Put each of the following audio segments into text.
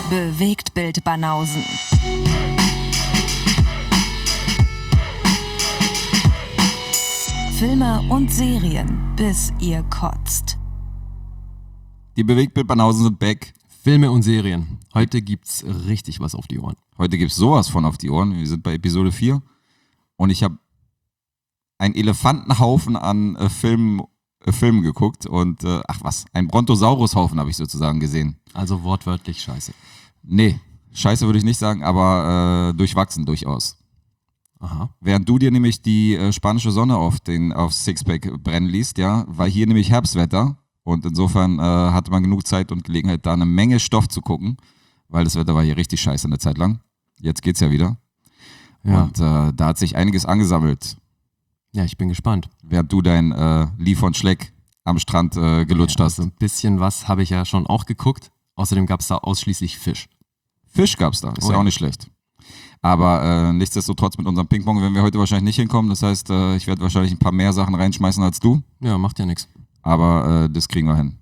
Bewegtbild Banausen. Filme und Serien, bis ihr kotzt. Die Bewegtbild-Banausen sind back. Filme und Serien. Heute gibt's richtig was auf die Ohren. Heute gibt's sowas von auf die Ohren. Wir sind bei Episode 4 und ich habe einen Elefantenhaufen an Filmen geguckt und einen Brontosaurus-Haufen habe ich sozusagen gesehen. Also wortwörtlich scheiße. Nee, scheiße würde ich nicht sagen, aber durchwachsen durchaus. Aha. Während du dir nämlich die spanische Sonne aufs Sixpack brennen liest, ja, war hier nämlich Herbstwetter und insofern hatte man genug Zeit und Gelegenheit, da eine Menge Stoff zu gucken, weil das Wetter war hier richtig scheiße eine Zeit lang. Jetzt geht's ja wieder. Ja. Und da hat sich einiges angesammelt. Ja, ich bin gespannt. Während du dein Lee von Schleck am Strand gelutscht hast. So ein bisschen was habe ich ja schon auch geguckt. Außerdem gab es da ausschließlich Fisch. Fisch gab's da, ist ja auch nicht schlecht. Aber nichtsdestotrotz mit unserem Ping-Pong werden wir heute wahrscheinlich nicht hinkommen. Das heißt, ich werde wahrscheinlich ein paar mehr Sachen reinschmeißen als du. Ja, macht ja nichts. Aber das kriegen wir hin.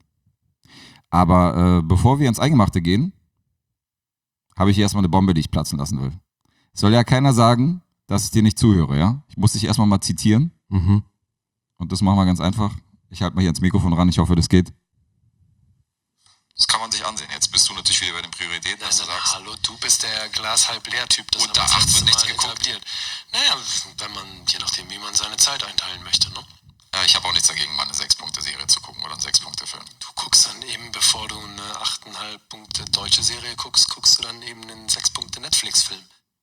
Aber bevor wir ins Eingemachte gehen, habe ich hier erstmal eine Bombe, die ich platzen lassen will. Es soll ja keiner sagen, dass ich dir nicht zuhöre, ja? Ich muss dich erstmal mal zitieren. Mhm. Und das machen wir ganz einfach. Ich halte mal hier ans Mikrofon ran, ich hoffe, das geht. Das kann man sich ansehen. Jetzt bist du natürlich wieder bei den Prioritäten, was du sagst. Hallo, du bist der Glas halb leer Typ. Das Unter 8 wird nichts geguckt. Etabliert. Naja, wenn man, je nachdem, wie man seine Zeit einteilen möchte, ne? Ja, ich habe auch nichts dagegen, mal eine 6-Punkte-Serie zu gucken oder einen 6-Punkte-Film. Du guckst dann eben, bevor du eine 8,5 Punkte deutsche Serie guckst du dann eben einen 6 Punkte Netflix-Film.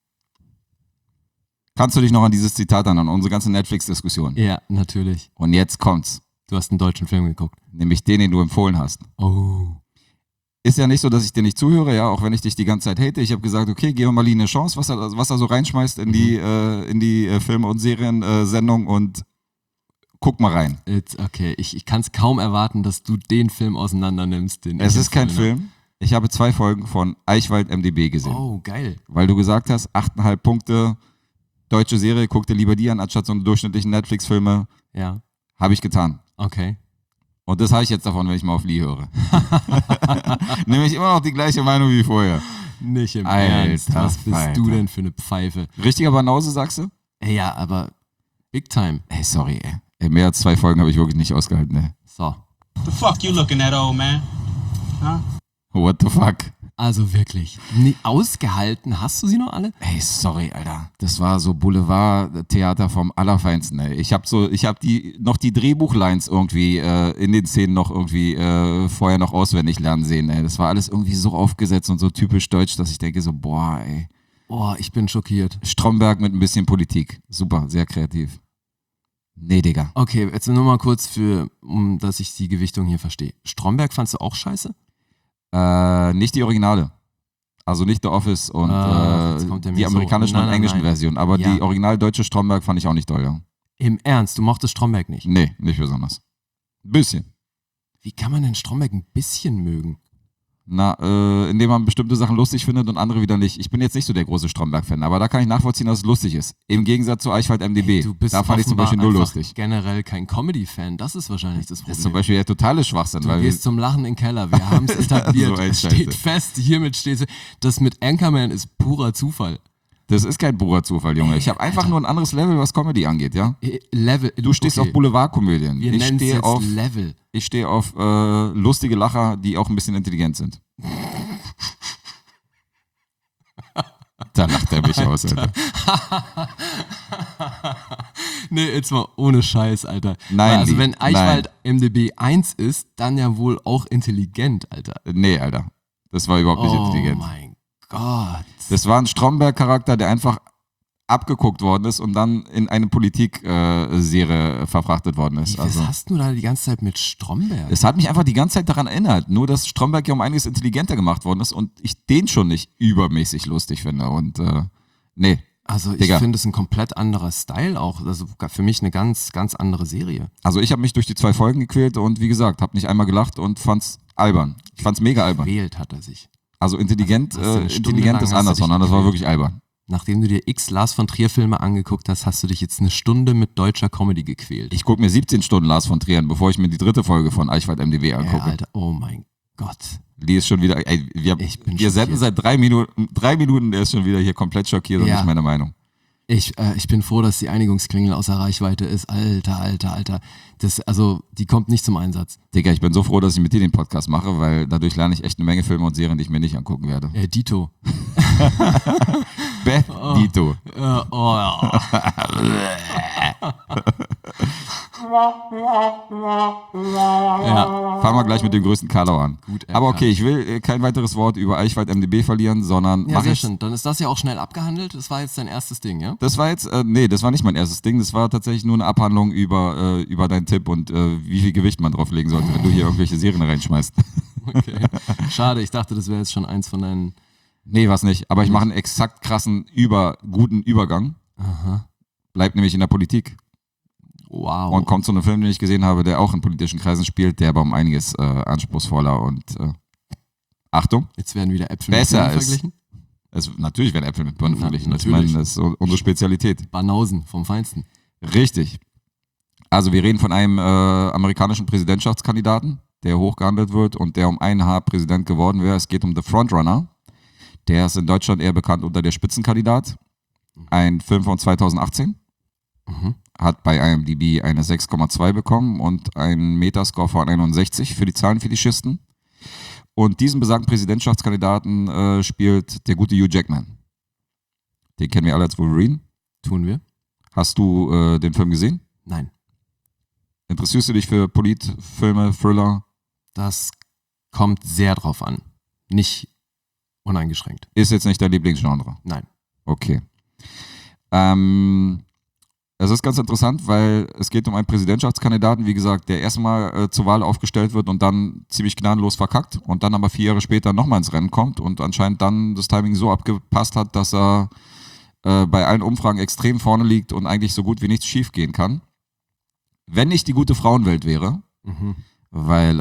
Kannst du dich noch an dieses Zitat erinnern, unsere ganze Netflix-Diskussion? Ja, natürlich. Und jetzt kommt's. Du hast einen deutschen Film geguckt. Nämlich den du empfohlen hast. Oh. Ist ja nicht so, dass ich dir nicht zuhöre, ja, auch wenn ich dich die ganze Zeit hate. Ich habe gesagt, okay, geben wir mal eine Chance, was er so reinschmeißt in die Filme- und Seriensendung und guck mal rein. Okay, ich kann es kaum erwarten, dass du den Film auseinander nimmst. Es ist kein Film. Ich habe 2 Folgen von Eichwald MDB gesehen. Oh, geil. Weil du gesagt hast, 8,5 Punkte, deutsche Serie, guck dir lieber die an, anstatt so eine durchschnittlichen Netflix-Filme. Ja. Habe ich getan. Okay. Und das habe ich jetzt davon, wenn ich mal auf Lee höre. Nämlich immer noch die gleiche Meinung wie vorher. Nicht im Alter, Ernst. Was bist Alter. du denn für eine Pfeife? Richtiger Banause, sagst du? Ja, aber big time. Ey, sorry, ey. Mehr als 2 Folgen habe ich wirklich nicht ausgehalten, ey. So. The fuck you looking at, old man? Huh? What the fuck? Also wirklich. Ausgehalten, hast du sie noch alle? Ey, sorry, Alter. Das war so Boulevard-Theater vom Allerfeinsten, ey. Ich hab die Drehbuchlines irgendwie in den Szenen noch irgendwie vorher noch auswendig lernen sehen, ey. Das war alles irgendwie so aufgesetzt und so typisch deutsch, dass ich denke so, boah, ey. Oh, ich bin schockiert. Stromberg mit ein bisschen Politik. Super, sehr kreativ. Nee, Digga. Okay, jetzt nur mal kurz dass ich die Gewichtung hier verstehe. Stromberg fandst du auch scheiße? Nicht die Originale. Also nicht The Office und jetzt kommt der mir die amerikanischen so. und englischen Versionen. Aber Ja. die original deutsche Stromberg fand ich auch nicht toll, ja. Im Ernst, du mochtest Stromberg nicht? Nee, nicht besonders. Ein bisschen. Wie kann man denn Stromberg ein bisschen mögen? Na, indem man bestimmte Sachen lustig findet und andere wieder nicht. Ich bin jetzt nicht so der große Stromberg-Fan, aber da kann ich nachvollziehen, dass es lustig ist. Im Gegensatz zu Eichwald MDB. Du bist Da fand ich zum Beispiel null einfach lustig. generell kein Comedy-Fan. Das ist wahrscheinlich das Problem. Das ist zum Beispiel der totale Schwachsinn. Du weil gehst zum Lachen in den Keller. Wir haben es etabliert. So ein Es steht Scheiße. fest, hiermit steht es. Das mit Anchorman ist purer Zufall. das ist kein purer Zufall, Junge. Ich habe einfach nur ein anderes Level, was Comedy angeht, ja? Level. Du stehst auf Boulevardkomödien. Wir nennen es jetzt Level. Ich stehe auf lustige Lacher, die auch ein bisschen intelligent sind. Da lacht er mich aus, Alter. Nee, jetzt mal ohne Scheiß, Alter. Nein, also Lee, wenn Eichwald MDB 1 ist, dann ja wohl auch intelligent, Alter. Nee, Alter. Das war überhaupt nicht intelligent. Oh mein Gott. Das war ein Stromberg-Charakter, der einfach abgeguckt worden ist und dann in eine Politik-Serie verfrachtet worden ist. Was hast du da die ganze Zeit mit Stromberg? Es hat mich einfach die ganze Zeit daran erinnert, nur dass Stromberg ja um einiges intelligenter gemacht worden ist und ich den schon nicht übermäßig lustig finde. Und nee. Also ich Digga. finde es ein komplett anderer Style auch. Also für mich eine ganz, ganz andere Serie. Also ich habe mich durch die 2 Folgen gequält und wie gesagt, habe nicht einmal gelacht und fand's albern. Ich fand's mega albern. Wählt hat er sich. Also intelligent, Hast du eine Stunde intelligent lang ist hast du anders, dich sondern das war gequält? wirklich albern. Nachdem du dir x Lars von Trier Filme angeguckt hast, hast du dich jetzt eine Stunde mit deutscher Comedy gequält. Ich gucke mir 17 Stunden Lars von Trier an, bevor ich mir die 3. Folge von Eichwald MDB angucke. Ja, Alter, oh mein Gott. Lee ist schon wieder, ey, wir senden schockiert. seit 3 Minuten, der ist schon wieder hier komplett schockiert und nicht meine Meinung. Ich bin froh, dass die Einigungsklingel außer Reichweite ist. Alter. Die kommt nicht zum Einsatz. Digga, ich bin so froh, dass ich mit dir den Podcast mache, weil dadurch lerne ich echt eine Menge Filme und Serien, die ich mir nicht angucken werde. Dito. Dito. Ja. Fangen wir gleich mit dem größten Karlau an. Gut Aber okay, erkannt. ich will kein weiteres Wort über Eichwald MDB verlieren, sondern Ja, mach sehr jetzt. schön. Dann ist das ja auch schnell abgehandelt. Das war jetzt dein erstes Ding, ja? Das war jetzt, das war nicht mein erstes Ding, das war tatsächlich nur eine Abhandlung über deinen Tipp und wie viel Gewicht man drauflegen sollte, wenn du hier irgendwelche Serien reinschmeißt. Okay. Schade, ich dachte, das wäre jetzt schon eins von deinen... Nee, was nicht. Aber ich mache einen exakt krassen, guten Übergang. Aha. Bleibt nämlich in der Politik. Wow. Und kommt zu einem Film, den ich gesehen habe, der auch in politischen Kreisen spielt, der aber um einiges anspruchsvoller und Achtung, Jetzt werden wieder Äpfel besser mit Birnen ist. verglichen. Natürlich werden Äpfel mit Birnen verglichen. Ich natürlich. meine, das ist so unsere Spezialität. Banausen vom Feinsten. Richtig. Also wir reden von einem amerikanischen Präsidentschaftskandidaten, der hochgehandelt wird und der um ein Haar Präsident geworden wäre. Es geht um The Frontrunner. Der ist in Deutschland eher bekannt unter der Spitzenkandidat. Ein Film von 2018. Hat bei IMDb eine 6,2 bekommen und einen Metascore von 61 für die Zahlenfetischisten. Und diesen besagten Präsidentschaftskandidaten spielt der gute Hugh Jackman. Den kennen wir alle als Wolverine. Tun wir? Hast du den Film gesehen? Nein. Interessierst du dich für Politfilme, Thriller? Das kommt sehr drauf an. Nicht uneingeschränkt. Ist jetzt nicht dein Lieblingsgenre? Nein. Okay. Es ist ganz interessant, weil es geht um einen Präsidentschaftskandidaten, wie gesagt, der erstmal zur Wahl aufgestellt wird und dann ziemlich gnadenlos verkackt und dann aber 4 Jahre später nochmal ins Rennen kommt und anscheinend dann das Timing so abgepasst hat, dass er bei allen Umfragen extrem vorne liegt und eigentlich so gut wie nichts schief gehen kann. Wenn nicht die gute Frauenwelt wäre, weil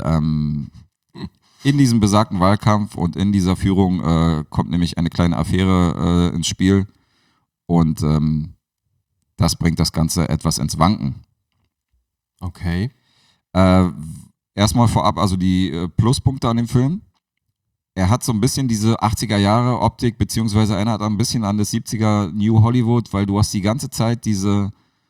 in diesem besagten Wahlkampf und in dieser Führung kommt nämlich eine kleine Affäre ins Spiel und das bringt das Ganze etwas ins Wanken. Okay. Erstmal vorab, also die Pluspunkte an dem Film. Er hat so ein bisschen diese 80er Jahre Optik, beziehungsweise erinnert ein bisschen an das 70er New Hollywood, weil du hast die ganze Zeit diese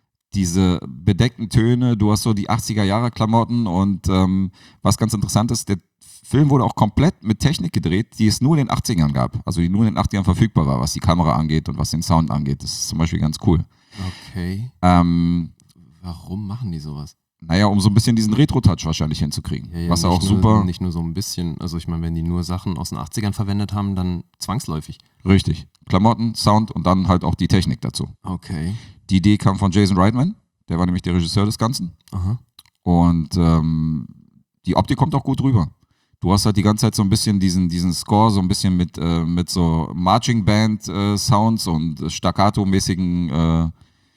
bedeckten Töne, du hast so die 80er Jahre Klamotten und was ganz interessant ist, der Film wurde auch komplett mit Technik gedreht, die es nur in den 80ern gab, also die nur in den 80ern verfügbar war, was die Kamera angeht und was den Sound angeht. Das ist zum Beispiel ganz cool. Okay. Warum machen die sowas? Naja, um so ein bisschen diesen Retro-Touch wahrscheinlich hinzukriegen. Ja, was nicht auch nur, super... Nicht nur so ein bisschen, also ich meine, wenn die nur Sachen aus den 80ern verwendet haben, dann zwangsläufig. Richtig. Klamotten, Sound und dann halt auch die Technik dazu. Okay. Die Idee kam von Jason Reitman, der war nämlich der Regisseur des Ganzen. Aha. Und die Optik kommt auch gut rüber. Du hast halt die ganze Zeit so ein bisschen diesen Score, so ein bisschen mit so Marching Band Sounds und staccato-mäßigen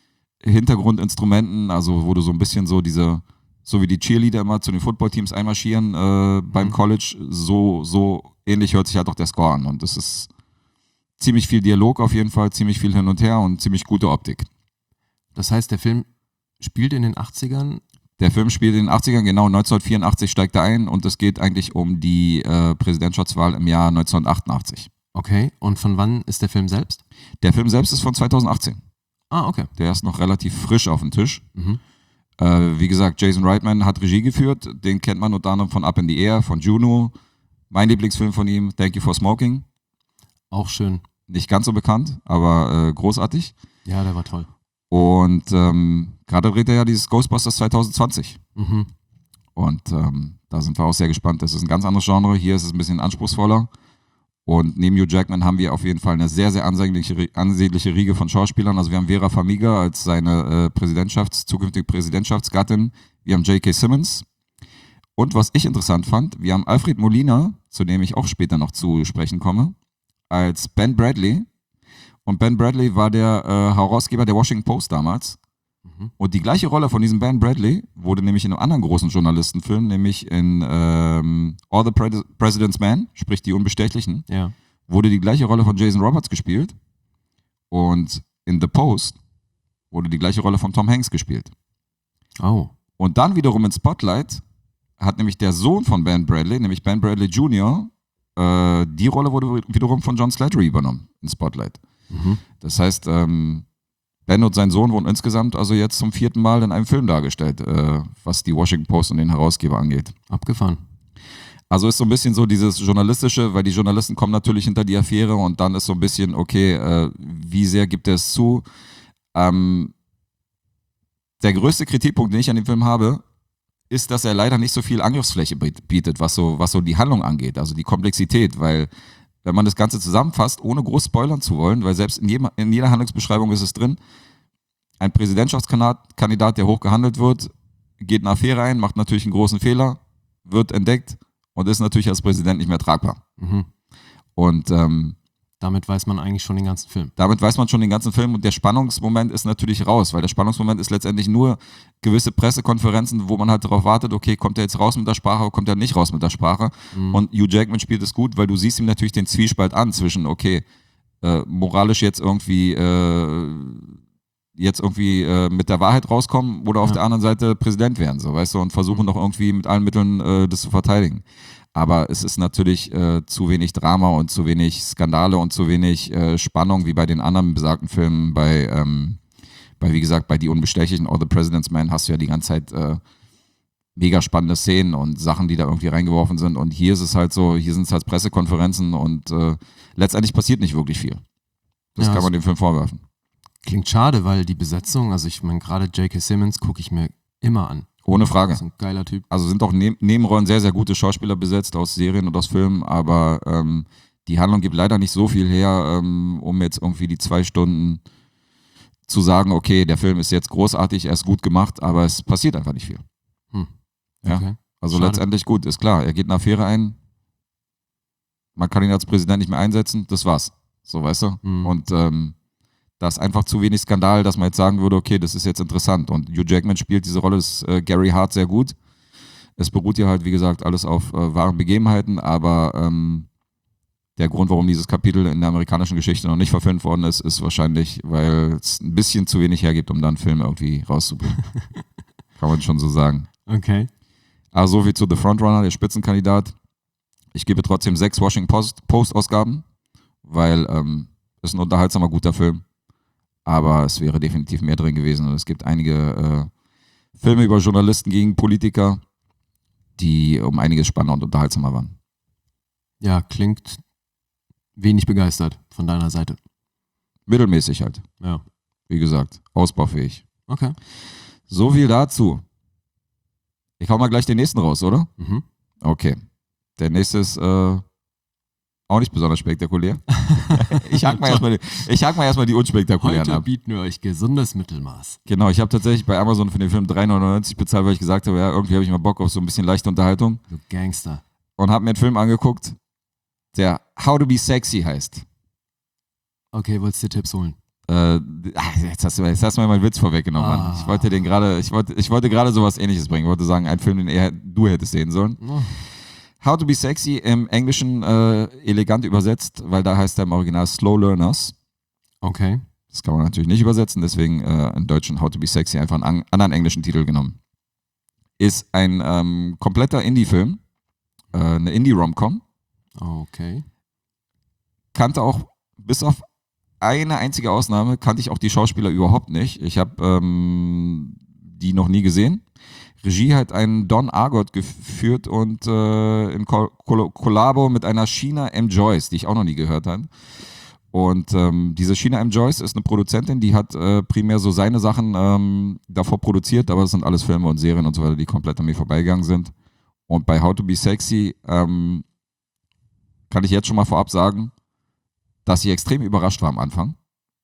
Hintergrundinstrumenten, also wo du so ein bisschen so so wie die Cheerleader immer zu den Footballteams einmarschieren beim College, so ähnlich hört sich halt auch der Score an. Und das ist ziemlich viel Dialog auf jeden Fall, ziemlich viel hin und her und ziemlich gute Optik. Das heißt, der Film spielt in den 80ern? Der Film spielt in den 80ern, genau, 1984 steigt er ein und es geht eigentlich um die Präsidentschaftswahl im Jahr 1988. Okay, und von wann ist der Film selbst? Der Film selbst ist von 2018. Ah, okay. Der ist noch relativ frisch auf dem Tisch. Wie gesagt, Jason Reitman hat Regie geführt, den kennt man unter anderem von Up in the Air, von Juno. Mein Lieblingsfilm von ihm, Thank You for Smoking. Auch schön. Nicht ganz so bekannt, aber großartig. Ja, der war toll. Und gerade dreht er ja dieses Ghostbusters 2020. Und da sind wir auch sehr gespannt. Das ist ein ganz anderes Genre. Hier ist es ein bisschen anspruchsvoller. Und neben Hugh Jackman haben wir auf jeden Fall eine sehr, sehr ansehnliche Riege von Schauspielern. Also wir haben Vera Farmiga als seine zukünftige Präsidentschaftsgattin. Wir haben J.K. Simmons. Und was ich interessant fand, wir haben Alfred Molina, zu dem ich auch später noch zu sprechen komme, als Ben Bradley. Und Ben Bradley war der Herausgeber der Washington Post damals. Und die gleiche Rolle von diesem Ben Bradley wurde nämlich in einem anderen großen Journalistenfilm, nämlich in All the President's Men, sprich die Unbestechlichen, Ja. wurde die gleiche Rolle von Jason Roberts gespielt. Und in The Post wurde die gleiche Rolle von Tom Hanks gespielt. Oh. Und dann wiederum in Spotlight hat nämlich der Sohn von Ben Bradley, nämlich Ben Bradley Jr., die Rolle wurde wiederum von John Slattery übernommen in Spotlight. Das heißt, Ben und sein Sohn wurden insgesamt also jetzt zum 4. Mal in einem Film dargestellt, was die Washington Post und den Herausgeber angeht. Abgefahren. Also ist so ein bisschen so dieses Journalistische, weil die Journalisten kommen natürlich hinter die Affäre und dann ist so ein bisschen, okay, wie sehr gibt er es zu? Der größte Kritikpunkt, den ich an dem Film habe, ist, dass er leider nicht so viel Angriffsfläche bietet, was so die Handlung angeht, also die Komplexität, weil wenn man das Ganze zusammenfasst, ohne groß spoilern zu wollen, weil selbst in jeder Handlungsbeschreibung ist es drin, ein Präsidentschaftskandidat, der hoch gehandelt wird, geht eine Affäre ein, macht natürlich einen großen Fehler, wird entdeckt und ist natürlich als Präsident nicht mehr tragbar. Und damit weiß man eigentlich schon den ganzen Film. Damit weiß man schon den ganzen Film und der Spannungsmoment ist natürlich raus, weil der Spannungsmoment ist letztendlich nur gewisse Pressekonferenzen, wo man halt darauf wartet, okay, kommt er jetzt raus mit der Sprache oder kommt er nicht raus mit der Sprache? Und Hugh Jackman spielt es gut, weil du siehst ihm natürlich den Zwiespalt an zwischen, okay, moralisch jetzt irgendwie mit der Wahrheit rauskommen oder auf der anderen Seite Präsident werden, so, weißt du, und versuchen doch irgendwie mit allen Mitteln das zu verteidigen. Aber es ist natürlich zu wenig Drama und zu wenig Skandale und zu wenig Spannung wie bei den anderen besagten Filmen. Wie gesagt, bei Die Unbestechlichen oder The President's Man hast du ja die ganze Zeit mega spannende Szenen und Sachen, die da irgendwie reingeworfen sind. Und hier ist es halt so, hier sind es halt Pressekonferenzen und letztendlich passiert nicht wirklich viel. Das kann man dem Film vorwerfen. Klingt schade, weil die Besetzung, also ich meine, gerade J.K. Simmons gucke ich mir immer an. Ohne Frage. Das ist ein geiler Typ. Also sind auch Nebenrollen sehr, sehr gute Schauspieler besetzt aus Serien und aus Filmen, aber die Handlung gibt leider nicht so viel her, um jetzt irgendwie die 2 Stunden zu sagen, okay, der Film ist jetzt großartig, er ist gut gemacht, aber es passiert einfach nicht viel. Ja? Okay. Also Schade. letztendlich gut, ist klar, er geht eine Affäre ein, man kann ihn als Präsident nicht mehr einsetzen, das war's. So, weißt du? Und da ist einfach zu wenig Skandal, dass man jetzt sagen würde, okay, das ist jetzt interessant. Und Hugh Jackman spielt diese Rolle des Gary Hart sehr gut. Es beruht ja halt, wie gesagt, alles auf wahren Begebenheiten, aber der Grund, warum dieses Kapitel in der amerikanischen Geschichte noch nicht verfilmt worden ist, ist wahrscheinlich, weil es ein bisschen zu wenig hergibt, um da einen Film irgendwie rauszubringen. Kann man schon so sagen. Okay. Also so viel zu The Frontrunner, der Spitzenkandidat. Ich gebe trotzdem 6 Washington Post-Ausgaben, weil es ein unterhaltsamer, guter Film. Aber es wäre definitiv mehr drin gewesen. Und es gibt einige Filme über Journalisten gegen Politiker, die um einiges spannender und unterhaltsamer waren. Ja, klingt wenig begeistert von deiner Seite. Mittelmäßig halt. Ja. Wie gesagt, ausbaufähig. Okay. So viel dazu. Ich hau mal gleich den nächsten raus, oder? Okay. Der nächste ist auch nicht besonders spektakulär. Ich hack mal erstmal die unspektakulären Heute ab. bieten wir euch gesundes Mittelmaß. Genau, ich habe tatsächlich bei Amazon für den Film 3,99 bezahlt, weil ich gesagt habe, ja, irgendwie habe ich mal Bock auf so ein bisschen leichte Unterhaltung. Du Gangster. Und habe mir einen Film angeguckt, der How to be Sexy heißt. Okay, wolltest du dir Tipps holen? Jetzt hast du mir meinen Witz vorweggenommen, Mann. Ich wollte gerade sowas Ähnliches bringen. Ich wollte sagen, einen Film, den du hättest sehen sollen. Oh. How to be Sexy im Englischen elegant übersetzt, weil da heißt er im Original Slow Learners. Okay. Das kann man natürlich nicht übersetzen, deswegen im Deutschen How to be Sexy einfach einen anderen englischen Titel genommen. Ist ein kompletter Indie-Film, eine Indie-Rom-Com. Okay. Kannte auch, bis auf eine einzige Ausnahme, kannte ich auch die Schauspieler überhaupt nicht. Ich habe die noch nie gesehen. Regie hat einen Don Argot geführt und in Kollabo mit einer Sheena M. Joyce, die ich auch noch nie gehört habe. Und diese Sheena M. Joyce ist eine Produzentin, die hat primär so seine Sachen davor produziert, aber das sind alles Filme und Serien und so weiter, die komplett an mir vorbeigegangen sind. Und bei How to be Sexy kann ich jetzt schon mal vorab sagen, dass ich extrem überrascht war am Anfang,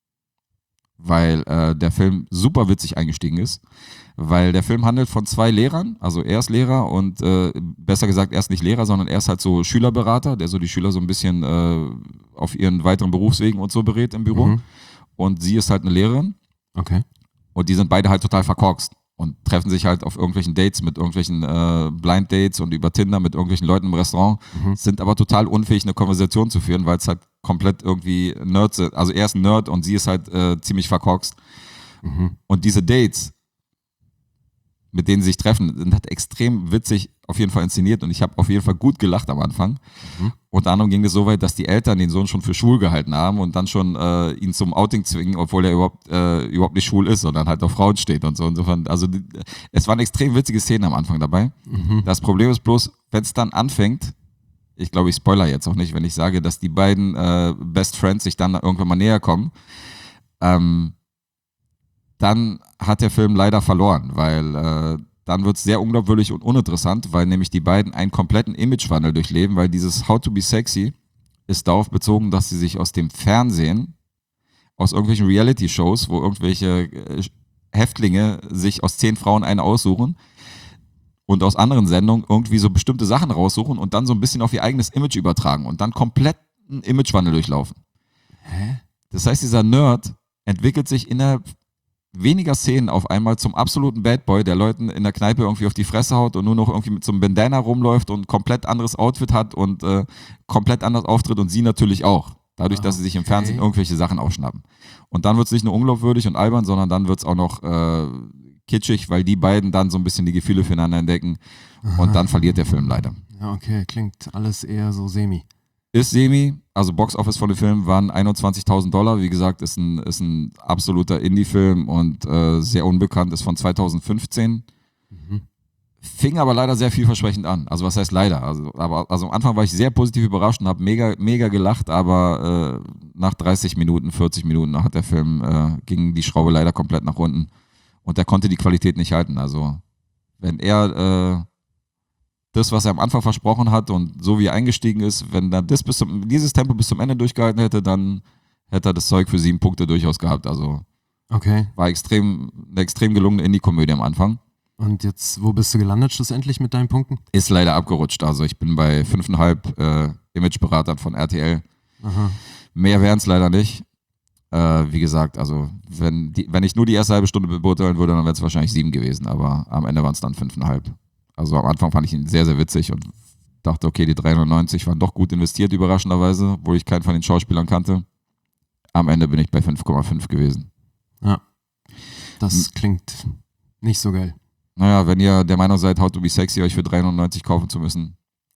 weil der Film super witzig eingestiegen ist, weil der Film handelt von 2 Lehrern, also er ist Lehrer und besser gesagt, er ist nicht Lehrer, sondern er ist halt so Schülerberater, der so die Schüler so ein bisschen auf ihren weiteren Berufswegen und so berät im Büro. Und sie ist halt eine Lehrerin. Okay. Und die sind beide halt total verkorkst und treffen sich halt auf irgendwelchen Dates mit irgendwelchen Blind Dates und über Tinder mit irgendwelchen Leuten im Restaurant, sind aber total unfähig, eine Konversation zu führen, weil es halt komplett irgendwie Nerds sind. Also er ist ein Nerd und sie ist halt ziemlich verkorkst. Und diese Dates mit denen sie sich treffen, sind halt extrem witzig auf jeden Fall inszeniert und ich habe auf jeden Fall gut gelacht am Anfang. Unter anderem ging es so weit, dass die Eltern den Sohn schon für schwul gehalten haben und dann schon ihn zum Outing zwingen, obwohl er überhaupt nicht schwul ist, sondern halt auf Frauen steht und so. Insofern, also es waren extrem witzige Szenen am Anfang dabei. Das Problem ist bloß, wenn es dann anfängt, ich glaube, ich spoiler jetzt auch nicht, wenn ich sage, dass die beiden Best Friends sich dann irgendwann mal näher kommen, dann hat der Film leider verloren, weil dann wird es sehr unglaubwürdig und uninteressant, weil nämlich die beiden einen kompletten Imagewandel durchleben, weil dieses How to be sexy ist darauf bezogen, dass sie sich aus dem Fernsehen, aus irgendwelchen Reality-Shows, wo irgendwelche Häftlinge sich aus 10 Frauen eine aussuchen und aus anderen Sendungen irgendwie so bestimmte Sachen raussuchen und dann so ein bisschen auf ihr eigenes Image übertragen und dann komplett einen Imagewandel durchlaufen. Das heißt, dieser Nerd entwickelt sich innerhalb weniger Szenen auf einmal zum absoluten Bad Boy, der Leuten in der Kneipe irgendwie auf die Fresse haut und nur noch irgendwie mit so einem Bandana rumläuft und ein komplett anderes Outfit hat und komplett anders auftritt und sie natürlich auch. Dadurch, dass sie sich im Fernsehen irgendwelche Sachen aufschnappen. Und dann wird es nicht nur unglaubwürdig und albern, sondern dann wird es auch noch kitschig, weil die beiden dann so ein bisschen die Gefühle füreinander entdecken und dann verliert der Film leider. Ja, okay, klingt alles eher so semi. Ist semi, also Box Office von dem Film waren $21.000, wie gesagt, ist ein absoluter Indie-Film und sehr unbekannt, ist von 2015. Fing aber leider sehr vielversprechend an, also was heißt leider, also am Anfang war ich sehr positiv überrascht und habe mega gelacht, aber nach 30 Minuten, 40 Minuten hat der Film, ging die Schraube leider komplett nach unten und er konnte die Qualität nicht halten, also wenn er das, was er am Anfang versprochen hat und so wie er eingestiegen ist, wenn er dieses Tempo bis zum Ende durchgehalten hätte, dann hätte er das Zeug für 7 Punkte durchaus gehabt. Also war eine extrem gelungene Indie-Komödie am Anfang. Und jetzt, wo bist du gelandet schlussendlich mit deinen Punkten? Ist leider abgerutscht. Also ich bin bei 5,5 Imageberatern von RTL. Mehr wären es leider nicht. Wie gesagt, also wenn ich nur die erste halbe Stunde beurteilen würde, dann wäre es wahrscheinlich 7 gewesen. Aber am Ende waren es dann 5,5. Also am Anfang fand ich ihn sehr, sehr witzig und dachte, okay, die 390 waren doch gut investiert, überraschenderweise, obwohl ich keinen von den Schauspielern kannte. Am Ende bin ich bei 5,5 gewesen. Ja, das klingt nicht so geil. Naja, wenn ihr der Meinung seid, How to be sexy, euch für 390 kaufen zu müssen,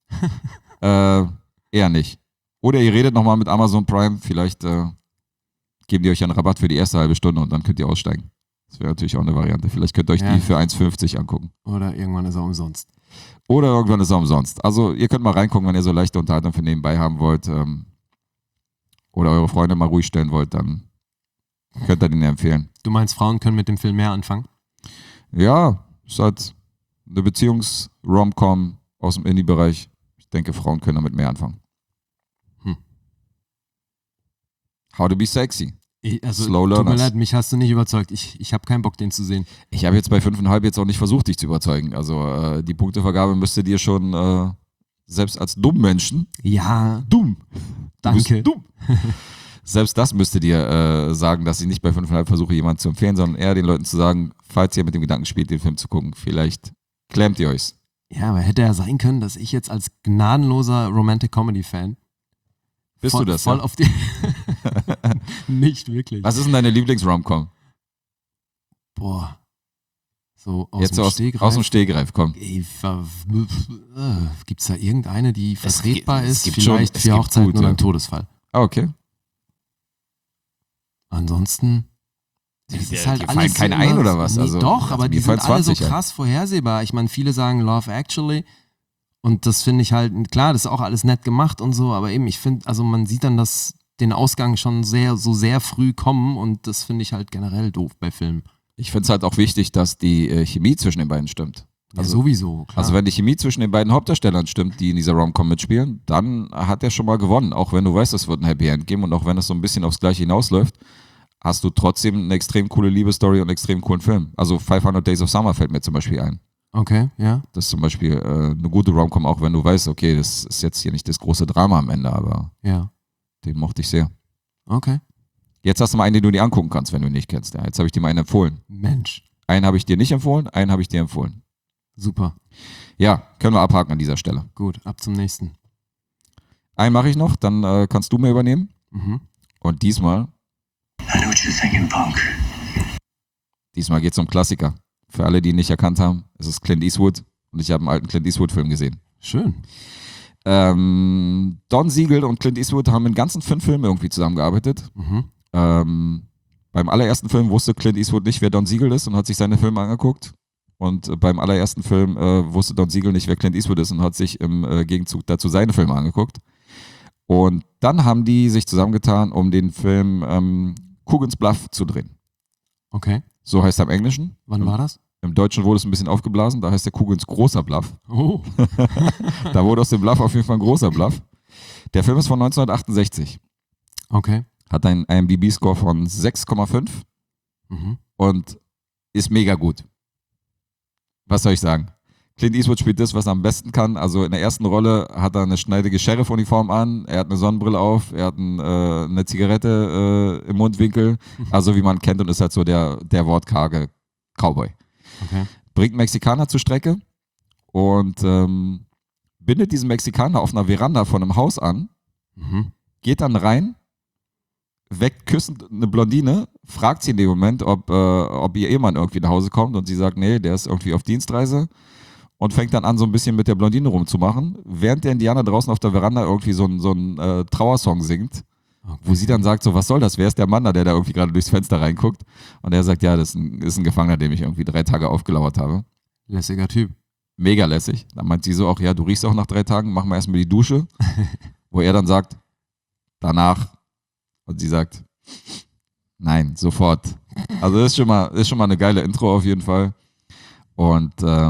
eher nicht. Oder ihr redet nochmal mit Amazon Prime, vielleicht geben die euch einen Rabatt für die erste halbe Stunde und dann könnt ihr aussteigen. Das wäre natürlich auch eine Variante. Vielleicht könnt ihr euch die für 1,50 angucken. Oder irgendwann ist er umsonst. Also ihr könnt mal reingucken, wenn ihr so leichte Unterhaltung für nebenbei haben wollt oder eure Freunde mal ruhig stellen wollt, dann könnt ihr den empfehlen. Du meinst, Frauen können mit dem Film mehr anfangen? Ja, ist halt eine Beziehungs-Rom-Com aus dem Indie-Bereich. Ich denke, Frauen können damit mehr anfangen. How to be sexy. Slow Learners. Tut mir leid, mich hast du nicht überzeugt. Ich habe keinen Bock, den zu sehen. Ich habe jetzt bei 5,5 jetzt auch nicht versucht, dich zu überzeugen. Also die Punktevergabe müsste dir schon, selbst als dummen Menschen, dumm. Danke. Dumm. Selbst das müsste dir sagen, dass ich nicht bei 5,5 versuche, jemanden zu empfehlen, sondern eher den Leuten zu sagen, falls ihr mit dem Gedanken spielt, den Film zu gucken, vielleicht klemmt ihr euch's. Ja, aber hätte ja sein können, dass ich jetzt als gnadenloser Romantic-Comedy-Fan Bist du das, voll auf die... Nicht wirklich. Was ist denn deine Lieblings-Rom-Com? Boah. So aus Jetzt dem aus Stegreif. Aus dem Stegreif, komm. Gibt es da irgendeine, die vertretbar es ist? gibt Vielleicht schon, 4 Hochzeiten gute. oder ein Todesfall. Ah, okay. Ansonsten... Es ist halt dir alles fallen keine immer, ein oder was? Nee, Also, doch, aber mir die fallen sind alle so 20 ein. krass vorhersehbar. Ich meine, viele sagen Love Actually und das finde ich halt, klar, das ist auch alles nett gemacht und so, aber eben, ich finde, also man sieht dann den Ausgang schon sehr früh kommen und das finde ich halt generell doof bei Filmen. Ich finde es halt auch wichtig, dass die Chemie zwischen den beiden stimmt. Also, ja, sowieso, klar. Also wenn die Chemie zwischen den beiden Hauptdarstellern stimmt, die in dieser Rom-Com mitspielen, dann hat er schon mal gewonnen. Auch wenn du weißt, es wird ein Happy End geben und auch wenn es so ein bisschen aufs Gleiche hinausläuft, hast du trotzdem eine extrem coole Liebesstory und einen extrem coolen Film. Also 500 Days of Summer fällt mir zum Beispiel ein. Okay, ja. Das ist zum Beispiel eine gute Rom-Com, auch wenn du weißt, okay, das ist jetzt hier nicht das große Drama am Ende, aber ja, den mochte ich sehr. Okay. Jetzt hast du mal einen, den du dir angucken kannst, wenn du ihn nicht kennst. Ja, jetzt habe ich dir mal einen empfohlen. Mensch. Einen habe ich dir nicht empfohlen, einen habe ich dir empfohlen. Super. Ja, können wir abhaken an dieser Stelle. Gut, ab zum nächsten. Einen mache ich noch, dann kannst du mir übernehmen. Und diesmal geht es um Klassiker. Für alle, die ihn nicht erkannt haben, es ist Clint Eastwood und ich habe einen alten Clint Eastwood-Film gesehen. Schön. Don Siegel und Clint Eastwood haben in ganzen 5 Filmen irgendwie zusammengearbeitet. Beim allerersten Film wusste Clint Eastwood nicht, wer Don Siegel ist und hat sich seine Filme angeguckt. Und beim allerersten Film wusste Don Siegel nicht, wer Clint Eastwood ist und hat sich im Gegenzug dazu seine Filme angeguckt. Und dann haben die sich zusammengetan, um den Film Coogan's Bluff zu drehen. Okay. So heißt er im Englischen. Wann war das? Im Deutschen wurde es ein bisschen aufgeblasen, da heißt der Coogan's großer Bluff. Oh. Da wurde aus dem Bluff auf jeden Fall ein großer Bluff. Der Film ist von 1968. Okay. Hat einen IMDb-Score von 6,5 und ist mega gut. Was soll ich sagen? Clint Eastwood spielt das, was er am besten kann. Also in der ersten Rolle hat er eine schneidige Sheriff-Uniform an, er hat eine Sonnenbrille auf, er hat eine Zigarette im Mundwinkel, also wie man kennt und ist halt so der wortkarge Cowboy. Okay. Bringt Mexikaner zur Strecke und bindet diesen Mexikaner auf einer Veranda von einem Haus an, geht dann rein, weckt küssend eine Blondine, fragt sie in dem Moment, ob ihr Ehemann irgendwie nach Hause kommt und sie sagt, nee, der ist irgendwie auf Dienstreise und fängt dann an, so ein bisschen mit der Blondine rumzumachen, während der Indianer draußen auf der Veranda irgendwie so einen Trauersong singt, wo sie dann sagt, so, was soll das, wer ist der Mann da, der da irgendwie gerade durchs Fenster reinguckt und er sagt, ja, das ist ein Gefangener, dem ich irgendwie 3 Tage aufgelauert habe. Lässiger Typ. Mega lässig. Dann meint sie so auch, ja, du riechst auch nach 3 Tagen, mach mal erstmal die Dusche, wo er dann sagt, danach. Und sie sagt, nein, sofort. Also das ist schon mal eine geile Intro auf jeden Fall. Und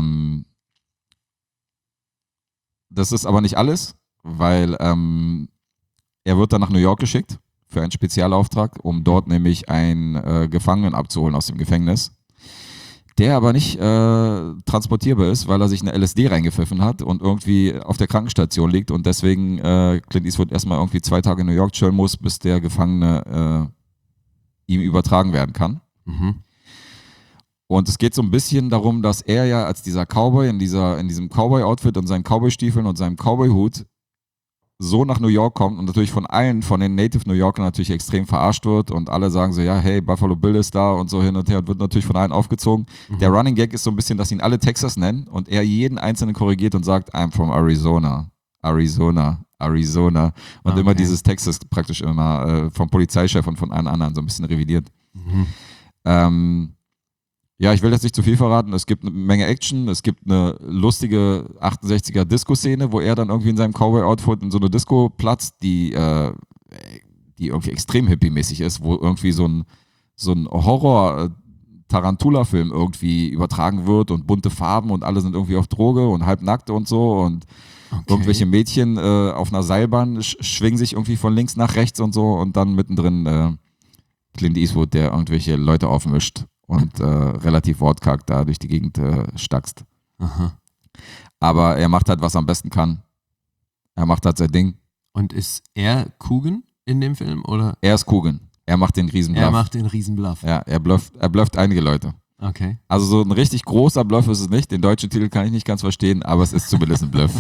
das ist aber nicht alles, weil er wird dann nach New York geschickt für einen Spezialauftrag, um dort nämlich einen Gefangenen abzuholen aus dem Gefängnis, der aber nicht transportierbar ist, weil er sich eine LSD reingepfiffen hat und irgendwie auf der Krankenstation liegt und deswegen Clint Eastwood erstmal irgendwie 2 Tage in New York chillen muss, bis der Gefangene ihm übertragen werden kann. Und es geht so ein bisschen darum, dass er ja als dieser Cowboy in diesem Cowboy-Outfit und seinen Cowboy-Stiefeln und seinem Cowboy-Hut so nach New York kommt und natürlich von den Native New Yorkern natürlich extrem verarscht wird und alle sagen so, ja, hey, Buffalo Bill ist da und so hin und her und wird natürlich von allen aufgezogen. Der Running Gag ist so ein bisschen, dass ihn alle Texas nennen und er jeden Einzelnen korrigiert und sagt, I'm from Arizona, Arizona, Arizona und immer dieses Texas praktisch immer vom Polizeichef und von allen anderen so ein bisschen revidiert. Ja, ich will jetzt nicht zu viel verraten. Es gibt eine Menge Action. Es gibt eine lustige 68er Disco-Szene, wo er dann irgendwie in seinem Cowboy-Outfit in so eine Disco platzt, die irgendwie extrem hippie-mäßig ist, wo irgendwie so ein Horror-Tarantula-Film irgendwie übertragen wird und bunte Farben und alle sind irgendwie auf Droge und halbnackt und so und irgendwelche Mädchen auf einer Seilbahn schwingen sich irgendwie von links nach rechts und so und dann mittendrin Clint Eastwood, der irgendwelche Leute aufmischt und relativ wortkarg da durch die Gegend stackst. Aber er macht halt, was er am besten kann. Er macht halt sein Ding. Und ist er Coogan in dem Film, oder? Er ist Coogan. Er macht den Riesenbluff. Er macht den Riesenbluff. Ja, er blufft einige Leute. Okay. Also so ein richtig großer Bluff ist es nicht. Den deutschen Titel kann ich nicht ganz verstehen, aber es ist zumindest ein Bluff.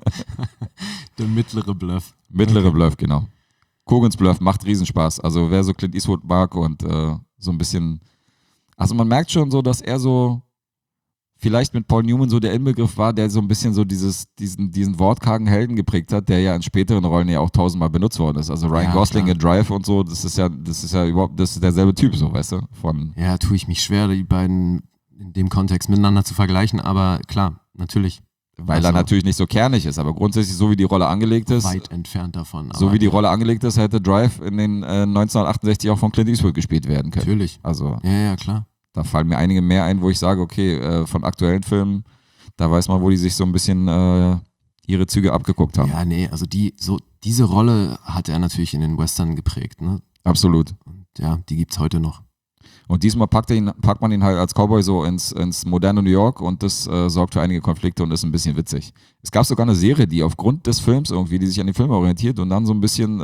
Der mittlere Bluff. Mittlere Bluff, genau. Cogans Bluff macht Riesenspaß. Also wer so Clint Eastwood mag und so ein bisschen. Also man merkt schon so, dass er so vielleicht mit Paul Newman so der Inbegriff war, der so ein bisschen so diesen wortkargen Helden geprägt hat, der ja in späteren Rollen ja auch 1000-mal benutzt worden ist. Also Ryan Gosling in Drive und so, das ist ja überhaupt, das ist derselbe Typ so, weißt du? Ja, tue ich mich schwer, die beiden in dem Kontext miteinander zu vergleichen, aber klar, natürlich. Weil er natürlich nicht so kernig ist, aber grundsätzlich, so wie die Rolle angelegt ist. Weit entfernt davon. So wie die Rolle angelegt ist, hätte Drive in den 1968 auch von Clint Eastwood gespielt werden können. Natürlich. Also, ja, klar. Da fallen mir einige mehr ein, wo ich sage, okay, von aktuellen Filmen, da weiß man, wo die sich so ein bisschen ihre Züge abgeguckt haben. Ja, nee, also diese Rolle hat er natürlich in den Western geprägt, ne? Absolut. Und ja, die gibt's heute noch. Und diesmal packt man ihn halt als Cowboy so ins moderne New York und das sorgt für einige Konflikte und ist ein bisschen witzig. Es gab sogar eine Serie, die aufgrund des Films irgendwie, die sich an den Film orientiert und dann so ein bisschen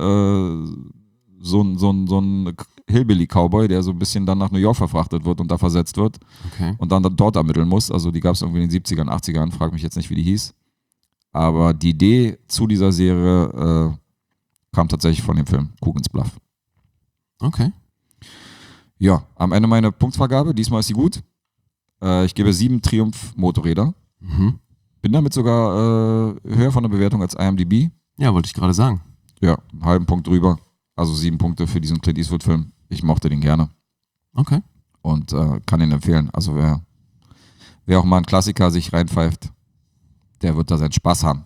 so ein Hillbilly-Cowboy, der so ein bisschen dann nach New York verfrachtet wird und da versetzt wird und dann dort ermitteln muss. Also die gab es irgendwie in den 70ern, 80ern, frag mich jetzt nicht, wie die hieß. Aber die Idee zu dieser Serie kam tatsächlich von dem Film Coogan's Bluff. Okay. Ja, am Ende meine Punktvergabe. Diesmal ist sie gut. Ich gebe 7 Triumph-Motorräder. Bin damit sogar höher von der Bewertung als IMDb. Ja, wollte ich gerade sagen. Ja, einen halben Punkt drüber. Also 7 Punkte für diesen Clint Eastwood-Film. Ich mochte den gerne Okay. und kann ihn empfehlen. Also wer auch mal einen Klassiker sich reinpfeift, der wird da seinen Spaß haben.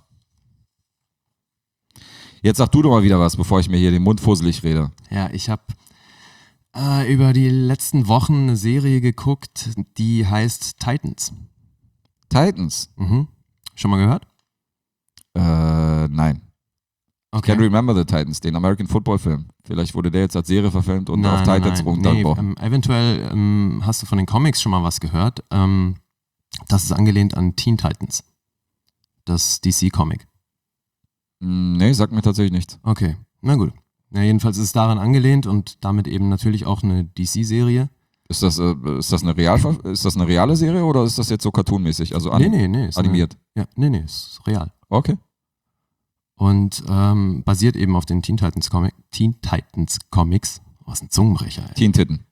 Jetzt sag du doch mal wieder was, bevor ich mir hier den Mund fusselig rede. Ja, ich habe über die letzten Wochen eine Serie geguckt, die heißt Titans. Titans? Schon mal gehört? Nein. Okay. Can't Remember the Titans, den American Football Film. Vielleicht wurde der jetzt als Serie verfilmt und auf Titans runtergebrochen. Eventuell hast du von den Comics schon mal was gehört. Das ist angelehnt an Teen Titans. Das DC-Comic. Nee, sagt mir tatsächlich nichts. Okay, na gut. Ja, jedenfalls ist es daran angelehnt und damit eben natürlich auch eine DC-Serie. Ist das eine reale Serie oder ist das jetzt so cartoonmäßig? Also Nee, ist animiert? Ist real. Okay. Und basiert eben auf den Teen Titans Comics. Was ein Zungenbrecher, ey. Teen Titten.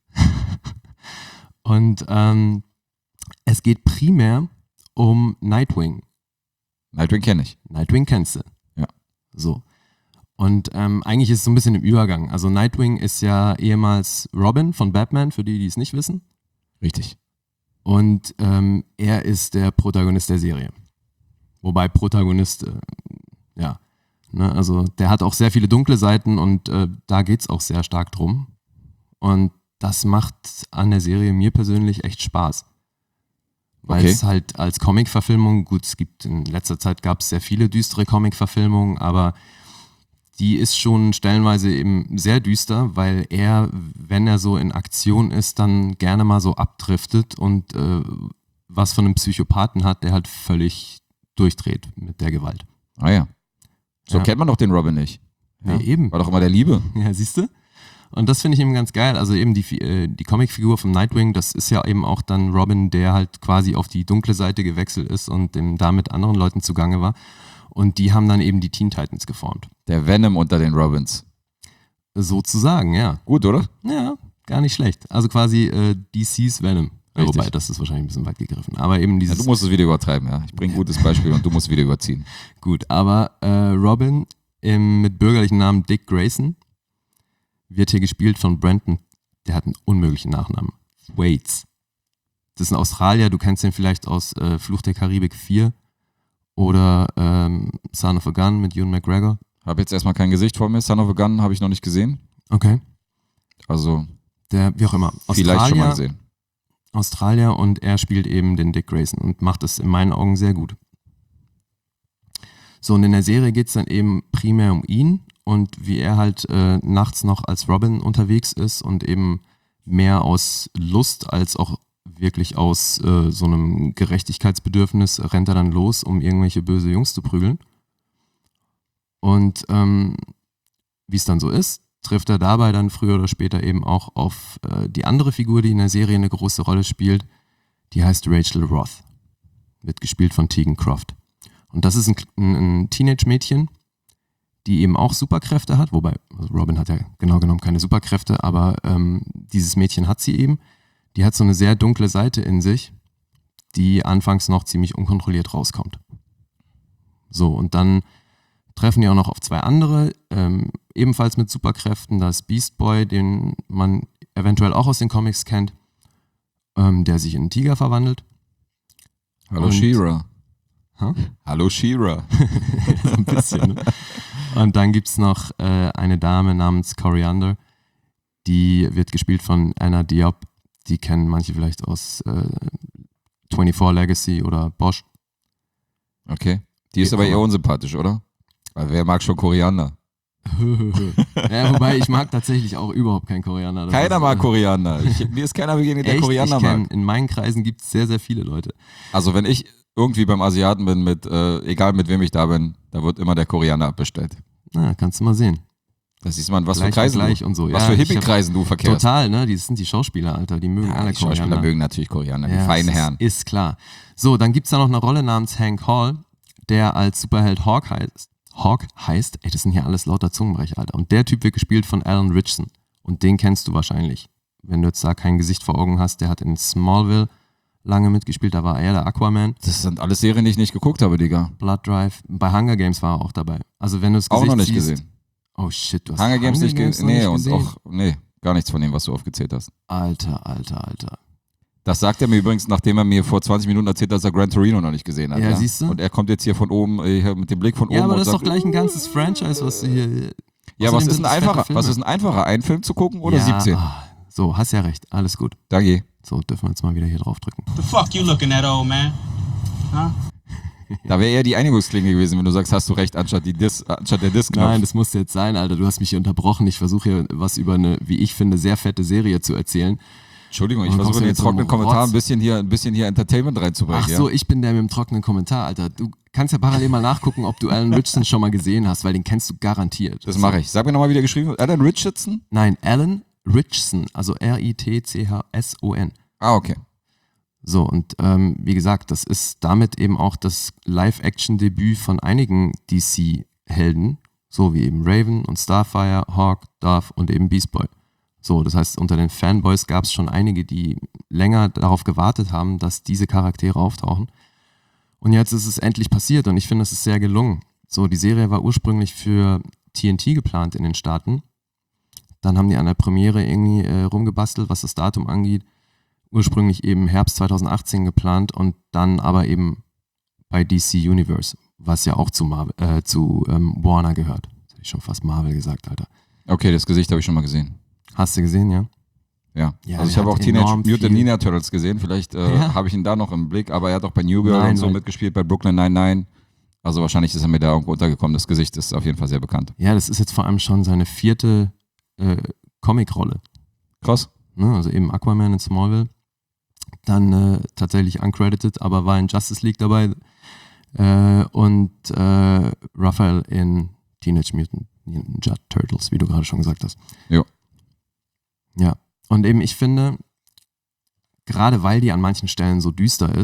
Und es geht primär um Nightwing. Nightwing kenne ich. Nightwing kennst du. Ja. So. Und eigentlich ist es so ein bisschen im Übergang. Also Nightwing ist ja ehemals Robin von Batman, für die es nicht wissen. Richtig. Und er ist der Protagonist der Serie. Wobei Protagonist, ja. Ne, also der hat auch sehr viele dunkle Seiten und da geht es auch sehr stark drum. Und das macht an der Serie mir persönlich echt Spaß. Weil es halt als Comic-Verfilmung, gut, in letzter Zeit gab es sehr viele düstere Comic-Verfilmungen, aber die ist schon stellenweise eben sehr düster, weil er, wenn er so in Aktion ist, dann gerne mal so abdriftet und was von einem Psychopathen hat, der halt völlig durchdreht mit der Gewalt. Ah ja. So kennt man doch den Robin nicht. Ja, eben. War doch immer der Liebe. Ja, siehst du? Und das finde ich eben ganz geil. Also eben die Comicfigur vom Nightwing, das ist ja eben auch dann Robin, der halt quasi auf die dunkle Seite gewechselt ist und da mit anderen Leuten zugange war. Und die haben dann eben die Teen Titans geformt. Der Venom unter den Robins. Sozusagen, ja. Gut, oder? Ja, gar nicht schlecht. Also quasi DC's Venom. Richtig. Wobei, das ist wahrscheinlich ein bisschen weit gegriffen. Aber eben dieses... Ja, du musst es wieder übertreiben, ja. Ich bringe ein gutes Beispiel und du musst wieder überziehen. Gut, aber Robin mit bürgerlichen Namen Dick Grayson wird hier gespielt von Brandon, der hat einen unmöglichen Nachnamen. Waits. Das ist ein Australier, du kennst ihn vielleicht aus Fluch der Karibik 4 oder Son of a Gun mit Ewan McGregor. Habe jetzt erstmal kein Gesicht vor mir. Son of a Gun habe ich noch nicht gesehen. Okay. Also, Wie auch immer. vielleicht schon mal gesehen. Australier und er spielt eben den Dick Grayson und macht es in meinen Augen sehr gut. So, und in der Serie geht es dann eben primär um ihn und wie er halt nachts noch als Robin unterwegs ist und eben mehr aus Lust als auch wirklich aus so einem Gerechtigkeitsbedürfnis rennt er dann los, um irgendwelche böse Jungs zu prügeln. Und wie es dann so ist, trifft er dabei dann früher oder später eben auch auf die andere Figur, die in der Serie eine große Rolle spielt. Die heißt Rachel Roth. Wird gespielt von Tegan Croft. Und das ist ein Teenage-Mädchen, die eben auch Superkräfte hat. Wobei, also Robin hat ja genau genommen keine Superkräfte, aber dieses Mädchen hat sie eben. Die hat so eine sehr dunkle Seite in sich, die anfangs noch ziemlich unkontrolliert rauskommt. So, und dann treffen die auch noch auf 2 andere, ebenfalls mit Superkräften. Da ist Beast Boy, den man eventuell auch aus den Comics kennt, der sich in einen Tiger verwandelt. Hallo She-Ra. Huh? Hallo She-Ra. So ein bisschen, ne? Und dann gibt es noch eine Dame namens Coriander, die wird gespielt von Anna Diop. Die kennen manche vielleicht aus 24 Legacy oder Bosch. Okay. Die ist aber eher unsympathisch, oder? Weil wer mag schon Koriander? Ja, wobei ich mag tatsächlich auch überhaupt keinen Koriander. Keiner mag Koriander. Mir ist keiner begegnet, der Koriander mag. In meinen Kreisen gibt es sehr, sehr viele Leute. Also wenn ich irgendwie beim Asiaten bin, egal mit wem ich da bin, da wird immer der Koriander abbestellt. Na, kannst du mal sehen. Das siehst man, was Gleich für Kreisen und so. Was für Hippie-Kreisen du verkehrst. Total, ne? Die sind die Schauspieler, Alter. Die mögen alle die Schauspieler Koriander. mögen natürlich Koriander, die feinen Herren. Ist klar. So, dann gibt es da noch eine Rolle namens Hank Hall, der als Superheld Hawk heißt. Ey, das sind hier alles lauter Zungenbrecher, Alter. Und der Typ wird gespielt von Alan Ritchson. Und den kennst du wahrscheinlich. Wenn du jetzt da kein Gesicht vor Augen hast, der hat in Smallville lange mitgespielt, da war er der Aquaman. Das sind alles Serien, die ich nicht geguckt habe, Digga. Blood Drive, bei Hunger Games war er auch dabei. Also wenn du es Auch noch nicht siehst, gesehen. Oh shit, du hast Hunger Games nicht noch gesehen. Nee, und gesehen? auch, nee, gar nichts von dem, was du aufgezählt hast. Alter. Das sagt er mir übrigens, nachdem er mir vor 20 Minuten erzählt hat, dass er Gran Torino noch nicht gesehen hat. Ja, siehst du? Und er kommt jetzt hier von oben, mit dem Blick von oben Ja, aber und das ist sagt, doch gleich ein ganzes Franchise, was du hier... ja, was Außerdem ist sind ein es fette einfacher? Filme. Was ist ein einfacher? Einen Film zu gucken oder ja, 17? So, hast ja recht, alles gut. Danke. So, dürfen wir jetzt mal wieder hier drauf drücken. The fuck you looking at, old man? Huh? Da wäre eher die Einigungsklinge gewesen, wenn du sagst, hast du recht, anstatt der Disk-Knopf. Nein, das musste jetzt sein, Alter. Du hast mich hier unterbrochen. Ich versuche hier was über eine, wie ich finde, sehr fette Serie zu erzählen. Entschuldigung, ich Und versuche kommst in du den mit so einem trockenen Kommentar Rotz? ein bisschen hier Entertainment reinzubringen. Ach so, ich bin der mit dem trockenen Kommentar, Alter. Du kannst ja parallel mal nachgucken, ob du Alan Richardson schon mal gesehen hast, weil den kennst du garantiert. Das mache ich. Sag mir nochmal, wie der geschrieben wird. Alan Richardson? Nein, Alan Richardson, also R-I-T-C-H-S-O-N. Ah, okay. So, und wie gesagt, das ist damit eben auch das Live-Action-Debüt von einigen DC-Helden, so wie eben Raven und Starfire, Hawk, Dove und eben Beast Boy. So, das heißt, unter den Fanboys gab es schon einige, die länger darauf gewartet haben, dass diese Charaktere auftauchen. Und jetzt ist es endlich passiert und ich finde, es ist sehr gelungen. So, die Serie war ursprünglich für TNT geplant in den Staaten. Dann haben die an der Premiere irgendwie rumgebastelt, was das Datum angeht. Ursprünglich eben Herbst 2018 geplant und dann aber eben bei DC Universe, was ja auch zu Warner gehört. Das hätte ich schon fast Marvel gesagt, Alter. Okay, das Gesicht habe ich schon mal gesehen. Hast du gesehen, ja? Ja. Ja, Also ich der habe auch hat Teenage enorm Mutant viel- Ninja Turtles gesehen. Vielleicht Ja. habe ich ihn da noch im Blick, aber er hat auch bei New Girl Nein, und so weil- mitgespielt, bei Brooklyn Nine-Nine. Also wahrscheinlich ist er mir da irgendwo untergekommen. Das Gesicht ist auf jeden Fall sehr bekannt. Ja, das ist jetzt vor allem schon seine 4. Comic-Rolle. Krass. Ne? Also eben Aquaman in Smallville. Dann tatsächlich uncredited, aber war in Justice League dabei. Und Raphael in Teenage Mutant Ninja Turtles, wie du gerade schon gesagt hast. Jo. Ja, und eben ich finde, gerade weil die an manchen Stellen so düster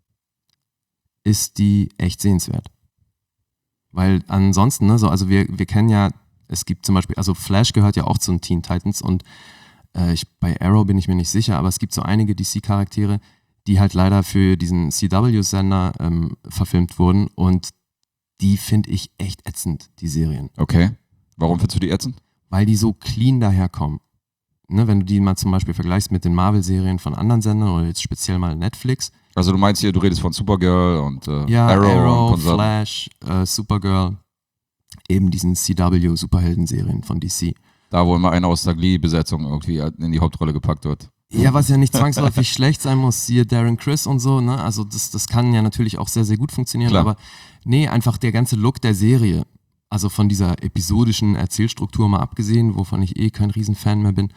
ist die echt sehenswert. Weil ansonsten, ne, so, also wir kennen ja, es gibt zum Beispiel, also Flash gehört ja auch zu den Teen Titans und bei Arrow bin ich mir nicht sicher, aber es gibt so einige DC-Charaktere, die halt leider für diesen CW-Sender verfilmt wurden und die finde ich echt ätzend, die Serien. Okay. Warum findest du die ätzend? Weil die so clean daherkommen. Ne, wenn du die mal zum Beispiel vergleichst mit den Marvel-Serien von anderen Sendern oder jetzt speziell mal Netflix. Also du meinst hier, du redest von Supergirl und Ja, Arrow, und Konsorten. Flash, Supergirl, eben diesen CW-Superhelden-Serien von DC. Da, wo immer einer aus der Glee-Besetzung irgendwie in die Hauptrolle gepackt wird. Ja, was ja nicht zwangsläufig schlecht sein muss, siehe Darren Criss und so, ne? Also das kann ja natürlich auch sehr, sehr gut funktionieren, Klar. aber nee, einfach der ganze Look der Serie, also von dieser episodischen Erzählstruktur mal abgesehen, wovon ich kein Riesenfan mehr bin,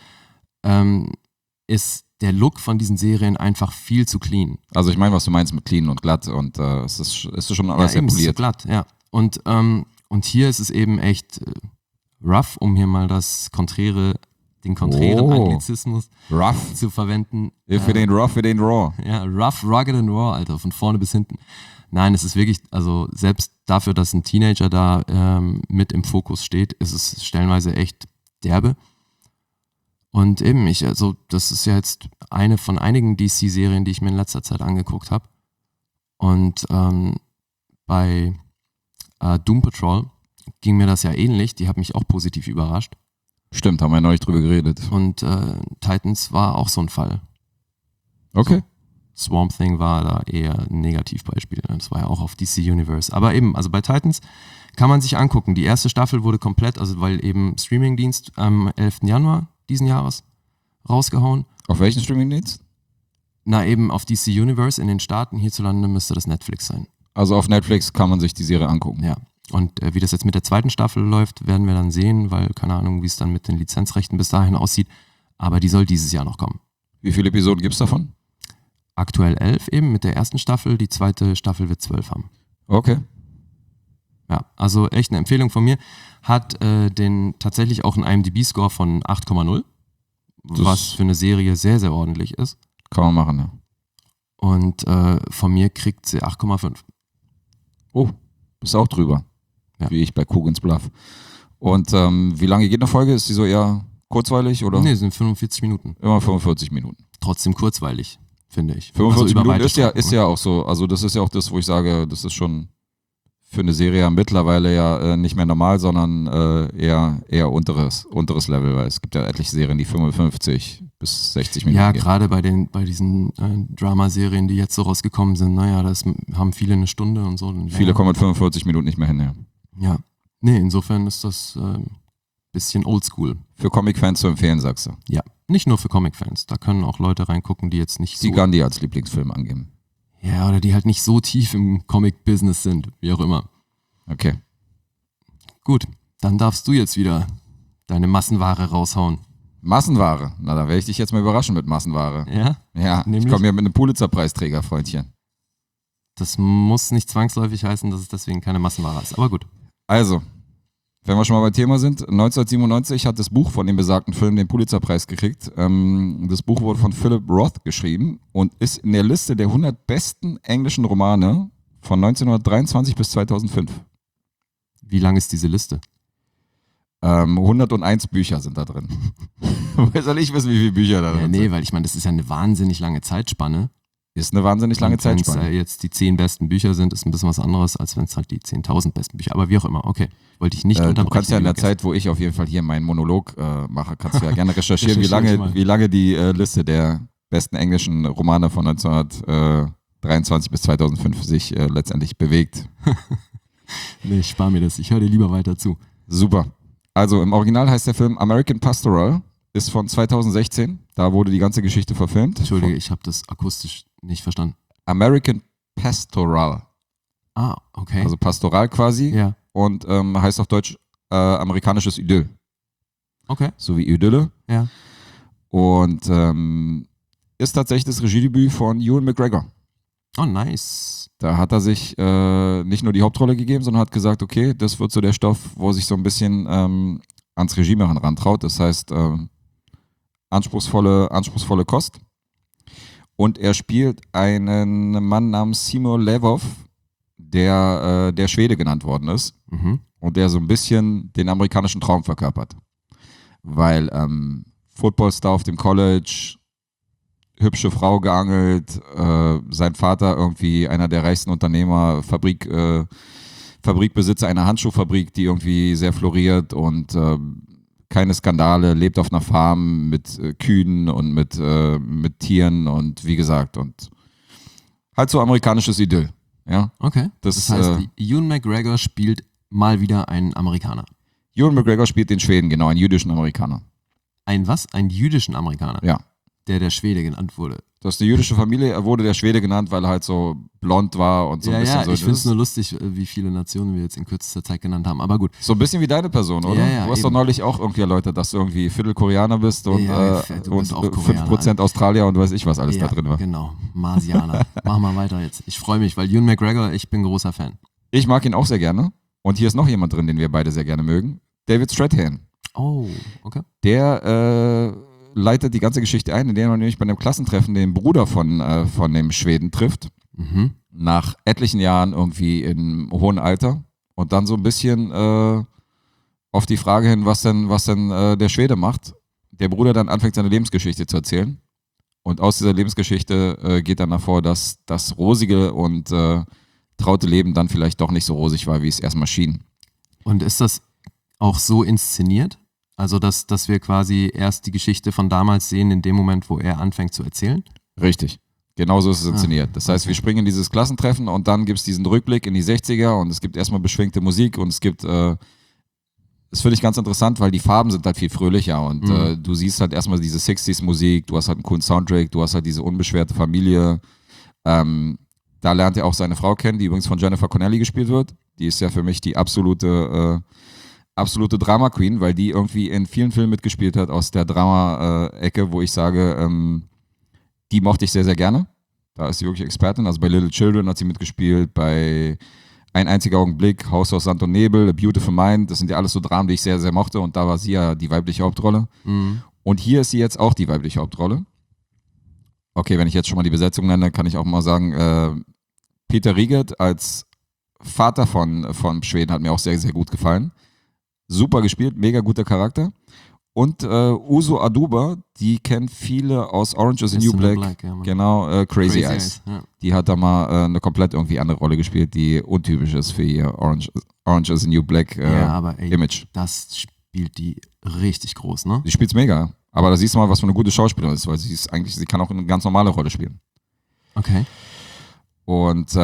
ist der Look von diesen Serien einfach viel zu clean. Also ich meine, was du meinst mit clean und glatt und es ist schon alles sehr eben, es ist so poliert. glatt, ja. Und hier ist es eben echt rough, um hier mal den konträren Anglizismus Rough. zu verwenden. If it ain't rough, it ain't raw. Ja, rough, rugged and raw, Alter, von vorne bis hinten. Nein, es ist wirklich, also selbst dafür, dass ein Teenager da mit im Fokus steht, ist es stellenweise echt derbe. Und eben, das ist ja jetzt eine von einigen DC-Serien, die ich mir in letzter Zeit angeguckt habe. Und bei Doom Patrol ging mir das ja ähnlich, die hat mich auch positiv überrascht. Stimmt, haben wir neulich drüber geredet. Und Titans war auch so ein Fall. Okay. Swamp Thing war da eher ein Negativbeispiel. Das war ja auch auf DC Universe. Aber eben, also bei Titans kann man sich angucken. Die erste Staffel wurde komplett, also weil eben Streamingdienst am 11. Januar diesen Jahres rausgehauen. Auf welchen Streamingdienst? Na eben auf DC Universe in den Staaten. Hierzulande müsste das Netflix sein. Also auf Netflix kann man sich die Serie angucken. Ja. Und wie das jetzt mit der zweiten Staffel läuft, werden wir dann sehen, weil keine Ahnung, wie es dann mit den Lizenzrechten bis dahin aussieht. Aber die soll dieses Jahr noch kommen. Wie viele Episoden gibt es davon? Aktuell 11 eben mit der ersten Staffel. Die zweite Staffel wird 12 haben. Okay. Ja, also echt eine Empfehlung von mir. Hat tatsächlich auch einen IMDb-Score von 8,0, was für eine Serie sehr, sehr ordentlich ist. Kann man machen, ja. Und von mir kriegt sie 8,5. Oh, bist auch drüber. Ja. Wie ich bei Coogan's Bluff. Und wie lange geht eine Folge? Ist die so eher kurzweilig oder? Nee, sind 45 Minuten. Immer 45 Minuten. Trotzdem kurzweilig. finde ich. 45 über Minuten weite ist ja, Strecken, ist ja auch so, also das ist ja auch das, wo ich sage, das ist schon für eine Serie ja mittlerweile ja nicht mehr normal, sondern eher unteres Level, weil es gibt ja etliche Serien, die 55 bis 60 Minuten Ja, gehen. gerade bei diesen Dramaserien, die jetzt so rausgekommen sind, naja, das haben viele eine Stunde und so. Viele kommen mit 45 Minuten nicht mehr hin, ja. Ja, nee, insofern ist das bisschen oldschool. Für Comic-Fans zu empfehlen, sagst du. Ja, nicht nur für Comic-Fans. Da können auch Leute reingucken, die jetzt nicht Die so... Gandhi als Lieblingsfilm angeben. Ja, oder die halt nicht so tief im Comic-Business sind, wie auch immer. Okay. Gut, dann darfst du jetzt wieder deine Massenware raushauen. Massenware. Na, da werde ich dich jetzt mal überraschen mit Massenware. Ja? Ja, ich Nämlich? komme hier mit einem Pulitzer-Preisträger, Freundchen. Das muss nicht zwangsläufig heißen, dass es deswegen keine Massenware ist. Aber gut. Also, wenn wir schon mal beim Thema sind, 1997 hat das Buch von dem besagten Film den Pulitzer-Preis gekriegt. Das Buch wurde von Philip Roth geschrieben und ist in der Liste der 100 besten englischen Romane von 1923 bis 2005. Wie lang ist diese Liste? 101 Bücher sind da drin. Woher soll ich wissen, wie viele Bücher da drin Ja, nee, sind? weil ich meine, das ist ja eine wahnsinnig lange Zeitspanne. Ist eine wahnsinnig lange Und wenn's, Zeitspanne. jetzt die 10 besten Bücher sind, ist ein bisschen was anderes, als wenn es halt die 10.000 besten Bücher. Aber wie auch immer, okay. Wollte ich nicht Du unterbrechen. kannst ja in der lieber Gäste. Zeit, wo ich auf jeden Fall hier meinen Monolog mache, kannst du ja gerne recherchieren, Recherchiere ich mal. wie lange die Liste der besten englischen Romane von 1923 bis 2005 sich letztendlich bewegt. Nee, ich spare mir das. Ich höre dir lieber weiter zu. Super. Also im Original heißt der Film American Pastoral, ist von 2016. Da wurde die ganze Geschichte verfilmt. Entschuldige, ich habe das akustisch nicht verstanden. American Pastoral. Ah, okay. Also Pastoral quasi. ja, Und heißt auf Deutsch amerikanisches Idyll. okay. So wie Idylle. Ja. Und ist tatsächlich das Regiedebüt von Ewan McGregor. Oh, nice. Da hat er sich nicht nur die Hauptrolle gegeben, sondern hat gesagt, okay, das wird so der Stoff, wo er sich so ein bisschen ans Regie machen rantraut. Das heißt, anspruchsvolle Kost. Und er spielt einen Mann namens Simo Levov, der Schwede genannt worden ist Mhm. und der so ein bisschen den amerikanischen Traum verkörpert. Weil Footballstar auf dem College, hübsche Frau geangelt, sein Vater irgendwie einer der reichsten Unternehmer, Fabrikbesitzer einer Handschuhfabrik, die irgendwie sehr floriert und keine Skandale, lebt auf einer Farm mit Kühen und mit Tieren und wie gesagt und halt so amerikanisches Idyll. Ja? Okay. Das, Das heißt, Ewan McGregor spielt mal wieder einen Amerikaner. Ewan McGregor spielt den Schweden, genau, einen jüdischen Amerikaner. Ein was? Einen jüdischen Amerikaner, Ja. der Schwede genannt wurde. Das ist eine jüdische Familie, er wurde der Schwede genannt, weil er halt so blond war und so ein bisschen so. ich finde es das- nur lustig, wie viele Nationen wir jetzt in kürzester Zeit genannt haben. Aber gut. So ein bisschen wie deine Person, oder? Ja, ja, du hast doch eben. neulich auch irgendwie erläutert, dass du irgendwie Viertelkoreaner bist und, Ja, du bist auch Koreaner, 5% Australier und weiß ich, was alles ja, da drin war. genau. Marsianer. Machen wir weiter jetzt. Ich freue mich, weil Ewan McGregor, ich bin großer Fan. Ich mag ihn auch sehr gerne. Und hier ist noch jemand drin, den wir beide sehr gerne mögen. David Strathairn. Oh, okay. Der leitet die ganze Geschichte ein, indem er nämlich bei einem Klassentreffen den Bruder von dem Schweden trifft. Mhm. Nach etlichen Jahren irgendwie im hohen Alter. Und dann so ein bisschen auf die Frage hin, was denn der Schwede macht, der Bruder dann anfängt, seine Lebensgeschichte zu erzählen. Und aus dieser Lebensgeschichte geht dann hervor, dass das rosige und traute Leben dann vielleicht doch nicht so rosig war, wie es erstmal schien. Und ist das auch so inszeniert? Also, dass wir quasi erst die Geschichte von damals sehen, in dem Moment, wo er anfängt zu erzählen? Richtig. Genauso ist es inszeniert. Das heißt, okay. wir springen in dieses Klassentreffen und dann gibt es diesen Rückblick in die 60er und es gibt erstmal beschwingte Musik und es gibt, das finde ich ganz interessant, weil die Farben sind halt viel fröhlicher und du siehst halt erstmal diese 60s-Musik, du hast halt einen coolen Soundtrack, du hast halt diese unbeschwerte Familie. Da lernt er auch seine Frau kennen, die übrigens von Jennifer Connelly gespielt wird. Die ist ja für mich die absolute Drama Queen, weil die irgendwie in vielen Filmen mitgespielt hat aus der Drama-Ecke, wo ich sage, die mochte ich sehr, sehr gerne. Da ist sie wirklich Expertin. Also bei Little Children hat sie mitgespielt, bei Ein einziger Augenblick, Haus aus Sand und Nebel, A Beautiful Mind. Das sind ja alles so Dramen, die ich sehr, sehr mochte. Und da war sie ja die weibliche Hauptrolle. Mhm. Und hier ist sie jetzt auch die weibliche Hauptrolle. Okay, wenn ich jetzt schon mal die Besetzung nenne, kann ich auch mal sagen, Peter Riegert als Vater von Schweden hat mir auch sehr, sehr gut gefallen. Super gespielt, mega guter Charakter. Und Uzo Aduba, die kennen viele aus Orange is the New Black. Ja, Mann. Genau, Crazy Eyes. Ja. Die hat da mal eine komplett irgendwie andere Rolle gespielt, die untypisch ist für ihr Orange is the New Black aber ey, Image. das spielt die richtig groß, ne? Sie spielt's mega. Aber da siehst du mal, was für eine gute Schauspielerin ist, weil sie kann auch eine ganz normale Rolle spielen. Okay. Und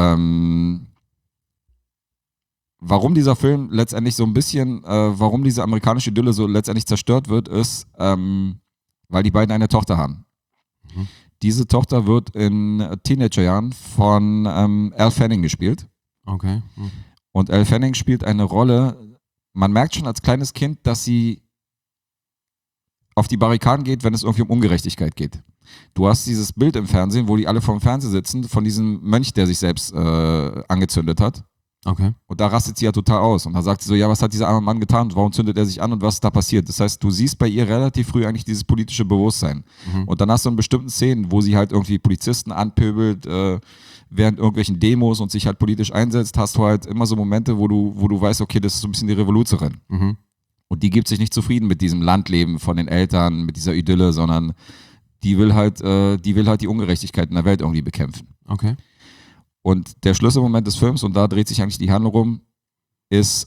warum dieser Film letztendlich so ein bisschen, warum diese amerikanische Idylle so letztendlich zerstört wird, ist, weil die beiden eine Tochter haben. Mhm. Diese Tochter wird in Teenagerjahren von Elle Fanning gespielt. Okay. Und Elle Fanning spielt eine Rolle, man merkt schon als kleines Kind, dass sie auf die Barrikaden geht, wenn es irgendwie um Ungerechtigkeit geht. Du hast dieses Bild im Fernsehen, wo die alle vorm Fernseher sitzen, von diesem Mönch, der sich selbst angezündet hat. Okay. Und da rastet sie ja total aus. Und da sagt sie so, ja, was hat dieser arme Mann getan? Warum zündet er sich an und was ist da passiert? Das heißt, du siehst bei ihr relativ früh eigentlich dieses politische Bewusstsein. Mhm. Und dann hast du in bestimmten Szenen, wo sie halt irgendwie Polizisten anpöbelt, während irgendwelchen Demos und sich halt politisch einsetzt, hast du halt immer so Momente, wo du weißt, okay, das ist so ein bisschen die Revoluzerin. Mhm. Und die gibt sich nicht zufrieden mit diesem Landleben von den Eltern, mit dieser Idylle, sondern die will halt die Ungerechtigkeit in der Welt irgendwie bekämpfen. Okay. Und der Schlüsselmoment des Films, und da dreht sich eigentlich die Handlung rum, ist,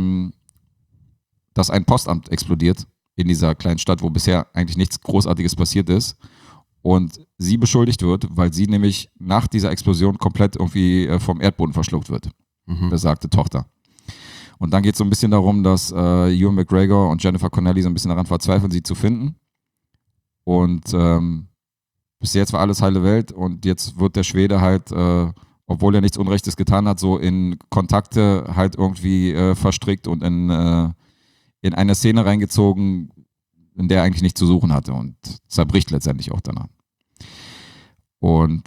dass ein Postamt explodiert in dieser kleinen Stadt, wo bisher eigentlich nichts Großartiges passiert ist. Und sie beschuldigt wird, weil sie nämlich nach dieser Explosion komplett irgendwie vom Erdboden verschluckt wird. Mhm. Besagte Tochter. Und dann geht es so ein bisschen darum, dass Ewan McGregor und Jennifer Connelly so ein bisschen daran verzweifeln, sie zu finden. Und bis jetzt war alles heile Welt und jetzt wird der Schwede halt, obwohl er nichts Unrechtes getan hat, so in Kontakte halt irgendwie verstrickt und in eine Szene reingezogen, in der er eigentlich nichts zu suchen hatte und zerbricht letztendlich auch danach. Und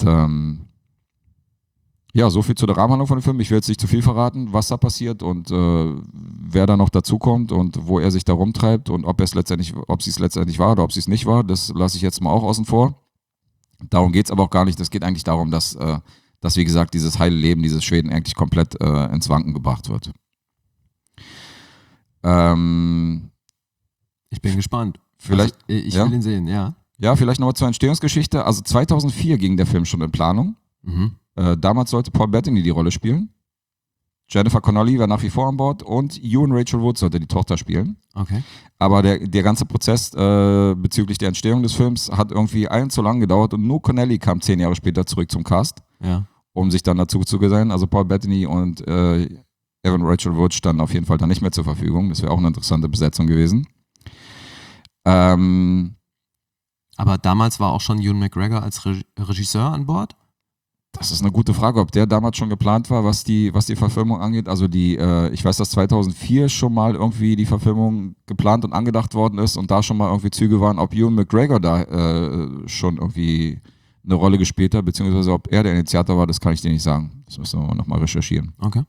ja, so viel zu der Rahmenhandlung von dem Film. Ich will jetzt nicht zu viel verraten, was da passiert und wer da noch dazukommt und wo er sich da rumtreibt und ob sie es letztendlich war oder ob sie es nicht war, das lasse ich jetzt mal auch außen vor. Darum geht es aber auch gar nicht. Es geht eigentlich darum, dass wie gesagt, dieses heile Leben dieses Schweden eigentlich komplett ins Wanken gebracht wird. Ich bin gespannt. Vielleicht, also, ich ja? will ihn sehen, ja. Ja, vielleicht nochmal zur Entstehungsgeschichte. Also 2004 ging der Film schon in Planung. Mhm. Damals sollte Paul Bettany die Rolle spielen. Jennifer Connelly war nach wie vor an Bord und Ewan Rachel Wood sollte die Tochter spielen. Okay. Aber der ganze Prozess bezüglich der Entstehung des Films hat irgendwie allen zu lang gedauert und nur Connelly kam 10 Jahre später zurück zum Cast, Ja. um sich dann dazu zu gesellen. Also Paul Bettany und Ewan Rachel Wood standen auf jeden Fall dann nicht mehr zur Verfügung. Das wäre auch eine interessante Besetzung gewesen. Aber damals war auch schon Ewan McGregor als Regisseur an Bord? Das ist eine gute Frage, ob der damals schon geplant war, was die Verfilmung angeht. Also ich weiß, dass 2004 schon mal irgendwie die Verfilmung geplant und angedacht worden ist und da schon mal irgendwie Züge waren, ob Ewan McGregor da schon irgendwie eine Rolle gespielt hat, beziehungsweise ob er der Initiator war, das kann ich dir nicht sagen. Das müssen wir nochmal recherchieren. Okay.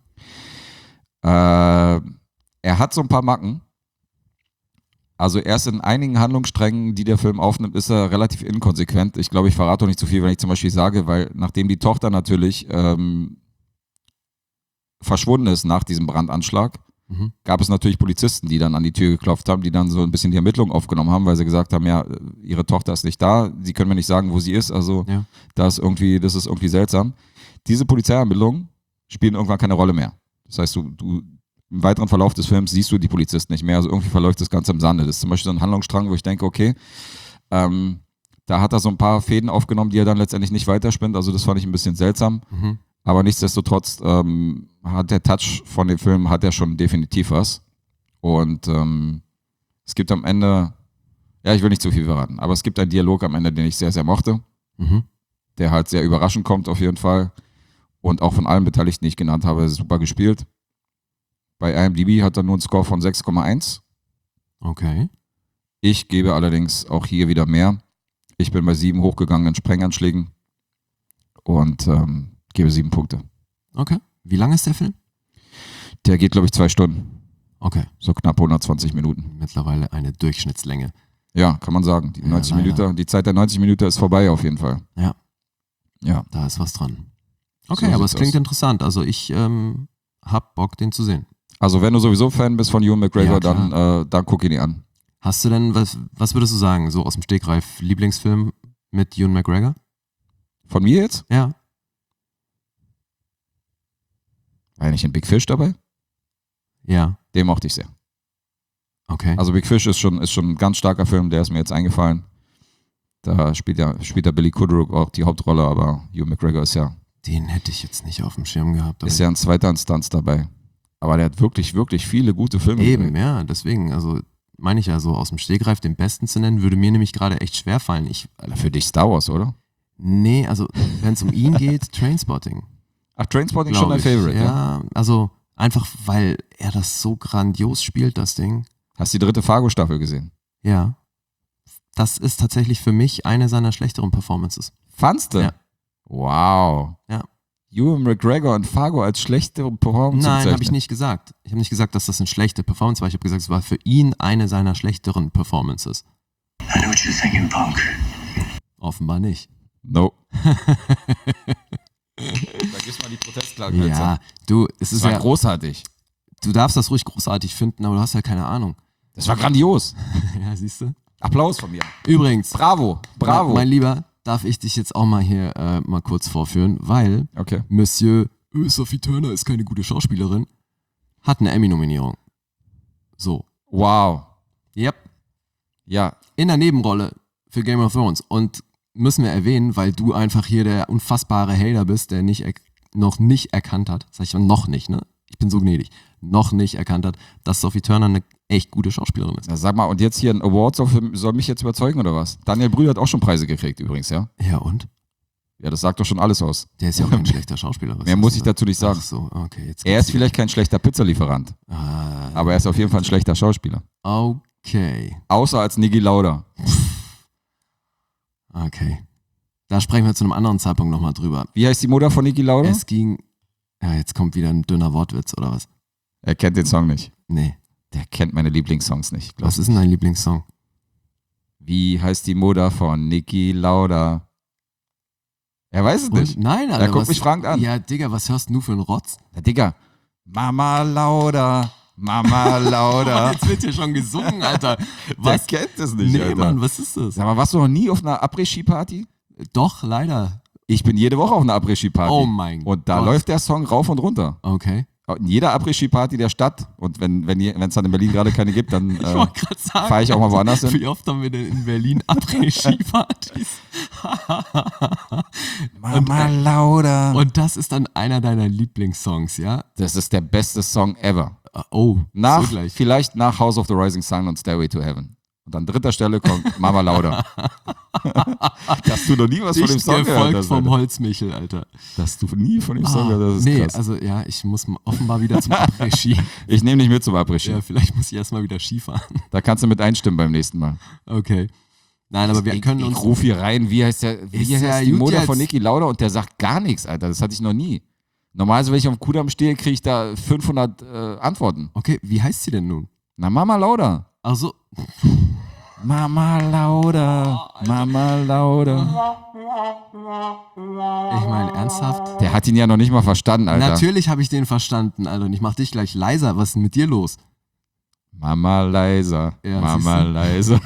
Er hat so ein paar Macken. Also erst in einigen Handlungssträngen, die der Film aufnimmt, ist er relativ inkonsequent. Ich glaube, ich verrate auch nicht zu viel, wenn ich zum Beispiel sage, weil nachdem die Tochter natürlich verschwunden ist nach diesem Brandanschlag, gab es natürlich Polizisten, die dann an die Tür geklopft haben, die dann so ein bisschen die Ermittlungen aufgenommen haben, weil sie gesagt haben, ja, ihre Tochter ist nicht da, sie können mir nicht sagen, wo sie ist, also Ja. das ist irgendwie seltsam. Diese Polizeiermittlungen spielen irgendwann keine Rolle mehr. Das heißt, du im weiteren Verlauf des Films siehst du die Polizisten nicht mehr, also irgendwie verläuft das Ganze im Sande. Das ist zum Beispiel so ein Handlungsstrang, wo ich denke, okay, da hat er so ein paar Fäden aufgenommen, die er dann letztendlich nicht weiterspinnt, also das fand ich ein bisschen seltsam, aber nichtsdestotrotz hat der Touch von dem Film, hat er schon definitiv was und es gibt am Ende, ja, ich will nicht zu viel verraten, aber es gibt einen Dialog am Ende, den ich sehr, sehr mochte, der halt sehr überraschend kommt auf jeden Fall und auch von allen Beteiligten, die ich genannt habe, super gespielt. Bei IMDb hat er nur einen Score von 6,1. Okay. Ich gebe allerdings auch hier wieder mehr. Ich bin bei 7 hochgegangenen Sprenganschlägen und gebe 7 Punkte. Okay. Wie lang ist der Film? Der geht, glaube ich, 2 Stunden. Okay. So knapp 120 Minuten. Mittlerweile eine Durchschnittslänge. Ja, kann man sagen. Die, 90 leider. Minuten, die Zeit der 90 Minuten ist vorbei auf jeden Fall. Ja. Ja. Da ist was dran. Okay, So aber es sieht's klingt aus. interessant. Also ich hab Bock, den zu sehen. Also wenn du sowieso Fan bist von Ewan McGregor, Ja, klar. dann guck ihn dir an. Hast du denn, was würdest du sagen, so aus dem Stegreif, Lieblingsfilm mit Ewan McGregor? Von mir jetzt? Ja. War nicht in Big Fish dabei? Ja. Den mochte ich sehr. Okay. Also Big Fish ist schon ein ganz starker Film, der ist mir jetzt eingefallen. Da spielt ja Billy Kudrow auch die Hauptrolle, aber Ewan McGregor ist ja Den hätte ich jetzt nicht auf dem Schirm gehabt. ist ja in zweiter Instanz dabei. Aber der hat wirklich, wirklich viele gute Filme. Eben, ja, deswegen, also meine ich ja so, aus dem Stegreif den besten zu nennen, würde mir nämlich gerade echt schwer fallen. Für dich Star Wars, oder? Nee, also wenn es um ihn geht, Trainspotting. Ach, Trainspotting ist schon dein glaub ich. Favorite, ja? Ja, also einfach, weil er das so grandios spielt, das Ding. Hast du die 3. Fargo-Staffel gesehen? Ja. Das ist tatsächlich für mich eine seiner schlechteren Performances. Fandst du? Ja. Wow. Ja. Ewan McGregor und Fargo als schlechte Performance Nein, habe ich bezeichnet. nicht gesagt. Ich habe nicht gesagt, dass das eine schlechte Performance war. Ich habe gesagt, es war für ihn eine seiner schlechteren Performances. I know what you're thinking, punk. Offenbar nicht. No. Vergiss mal die Protestklage. Ja, du, es Das ist war ja, großartig. du darfst das ruhig großartig finden, aber du hast ja keine Ahnung. Das war grandios. Ja, siehst du? Applaus von mir. Übrigens, Bravo. Bravo. Mein Lieber, darf ich dich jetzt auch mal hier mal kurz vorführen, weil Okay. Monsieur Sophie Turner ist keine gute Schauspielerin, hat eine Emmy-Nominierung. So. Wow. Yep. Ja. In der Nebenrolle für Game of Thrones. Und müssen wir erwähnen, weil du einfach hier der unfassbare Hater bist, der noch nicht erkannt hat, sag ich mal, noch nicht, ne? Ich bin so gnädig, noch nicht erkannt hat, dass Sophie Turner eine echt gute Schauspielerin ist. Na, sag mal, und jetzt hier ein Award soll mich jetzt überzeugen oder was? Daniel Brühl hat auch schon Preise gekriegt übrigens, ja? Ja, und? Ja, das sagt doch schon alles aus. Der ist ja auch kein schlechter Schauspieler. was Mehr hast muss du ich da? dazu nicht sagen. Ach so, okay. Jetzt Er ist vielleicht kein schlechter Pizzalieferant, aber er ist auf jeden Fall ein schlechter Schauspieler. Okay. Außer als Niki Lauda. Okay. Da sprechen wir zu einem anderen Zeitpunkt nochmal drüber. Wie heißt die Mutter von Niki Lauda? Es ging. Ja, jetzt kommt wieder ein dünner Wortwitz, oder was? Er kennt den Song nicht. Nee. Der kennt meine Lieblingssongs nicht. glaub Was ist ich. denn dein Lieblingssong? Wie heißt die Mutter von Niki Lauda? Er weiß es nicht. Nein, Alter. Er guckt mich fragend an. Ja, Digga, was hörst du für einen Rotz? Ja, Digga. Mama Lauda. Mama Lauda. Jetzt wird hier schon gesungen, Alter. Der Was? kennt es nicht, Nee, Alter. Mann, was ist das? Sag mal, warst du noch nie auf einer Après-Ski-Party? Doch, leider. Ich bin jede Woche auf einer Après-Ski-Party. Oh mein Gott. Und da läuft der Song rauf und runter. Okay. In jeder Après-Ski-Party der Stadt. Und wenn es dann in Berlin gerade keine gibt, dann Ich wollte gerade sagen, fahre ich auch mal woanders hin. wie oft haben wir denn in Berlin Après-Ski-Partys? Mama Lauda. Und das ist dann einer deiner Lieblingssongs, ja? Das ist der beste Song ever. Oh, so gleich. Vielleicht nach House of the Rising Sun und Stairway to Heaven. Und an dritter Stelle kommt Mama Lauda. Dass du noch nie was von dem Dicht Song gehört gefolgt hast. vom Alter. Holzmichel, Alter. Dass du nie von dem Song gehört hast, das ist Nee, krass. also ja, ich muss offenbar wieder zum Après-Ski. Ich nehme dich mit zum Après-Ski. Ja, vielleicht muss ich erstmal wieder Skifahren. Da kannst du mit einstimmen beim nächsten Mal. Okay. Nein, aber wir können Ich uns... ruf hier rein, wie heißt Ist ja die gut Mutter jetzt. von Niki Lauda und der sagt gar nichts, Alter. Das hatte ich noch nie. Normalerweise, wenn ich auf dem Kudamm stehe, kriege ich da 500 Antworten. Okay, wie heißt sie denn nun? Na, Mama Lauda. Also, Mama Lauda. Mama Lauda. ich meine, ernsthaft? Der hat ihn ja noch nicht mal verstanden, Alter. Natürlich habe ich den verstanden, Alter. Und ich mach dich gleich leiser. Was ist denn mit dir los? Mama leiser. Ja, Mama siehst leiser.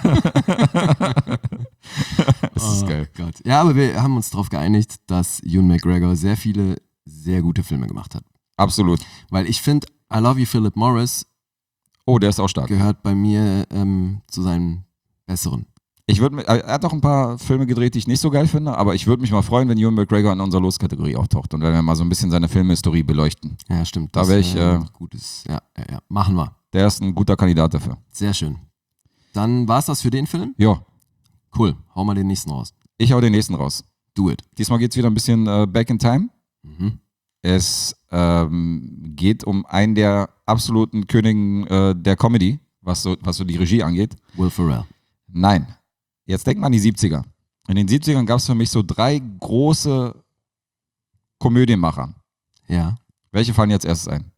Das ist geil. Gott. Ja, aber wir haben uns darauf geeinigt, dass Ewan McGregor sehr viele, sehr gute Filme gemacht hat. Absolut. Weil ich finde, I Love You, Philip Morris Oh, der ist auch stark. gehört bei mir zu seinen besseren. Er hat auch ein paar Filme gedreht, die ich nicht so geil finde, aber ich würde mich mal freuen, wenn Ewan McGregor in unserer Loskategorie auftaucht und wenn wir mal so ein bisschen seine Filmhistorie beleuchten. Ja, stimmt. Da das wär ich, wär gutes. Ja. Machen wir. Der ist ein guter Kandidat dafür. Sehr schön. Dann war's das für den Film? Ja, Cool. Hau mal den nächsten raus. ich hau den nächsten raus. Do it. Diesmal geht es wieder ein bisschen back in time. Mhm. Es geht um einen der absoluten Königen der Comedy, was so die Regie angeht. Will Ferrell. Nein. Jetzt denk mal an die 70er. In den 70ern gab es für mich so 3 große Komödienmacher. Ja. Welche fallen jetzt erstes ein?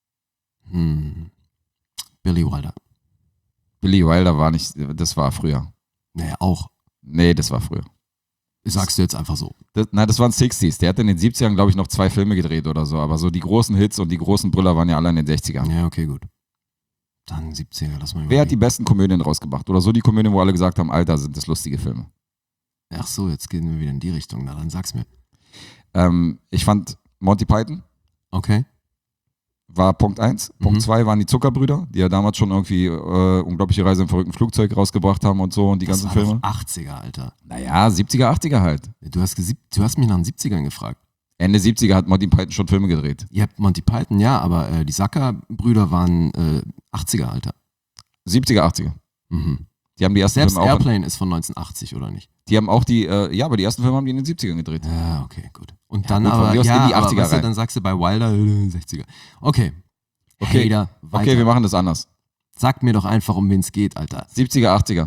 Billy Wilder. Billy Wilder war nicht, das war früher. Naja, auch. Nee, das war früher. Sagst du jetzt einfach so. Das waren 60s. Der hat in den 70ern, glaube ich, noch 2 Filme gedreht oder so. Aber so die großen Hits und die großen Brüller waren ja alle in den 60ern. Ja, okay, gut. Dann 70er, lass mal Wer hat die überlegen. besten Komödien rausgebracht? Oder so die Komödien, wo alle gesagt haben, Alter, sind das lustige Filme. Ach so, jetzt gehen wir wieder in die Richtung. Na, dann sag's mir. Ich fand Monty Python Okay. war Punkt 1. Punkt 2 waren die Zuckerbrüder, die ja damals schon irgendwie unglaubliche Reise im verrückten Flugzeug rausgebracht haben und so und die Das ganzen war Filme. doch 80er, Alter. Naja, 70er, 80er halt. Du hast mich nach den 70ern gefragt. Ende 70er hat Monty Python schon Filme gedreht. Ihr habt Monty Python, ja, aber die Zucker-Brüder waren 80er, Alter. 70er, 80er. Mhm. Die haben die ersten Selbst Filme auch. Airplane ist von 1980, oder nicht? Die haben auch die, ja, aber die ersten Filme haben die in den 70ern gedreht. Ja, okay, gut. Und Ja, dann gut, von aber, mir aus ja, in die aber 80er weißt du, rein. dann sagst du bei Wilder 60er. Okay. Okay. Hater, weiter. Okay, wir machen das anders. Sag mir doch einfach, um wen es geht, Alter. 70er, 80er.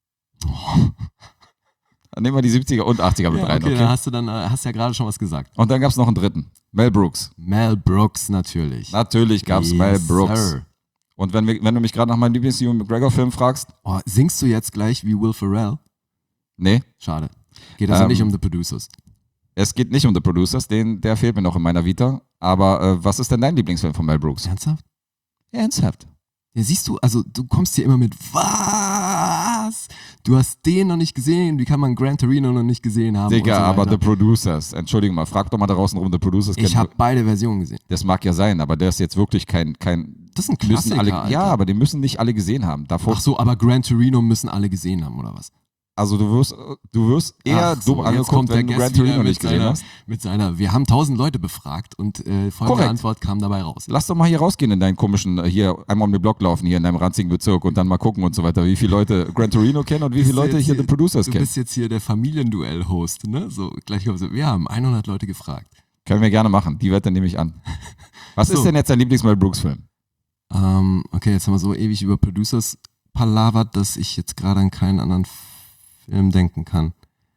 Dann nehmen wir die 70er und 80er mit Ja, rein, okay, okay? dann hast du ja gerade schon was gesagt. Und dann gab es noch einen dritten. Mel Brooks. Mel Brooks natürlich. Natürlich gab es Yes, Mel Brooks. Sir. Und wenn du mich gerade nach meinem Lieblings-Ewan McGregor-Film fragst, Oh, singst du jetzt gleich wie Will Ferrell? nee, Schade. Geht also Ähm, nicht um The Producers. es geht nicht um The Producers, der fehlt mir noch in meiner Vita. Aber was ist denn dein Lieblingsfilm von Mel Brooks? Ernsthaft? Ernsthaft. Ja, siehst du, also du kommst hier immer mit was? Du hast den noch nicht gesehen? Wie kann man Gran Torino noch nicht gesehen haben? Digga, und so aber weiter. The Producers. Entschuldigung mal, frag doch mal da draußen rum, The Producers. Ich habe beide Versionen gesehen. Das mag ja sein, aber der ist jetzt wirklich kein Das ist ein müssen Klassiker, alle, Alter. ja, aber den müssen nicht alle gesehen haben. Davor, Ach so, aber Gran Torino müssen alle gesehen haben, oder was? also du wirst eher Ach so, dumm jetzt angeguckt, kommt der wenn du Guest Gran Torino wieder nicht gesehen hast. mit seiner, wir haben 1000 Leute befragt und folgende Korrekt. Antwort kam dabei raus. Lass doch mal hier rausgehen in deinen komischen, hier einmal um den Block laufen, hier in deinem ranzigen Bezirk und dann mal gucken und so weiter, wie viele Leute Gran Torino kennen und wie viele Leute hier The Producers Du kennen. bist jetzt hier der Familienduell-Host, ne? So, gleich kommen wir haben 100 Leute gefragt. Können wir gerne machen, die Wette nehme ich an. Was So. ist denn jetzt dein Lieblings-Mel Brooks-Film? Okay, jetzt haben wir so ewig über Producers palavert, dass ich jetzt gerade an keinen anderen Film denken kann.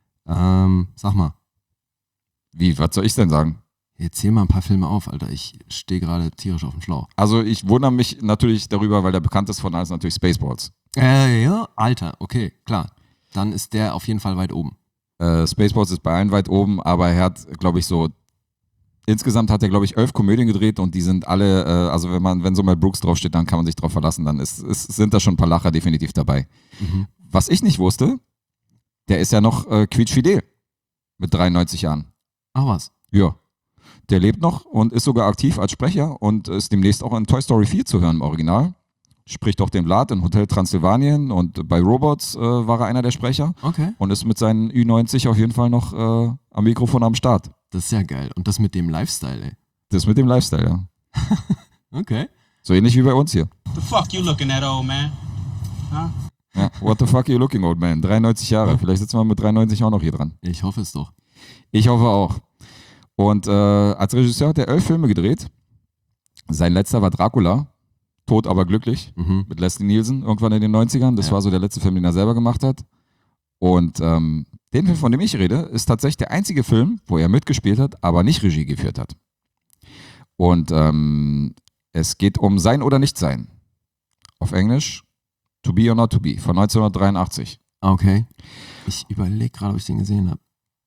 Sag mal, Wie, was soll ich denn sagen? jetzt zähl mal ein paar Filme auf, Alter. Ich stehe gerade tierisch auf dem Schlauch. Also ich wundere mich natürlich darüber, weil der bekannteste von allen ist natürlich Spaceballs. Ja, Alter, okay, klar. Dann ist der auf jeden Fall weit oben. Spaceballs ist bei allen weit oben, aber er hat, glaube ich, insgesamt hat er, glaube ich, 11 Komödien gedreht und die sind alle, also wenn so Mel Brooks draufsteht, dann kann man sich drauf verlassen, dann sind da schon ein paar Lacher definitiv dabei. Mhm. Was ich nicht wusste, der ist ja noch quietschfidel mit 93 Jahren. Ach was. Ja. Der lebt noch und ist sogar aktiv als Sprecher und ist demnächst auch in Toy Story 4 zu hören im Original. Spricht auch den Vlad in Hotel Transsilvanien und bei Robots war er einer der Sprecher Okay. und ist mit seinen Ü90 auf jeden Fall noch am Mikrofon am Start. Das ist ja geil. Und das mit dem Lifestyle, ey. Das mit dem Lifestyle, ja. Okay. So ähnlich wie bei uns hier. The fuck you looking at, old man? Huh? Ja. What the fuck are you looking, old man? 93 Jahre. Vielleicht sitzen wir mit 93 auch noch hier dran. Ich hoffe es doch. Ich hoffe auch. Und als Regisseur hat er 11 Filme gedreht. Sein letzter war Dracula. Tot, aber glücklich. Mhm. Mit Leslie Nielsen irgendwann in den 90ern. Das Ja. war so der letzte Film, den er selber gemacht hat. Und den Film, von dem ich rede, ist tatsächlich der einzige Film, wo er mitgespielt hat, aber nicht Regie geführt hat. Und es geht um Sein oder Nichtsein. Auf Englisch To Be or Not To Be von 1983. Okay. Ich überlege gerade, ob ich den gesehen habe.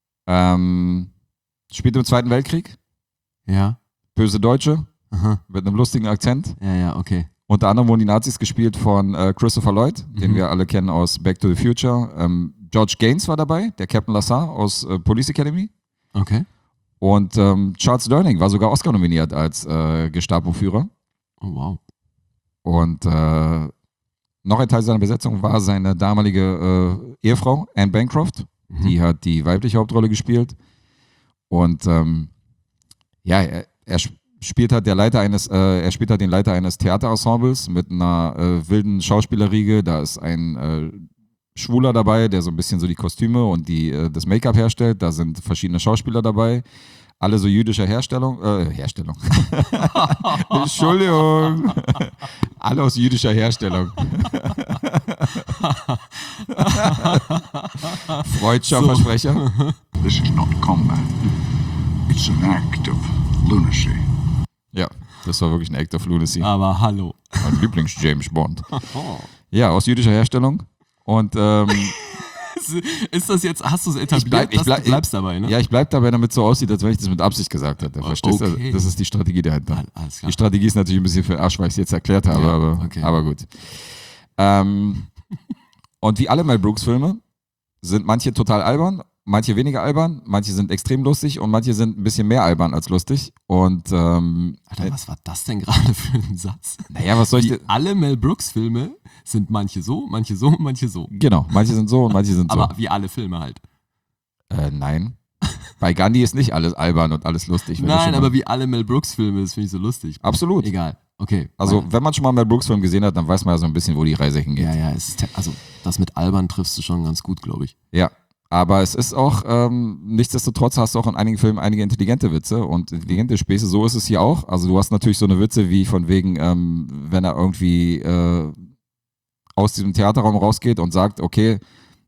Spielt im Zweiten Weltkrieg. Ja. Böse Deutsche Aha. mit einem lustigen Akzent. Ja, okay. Unter anderem wurden die Nazis gespielt von Christopher Lloyd, den Mhm. wir alle kennen aus Back to the Future. George Gaines war dabei, der Captain Lassar aus Police Academy. Okay. Und Charles Durning war sogar Oscar nominiert als Gestapo-Führer. Oh, wow. Und noch ein Teil seiner Besetzung war seine damalige Ehefrau, Anne Bancroft. Mhm. Die hat die weibliche Hauptrolle gespielt. Und ja, er spielt halt den Leiter eines Theaterensembles mit einer wilden Schauspielerriege. Da ist ein Schwuler dabei, der so ein bisschen so die Kostüme und das Make-up herstellt. Da sind verschiedene Schauspieler dabei. Alle so jüdischer Herstellung. Entschuldigung. Alle aus jüdischer Herstellung. Freudscher So. Versprecher. This is not combat. It's an act of lunacy. Ja, das war wirklich ein Act of Lunacy. Aber hallo. Mein Lieblings-James Bond. Oh. Ja, aus jüdischer Herstellung. Und Ist das jetzt, hast du es etabliert, Ich bleib- du bleibst dabei, ne? Ja, ich bleib dabei, damit es so aussieht, als wenn ich das mit Absicht gesagt hätte. Verstehst du? Okay. Das ist die Strategie dahinter. Alles klar. Die Strategie ist natürlich ein bisschen für Arsch, weil ich es jetzt erklärt habe, Ja, aber, okay. aber gut. Und wie alle Mel Brooks-Filme sind manche total albern, manche weniger albern, manche sind extrem lustig und manche sind ein bisschen mehr albern als lustig. Und Alter, was war das denn gerade für ein Satz? naja, was soll ich Wie dir. alle Mel Brooks-Filme sind manche so, manche so, manche so. Genau, manche sind so und manche sind so. Aber wie alle Filme halt. Nein. Bei Gandhi ist nicht alles albern und alles lustig. wenn du schon Nein, mal- aber wie alle Mel Brooks-Filme, das finde ich so lustig. Absolut. Egal. Okay. Also, weiter. wenn man schon mal einen Mel Brooks-Film gesehen hat, dann weiß man ja so ein bisschen, wo die Reise hingeht. Ja, also das mit albern triffst du schon ganz gut, glaube ich. Ja, aber es ist auch, nichtsdestotrotz hast du auch in einigen Filmen einige intelligente Witze und intelligente Späße. So ist es hier auch. Also du hast natürlich so eine Witze wie von wegen, wenn er irgendwie aus diesem Theaterraum rausgeht und sagt, okay,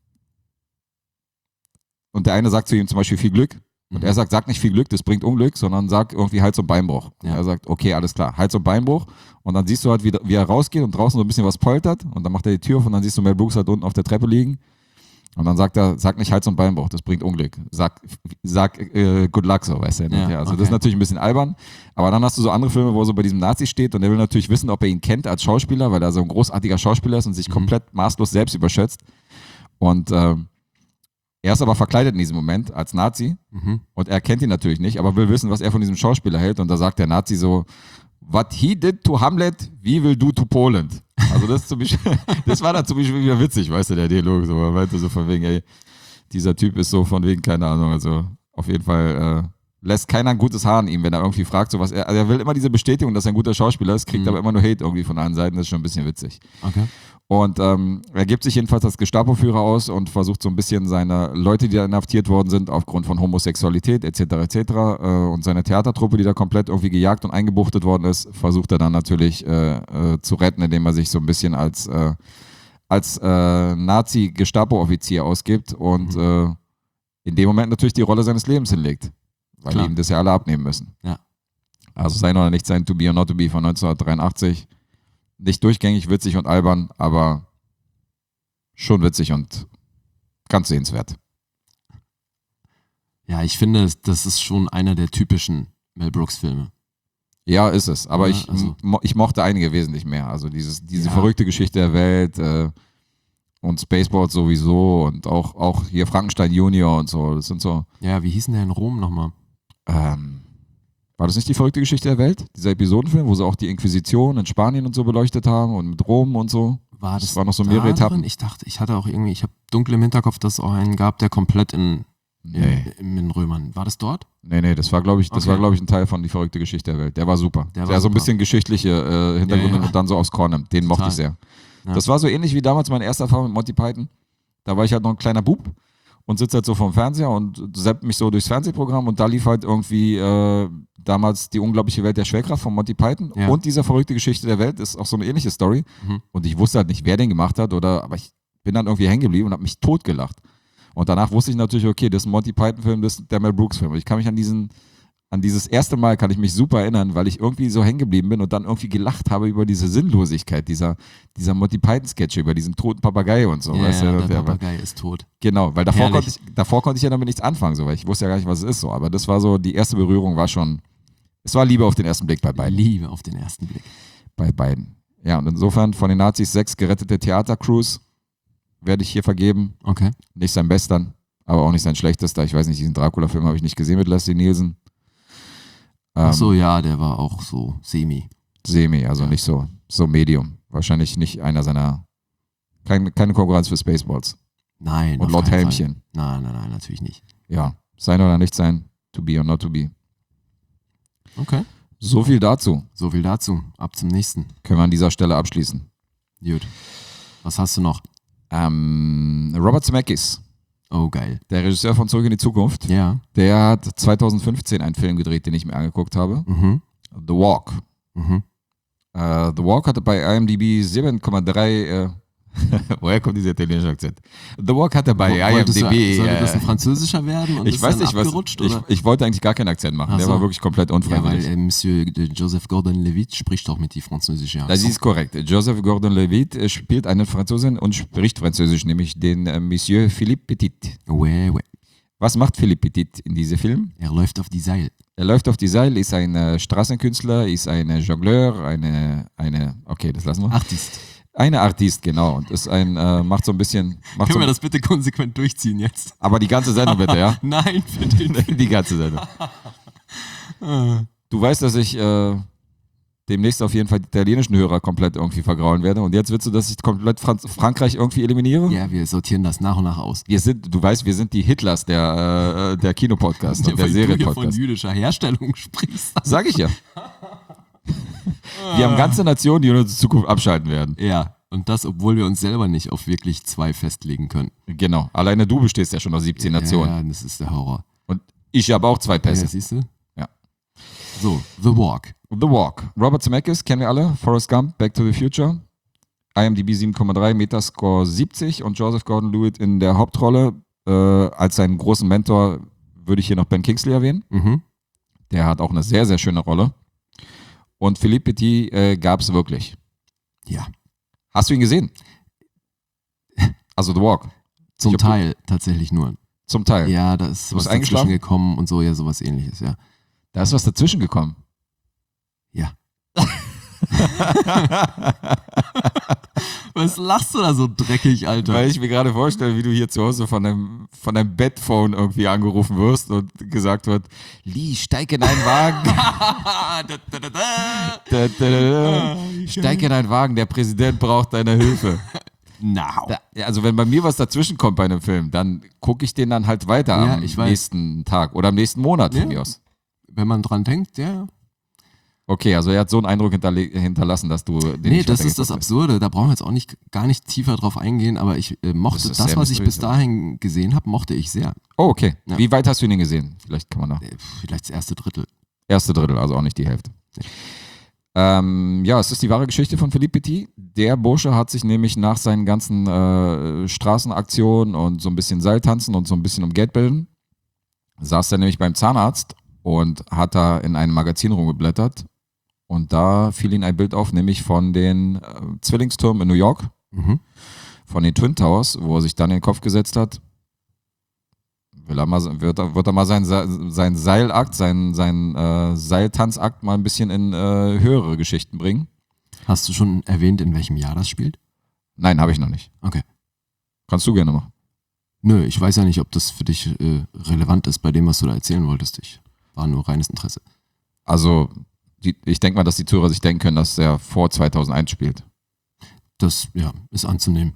und der eine sagt zu ihm zum Beispiel viel Glück. Und er sagt, sag nicht viel Glück, das bringt Unglück, sondern sag irgendwie Hals- und Beinbruch. Ja. Und er sagt, okay, alles klar, Hals- und Beinbruch. Und dann siehst du halt, wie er rausgeht und draußen so ein bisschen was poltert. Und dann macht er die Tür auf und dann siehst du Mel Brooks halt unten auf der Treppe liegen. Und dann sagt er, sag nicht Hals- und Beinbruch, das bringt Unglück. Sag good luck so, weißt du. Ja, Also okay. das ist natürlich ein bisschen albern. Aber dann hast du so andere Filme, wo er so bei diesem Nazi steht und der will natürlich wissen, ob er ihn kennt als Schauspieler, weil er so ein großartiger Schauspieler ist und sich komplett maßlos selbst überschätzt. Und er ist aber verkleidet in diesem Moment als Nazi und er kennt ihn natürlich nicht, aber will wissen, was er von diesem Schauspieler hält. Und da sagt der Nazi so, what he did to Hamlet, we will do to Poland. Also das, das war dann zum Beispiel wieder witzig, weißt du, der Dialog. So, man meinte so von wegen, ey, dieser Typ ist so von wegen, keine Ahnung, also auf jeden Fall lässt keiner ein gutes Haar an ihm, wenn er irgendwie fragt, so was also er will immer diese Bestätigung, dass er ein guter Schauspieler ist, kriegt aber immer nur Hate irgendwie von allen Seiten, das ist schon ein bisschen witzig. Okay. Und er gibt sich jedenfalls als Gestapo-Führer aus und versucht so ein bisschen seine Leute, die da inhaftiert worden sind, aufgrund von Homosexualität etc. Und seine Theatertruppe, die da komplett irgendwie gejagt und eingebuchtet worden ist, versucht er dann natürlich zu retten, indem er sich so ein bisschen als Nazi-Gestapo-Offizier ausgibt und in dem Moment natürlich die Rolle seines Lebens hinlegt, weil Klar. ihm das ja alle abnehmen müssen. Ja. Also Sein oder Nicht Sein, To Be or Not To Be von 1983. Nicht durchgängig witzig und albern, aber schon witzig und ganz sehenswert. Ja, ich finde, das ist schon einer der typischen Mel Brooks-Filme. Ja, ist es. Aber Ja, ich, also- ich mochte einige wesentlich mehr. Also diese Ja. verrückte Geschichte der Welt und Spaceballs sowieso und auch hier Frankenstein Junior und so. Das sind so. Ja, wie hieß denn der in Rom nochmal? War das nicht die verrückte Geschichte der Welt? Dieser Episodenfilm, wo sie auch die Inquisition in Spanien und so beleuchtet haben und mit Rom und so. War Das waren noch so mehrere da Etappen. drin? Ich dachte, ich hatte auch irgendwie, ich habe dunkel im Hinterkopf, dass es auch einen gab, der komplett in den Römern. War das dort? Nee, das war, glaube ich, Okay. ein Teil von Die verrückte Geschichte der Welt. Der war super. Der Der, war so ein super. bisschen geschichtliche Hintergründe Ja, ja. und dann so aufs Korn nimmt. Den mochte Total. ich sehr. Ja. Das war so ähnlich wie damals meine erste Erfahrung mit Monty Python. Da war ich halt noch ein kleiner Bub und sitze halt so vorm Fernseher und zapp mich so durchs Fernsehprogramm und da lief halt irgendwie damals Die unglaubliche Welt der Schwerkraft von Monty Python Ja. und Dieser verrückte Geschichte der Welt ist auch so eine ähnliche Story. Und ich wusste halt nicht, wer den gemacht hat aber ich bin dann irgendwie hängen geblieben und habe mich totgelacht. Und danach wusste ich natürlich, okay, das ist ein Monty Python-Film, das ist der Mel Brooks-Film. Ich kann mich an dieses erste Mal kann ich mich super erinnern, weil ich irgendwie so hängen geblieben bin und dann irgendwie gelacht habe über diese Sinnlosigkeit dieser Monty Python-Sketch, über diesen toten Papagei und so. Ja, weißt du? der Der war- Papagei ist tot. Genau, weil Herrlich. davor konnte ich ja damit nichts anfangen, so, weil ich wusste ja gar nicht, was es ist. So. Aber das war so, die erste Berührung war schon, es war Liebe auf den ersten Blick bei beiden. Liebe auf den ersten Blick. Bei beiden. Ja, und insofern von den Nazis 6 gerettete Theatercrews werde ich hier vergeben. Okay. Nicht sein Bester, aber auch nicht sein Schlechtester. Ich weiß nicht, diesen Dracula-Film habe ich nicht gesehen mit Leslie Nielsen. Ach so, ja, der war auch so semi. Semi, also nicht so Medium. Wahrscheinlich nicht einer seiner, keine Konkurrenz für Spaceballs. Nein. Und auf Lord keinen Helmchen. Fall. Nein, natürlich nicht. Ja, sein oder nicht sein, to be or not to be. Okay. So viel dazu. So viel dazu. Ab zum nächsten. Können wir an dieser Stelle abschließen. Gut. Was hast du noch? Robert Zemeckis, Oh, geil. der Regisseur von Zurück in die Zukunft, Ja. der hat 2015 einen Film gedreht, den ich mir angeguckt habe. Mhm. The Walk. Mhm. The Walk hatte bei IMDb 7,3 Woher kommt dieser italienische Akzent? The Walk hat er bei Wolltest IMDb. sollte das ein französischer werden und Ich ist weiß dann nicht, was. abgerutscht? Oder? Ich wollte eigentlich gar keinen Akzent machen. Ach Der so. war wirklich komplett Ja, unfreiwillig. weil Monsieur Joseph Gordon-Levitt spricht auch mit die französische Das ist korrekt. Joseph Gordon-Levitt spielt einen Franzosen und spricht Französisch, nämlich den Monsieur Philippe Petit. Ouais, ouais. Was macht Philippe Petit in diesem Film? Er läuft auf die Seil. Er läuft auf die Seil, ist ein Straßenkünstler, ist ein Jongleur, okay, das lassen wir. Artist. Eine Artist, genau. Und ist macht so ein bisschen. Können wir das bitte konsequent durchziehen jetzt? Aber die ganze Sendung bitte, ja? Nein, für den Die ganze Sendung. Du weißt, dass ich demnächst auf jeden Fall die italienischen Hörer komplett irgendwie vergraulen werde. Und jetzt willst du, dass ich komplett Frankreich irgendwie eliminiere? Ja, wir sortieren das nach und nach aus. Wir sind die Hitlers der Kinopodcast und der Weil du hier von Serienpodcast. jüdischer Herstellung sprichst. Sag ich ja. Wir haben ganze Nationen, die in unserer Zukunft abschalten werden. Ja, und das, obwohl wir uns selber nicht auf wirklich 2 festlegen können. Genau. Alleine du bestehst ja schon aus 17 Nationen. Ja, das ist der Horror. Und ich habe auch 2 Pässe. Ja, siehst du? Ja. So, The Walk. The Walk. Robert Zemeckis, kennen wir alle. Forrest Gump, Back to the Future. IMDb 7,3, Metascore 70 und Joseph Gordon-Levitt in der Hauptrolle. Als seinen großen Mentor würde ich hier noch Ben Kingsley erwähnen. Mhm. Der hat auch eine sehr, sehr schöne Rolle. Und Philippe Petit gab es wirklich. Ja. Hast du ihn gesehen? Also The Walk. Zum Teil tatsächlich nur. Zum Teil. Ja, da ist Du was bist eingeschlafen? dazwischen gekommen und so, ja, sowas ähnliches, ja. Da ist was dazwischen gekommen. Ja. Was lachst du da so dreckig, Alter? Weil ich mir gerade vorstelle, wie du hier zu Hause von deinem Bettphone irgendwie angerufen wirst und gesagt wird, Lee, steig in einen Wagen. Steig in einen Wagen, der Präsident braucht deine Hilfe. Now. Also wenn bei mir was dazwischen kommt bei einem Film, dann gucke ich den dann halt weiter Ja, am ich weiß. nächsten Tag oder am nächsten Monat von Ja. mir aus. Wenn man dran denkt, ja. Okay, also er hat so einen Eindruck hinterlassen, dass du den Nee, nicht das ist das weitergeguckt hast. Absurde. Da brauchen wir jetzt auch gar nicht tiefer drauf eingehen, aber ich mochte Das ist das, sehr was ich bis mysteriös, dahin gesehen habe, mochte ich sehr. Oh, okay. Ja. Wie weit hast du ihn denn gesehen? Vielleicht kann man da. Vielleicht das erste Drittel. Erste Drittel, also auch nicht die Hälfte. Ja, es ist die wahre Geschichte von Philippe Petit. Der Bursche hat sich nämlich nach seinen ganzen Straßenaktionen und so ein bisschen Seiltanzen und so ein bisschen um Geld bilden, saß er nämlich beim Zahnarzt und hat da in einem Magazin rumgeblättert. Und da fiel ihm ein Bild auf, nämlich von den Zwillingstürmen in New York, Mhm. von den Twin Towers, wo er sich dann in den Kopf gesetzt hat, wird er mal seinen Seilakt, seinen Seiltanzakt mal ein bisschen in höhere Geschichten bringen? Hast du schon erwähnt, in welchem Jahr das spielt? Nein, habe ich noch nicht. Okay. Kannst du gerne machen. Nö, ich weiß ja nicht, ob das für dich relevant ist bei dem, was du da erzählen wolltest. Ich war nur reines Interesse. Also, ich denke mal, dass die Zuhörer sich denken können, dass er vor 2001 spielt. Das, ja, ist anzunehmen.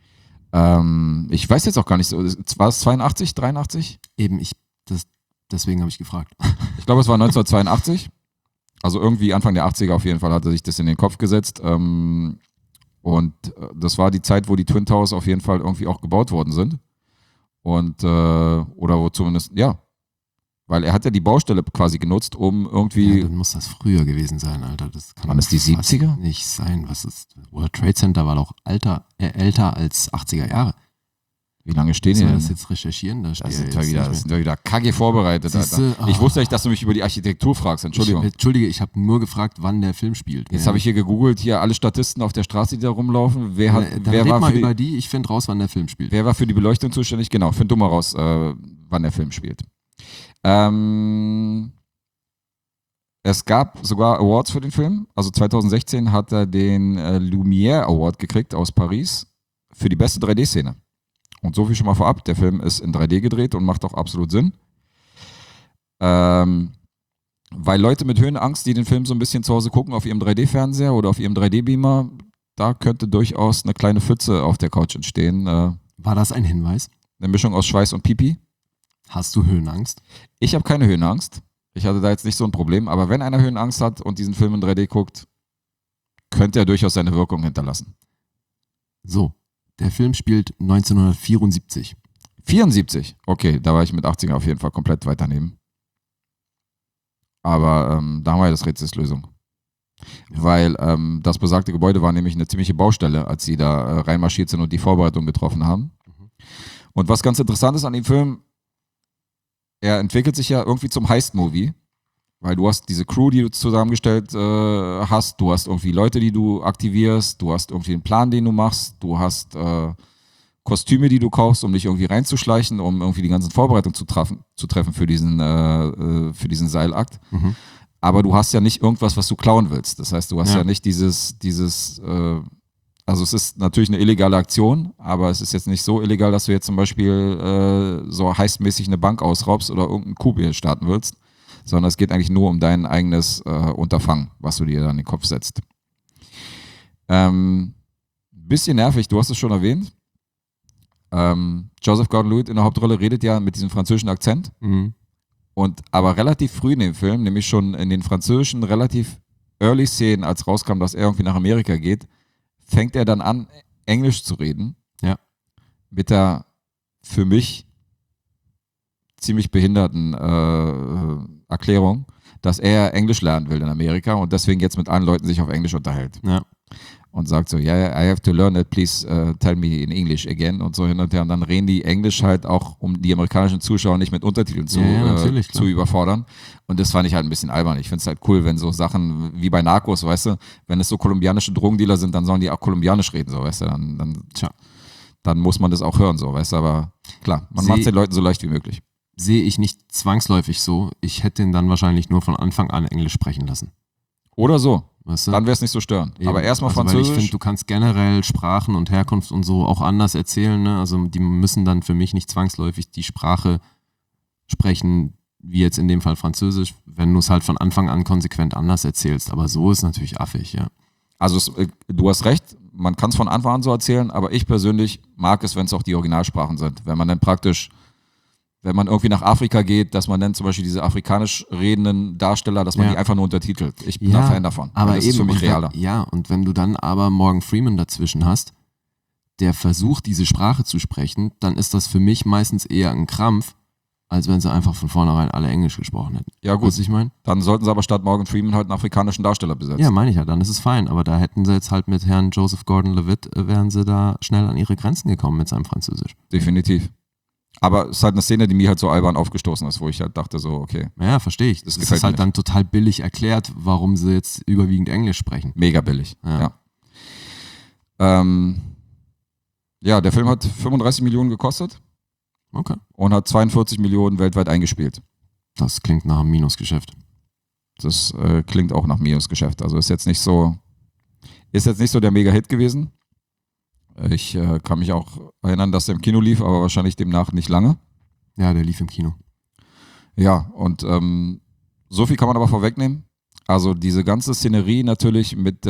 Ich weiß jetzt auch gar nicht so. War es 82, 83? Eben, deswegen habe ich gefragt. Ich glaube, es war 1982. Also irgendwie Anfang der 80er auf jeden Fall hat er sich das in den Kopf gesetzt. Und das war die Zeit, wo die Twin Towers auf jeden Fall irgendwie auch gebaut worden sind. Und, oder wo zumindest, ja. Weil er hat ja die Baustelle quasi genutzt, um irgendwie. Ja, dann muss das früher gewesen sein, Alter. Das kann Waren das die fast 70er? nicht sein. Was ist? World Trade Center war doch älter als 80er Jahre. Wie lange stehen die Sollen wir denn? das jetzt recherchieren? Da steht Das ja sind jetzt wir nicht wieder, wieder kacke vorbereitet. Siehste? Alter. Ich wusste nicht, dass du mich über die Architektur fragst. Entschuldigung. Entschuldige, ich habe nur gefragt, wann der Film spielt. Jetzt habe ich hier gegoogelt, hier alle Statisten auf der Straße, die da rumlaufen. Wer Dann red mal über die, ich finde raus, wann der Film spielt. Wer war für die Beleuchtung zuständig? Genau, find du mal raus, wann der Film spielt. Es gab sogar Awards für den Film. Also 2016 hat er den Lumière Award gekriegt aus Paris für die beste 3D-Szene. Und so viel schon mal vorab, der Film ist in 3D gedreht und macht auch absolut Sinn. Weil Leute mit Höhenangst, die den Film so ein bisschen zu Hause gucken auf ihrem 3D-Fernseher oder auf ihrem 3D-Beamer, da könnte durchaus eine kleine Pfütze auf der Couch entstehen. War das ein Hinweis? Eine Mischung aus Schweiß und Pipi. Hast du Höhenangst? Ich habe keine Höhenangst. Ich hatte da jetzt nicht so ein Problem. Aber wenn einer Höhenangst hat und diesen Film in 3D guckt, könnte er durchaus seine Wirkung hinterlassen. So, der Film spielt 1974. 74? Okay, da war ich mit 80er auf jeden Fall komplett weit daneben. Aber da haben wir ja das Rätselslösung. Weil das besagte Gebäude war nämlich eine ziemliche Baustelle, als sie da reinmarschiert sind und die Vorbereitung getroffen haben. Und was ganz interessant ist an dem Film, er entwickelt sich ja irgendwie zum Heist-Movie, weil du hast diese Crew, die du zusammengestellt hast, du hast irgendwie Leute, die du aktivierst, du hast irgendwie einen Plan, den du machst, du hast Kostüme, die du kaufst, um dich irgendwie reinzuschleichen, um irgendwie die ganzen Vorbereitungen zu treffen für diesen Seilakt. Aber du hast ja nicht irgendwas, was du klauen willst. Das heißt, du hast ja nicht also es ist natürlich eine illegale Aktion, aber es ist jetzt nicht so illegal, dass du jetzt zum Beispiel so heistmäßig eine Bank ausraubst oder irgendeinen Coup starten willst, sondern es geht eigentlich nur um dein eigenes Unterfangen, was du dir dann in den Kopf setzt. Bisschen nervig, du hast es schon erwähnt. Joseph Gordon-Levitt in der Hauptrolle redet ja mit diesem französischen Akzent. Aber relativ früh in dem Film, nämlich schon in den französischen relativ early Szenen, als rauskam, dass er irgendwie nach Amerika geht, fängt er dann an, Englisch zu reden. Ja. Mit der für mich ziemlich behinderten Erklärung, dass er Englisch lernen will in Amerika und deswegen jetzt mit allen Leuten sich auf Englisch unterhält. Ja. Und sagt so, I have to learn it, please tell me in English again und so hin und her. Und dann reden die Englisch halt auch, um die amerikanischen Zuschauer nicht mit Untertiteln zu überfordern. Und das fand ich halt ein bisschen albern. Ich finde es halt cool, wenn so Sachen wie bei Narcos, weißt du, wenn es so kolumbianische Drogendealer sind, dann sollen die auch kolumbianisch reden, so, weißt du, dann muss man das auch hören, so, weißt du, aber klar, man macht es den Leuten so leicht wie möglich. Sehe ich nicht zwangsläufig so. Ich hätte ihn dann wahrscheinlich nur von Anfang an Englisch sprechen lassen. Oder so. Weißt du? Dann wäre es nicht so störend. Eben. Aber erstmal Weil Französisch. ich finde, du kannst generell Sprachen und Herkunft und so auch anders erzählen. Ne? Also die müssen dann für mich nicht zwangsläufig die Sprache sprechen, wie jetzt in dem Fall Französisch, wenn du es halt von Anfang an konsequent anders erzählst. Aber so ist natürlich affig, ja. Also du hast recht, man kann es von Anfang an so erzählen, aber ich persönlich mag es, wenn es auch die Originalsprachen sind. Wenn man dann praktisch, wenn man irgendwie nach Afrika geht, dass man dann zum Beispiel diese afrikanisch redenden Darsteller, dass man die einfach nur untertitelt. Ich bin ein Fan davon. Aber das eben, ist für mich realer. Und wenn du dann aber Morgan Freeman dazwischen hast, der versucht, diese Sprache zu sprechen, dann ist das für mich meistens eher ein Krampf, als wenn sie einfach von vornherein alle Englisch gesprochen hätten. Ja gut, was ich meine? Dann sollten sie aber statt Morgan Freeman halt einen afrikanischen Darsteller besetzen. Ja, meine ich ja, dann ist es fein. Aber da hätten sie jetzt halt mit Herrn Joseph Gordon-Levitt, wären sie da schnell an ihre Grenzen gekommen mit seinem Französisch. Definitiv. Aber es ist halt eine Szene, die mir halt so albern aufgestoßen ist, wo ich halt dachte so, okay. Ja, verstehe ich. Das ist gefällt halt mir dann total billig erklärt, warum sie jetzt überwiegend Englisch sprechen. Mega billig, ja. Der Film hat 35 Millionen gekostet. Okay. Und hat 42 Millionen weltweit eingespielt. Das klingt nach einem Minusgeschäft. Das klingt auch nach Minusgeschäft. Also ist jetzt nicht so der Mega-Hit gewesen. Ich kann mich auch erinnern, dass der im Kino lief, aber wahrscheinlich demnach nicht lange. Ja, der lief im Kino. Ja, und so viel kann man aber vorwegnehmen. Also diese ganze Szenerie natürlich mit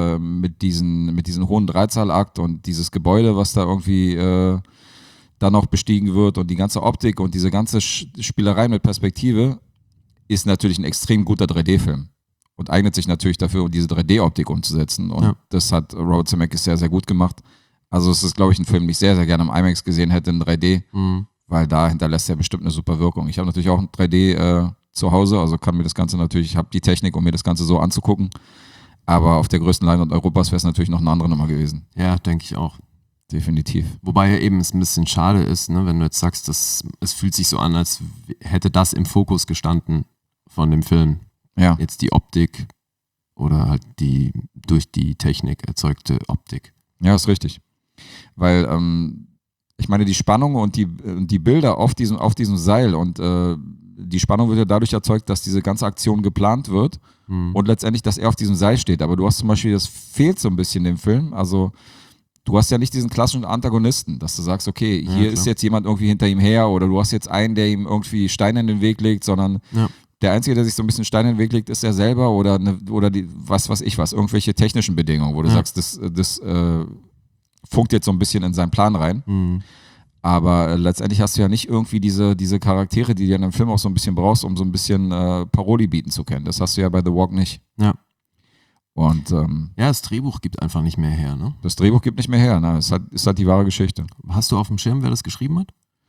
diesen hohen Dreizahlakt und dieses Gebäude, was da irgendwie dann noch bestiegen wird und die ganze Optik und diese ganze Spielerei mit Perspektive ist natürlich ein extrem guter 3D-Film und eignet sich natürlich dafür, um diese 3D-Optik umzusetzen und das hat Robert Zemeckis sehr, sehr gut gemacht. Also es ist, glaube ich, ein Film, den ich sehr, sehr gerne im IMAX gesehen hätte in 3D, weil da hinterlässt er bestimmt eine super Wirkung. Ich habe natürlich auch ein 3D zu Hause, also kann mir das Ganze natürlich, ich habe die Technik, um mir das Ganze so anzugucken, aber auf der größten Leinwand Europas wäre es natürlich noch eine andere Nummer gewesen. Ja, denke ich auch. Definitiv. Wobei eben es ein bisschen schade ist, ne, wenn du jetzt sagst, es fühlt sich so an, als hätte das im Fokus gestanden von dem Film. Ja. Jetzt die Optik oder halt die durch die Technik erzeugte Optik. Ja, ist richtig. Weil, ich meine, die Spannung und die Bilder auf diesem Seil und die Spannung wird ja dadurch erzeugt, dass diese ganze Aktion geplant wird und letztendlich, dass er auf diesem Seil steht. Aber du hast zum Beispiel, das fehlt so ein bisschen im Film, also du hast ja nicht diesen klassischen Antagonisten, dass du sagst, okay, hier ist jetzt jemand irgendwie hinter ihm her oder du hast jetzt einen, der ihm irgendwie Steine in den Weg legt, sondern der Einzige, der sich so ein bisschen Steine in den Weg legt, ist er selber oder die, irgendwelche technischen Bedingungen, wo du sagst, das funkt jetzt so ein bisschen in seinen Plan rein. Aber letztendlich hast du ja nicht irgendwie diese Charaktere, die du in einem Film auch so ein bisschen brauchst, um so ein bisschen Parodie bieten zu können. Das hast du ja bei The Walk nicht. Ja. Und das Drehbuch gibt einfach nicht mehr her, ne? Das Drehbuch gibt nicht mehr her, ne? Es ist halt die wahre Geschichte. Hast du auf dem Schirm, wer das geschrieben hat?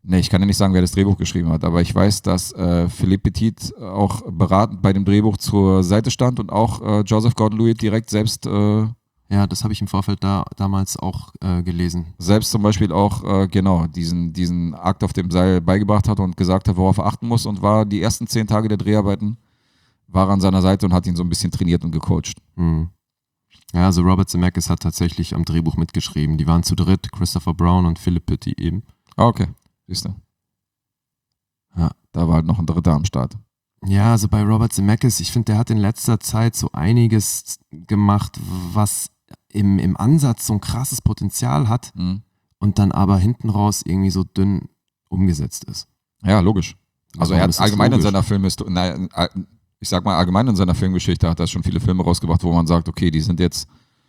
Nee, ich kann dir nicht sagen, wer das Drehbuch geschrieben hat, aber ich weiß, dass Philippe Petit auch beratend bei dem Drehbuch zur Seite stand und auch Joseph Gordon-Levitt direkt selbst das habe ich im Vorfeld damals auch gelesen. selbst zum Beispiel auch genau diesen Akt auf dem Seil beigebracht hat und gesagt hat, worauf er achten muss und war die ersten 10 Tage der Dreharbeiten war er an seiner Seite und hat ihn so ein bisschen trainiert und gecoacht. Hm. Ja, also Robert Zemeckis hat tatsächlich am Drehbuch mitgeschrieben. Die waren zu dritt, Christopher Brown und Philip Petit eben. Ah, okay. Siehst du. Ja. Da war halt noch ein Dritter am Start. Ja, also bei Robert Zemeckis, ich finde, der hat in letzter Zeit so einiges gemacht, was im Ansatz so ein krasses Potenzial hat und dann aber hinten raus irgendwie so dünn umgesetzt ist. Ja, logisch. Also er das hat ist allgemein logisch. in seiner ich sag mal, allgemein in seiner Filmgeschichte hat er schon viele Filme rausgebracht, wo man sagt, okay, die sind jetzt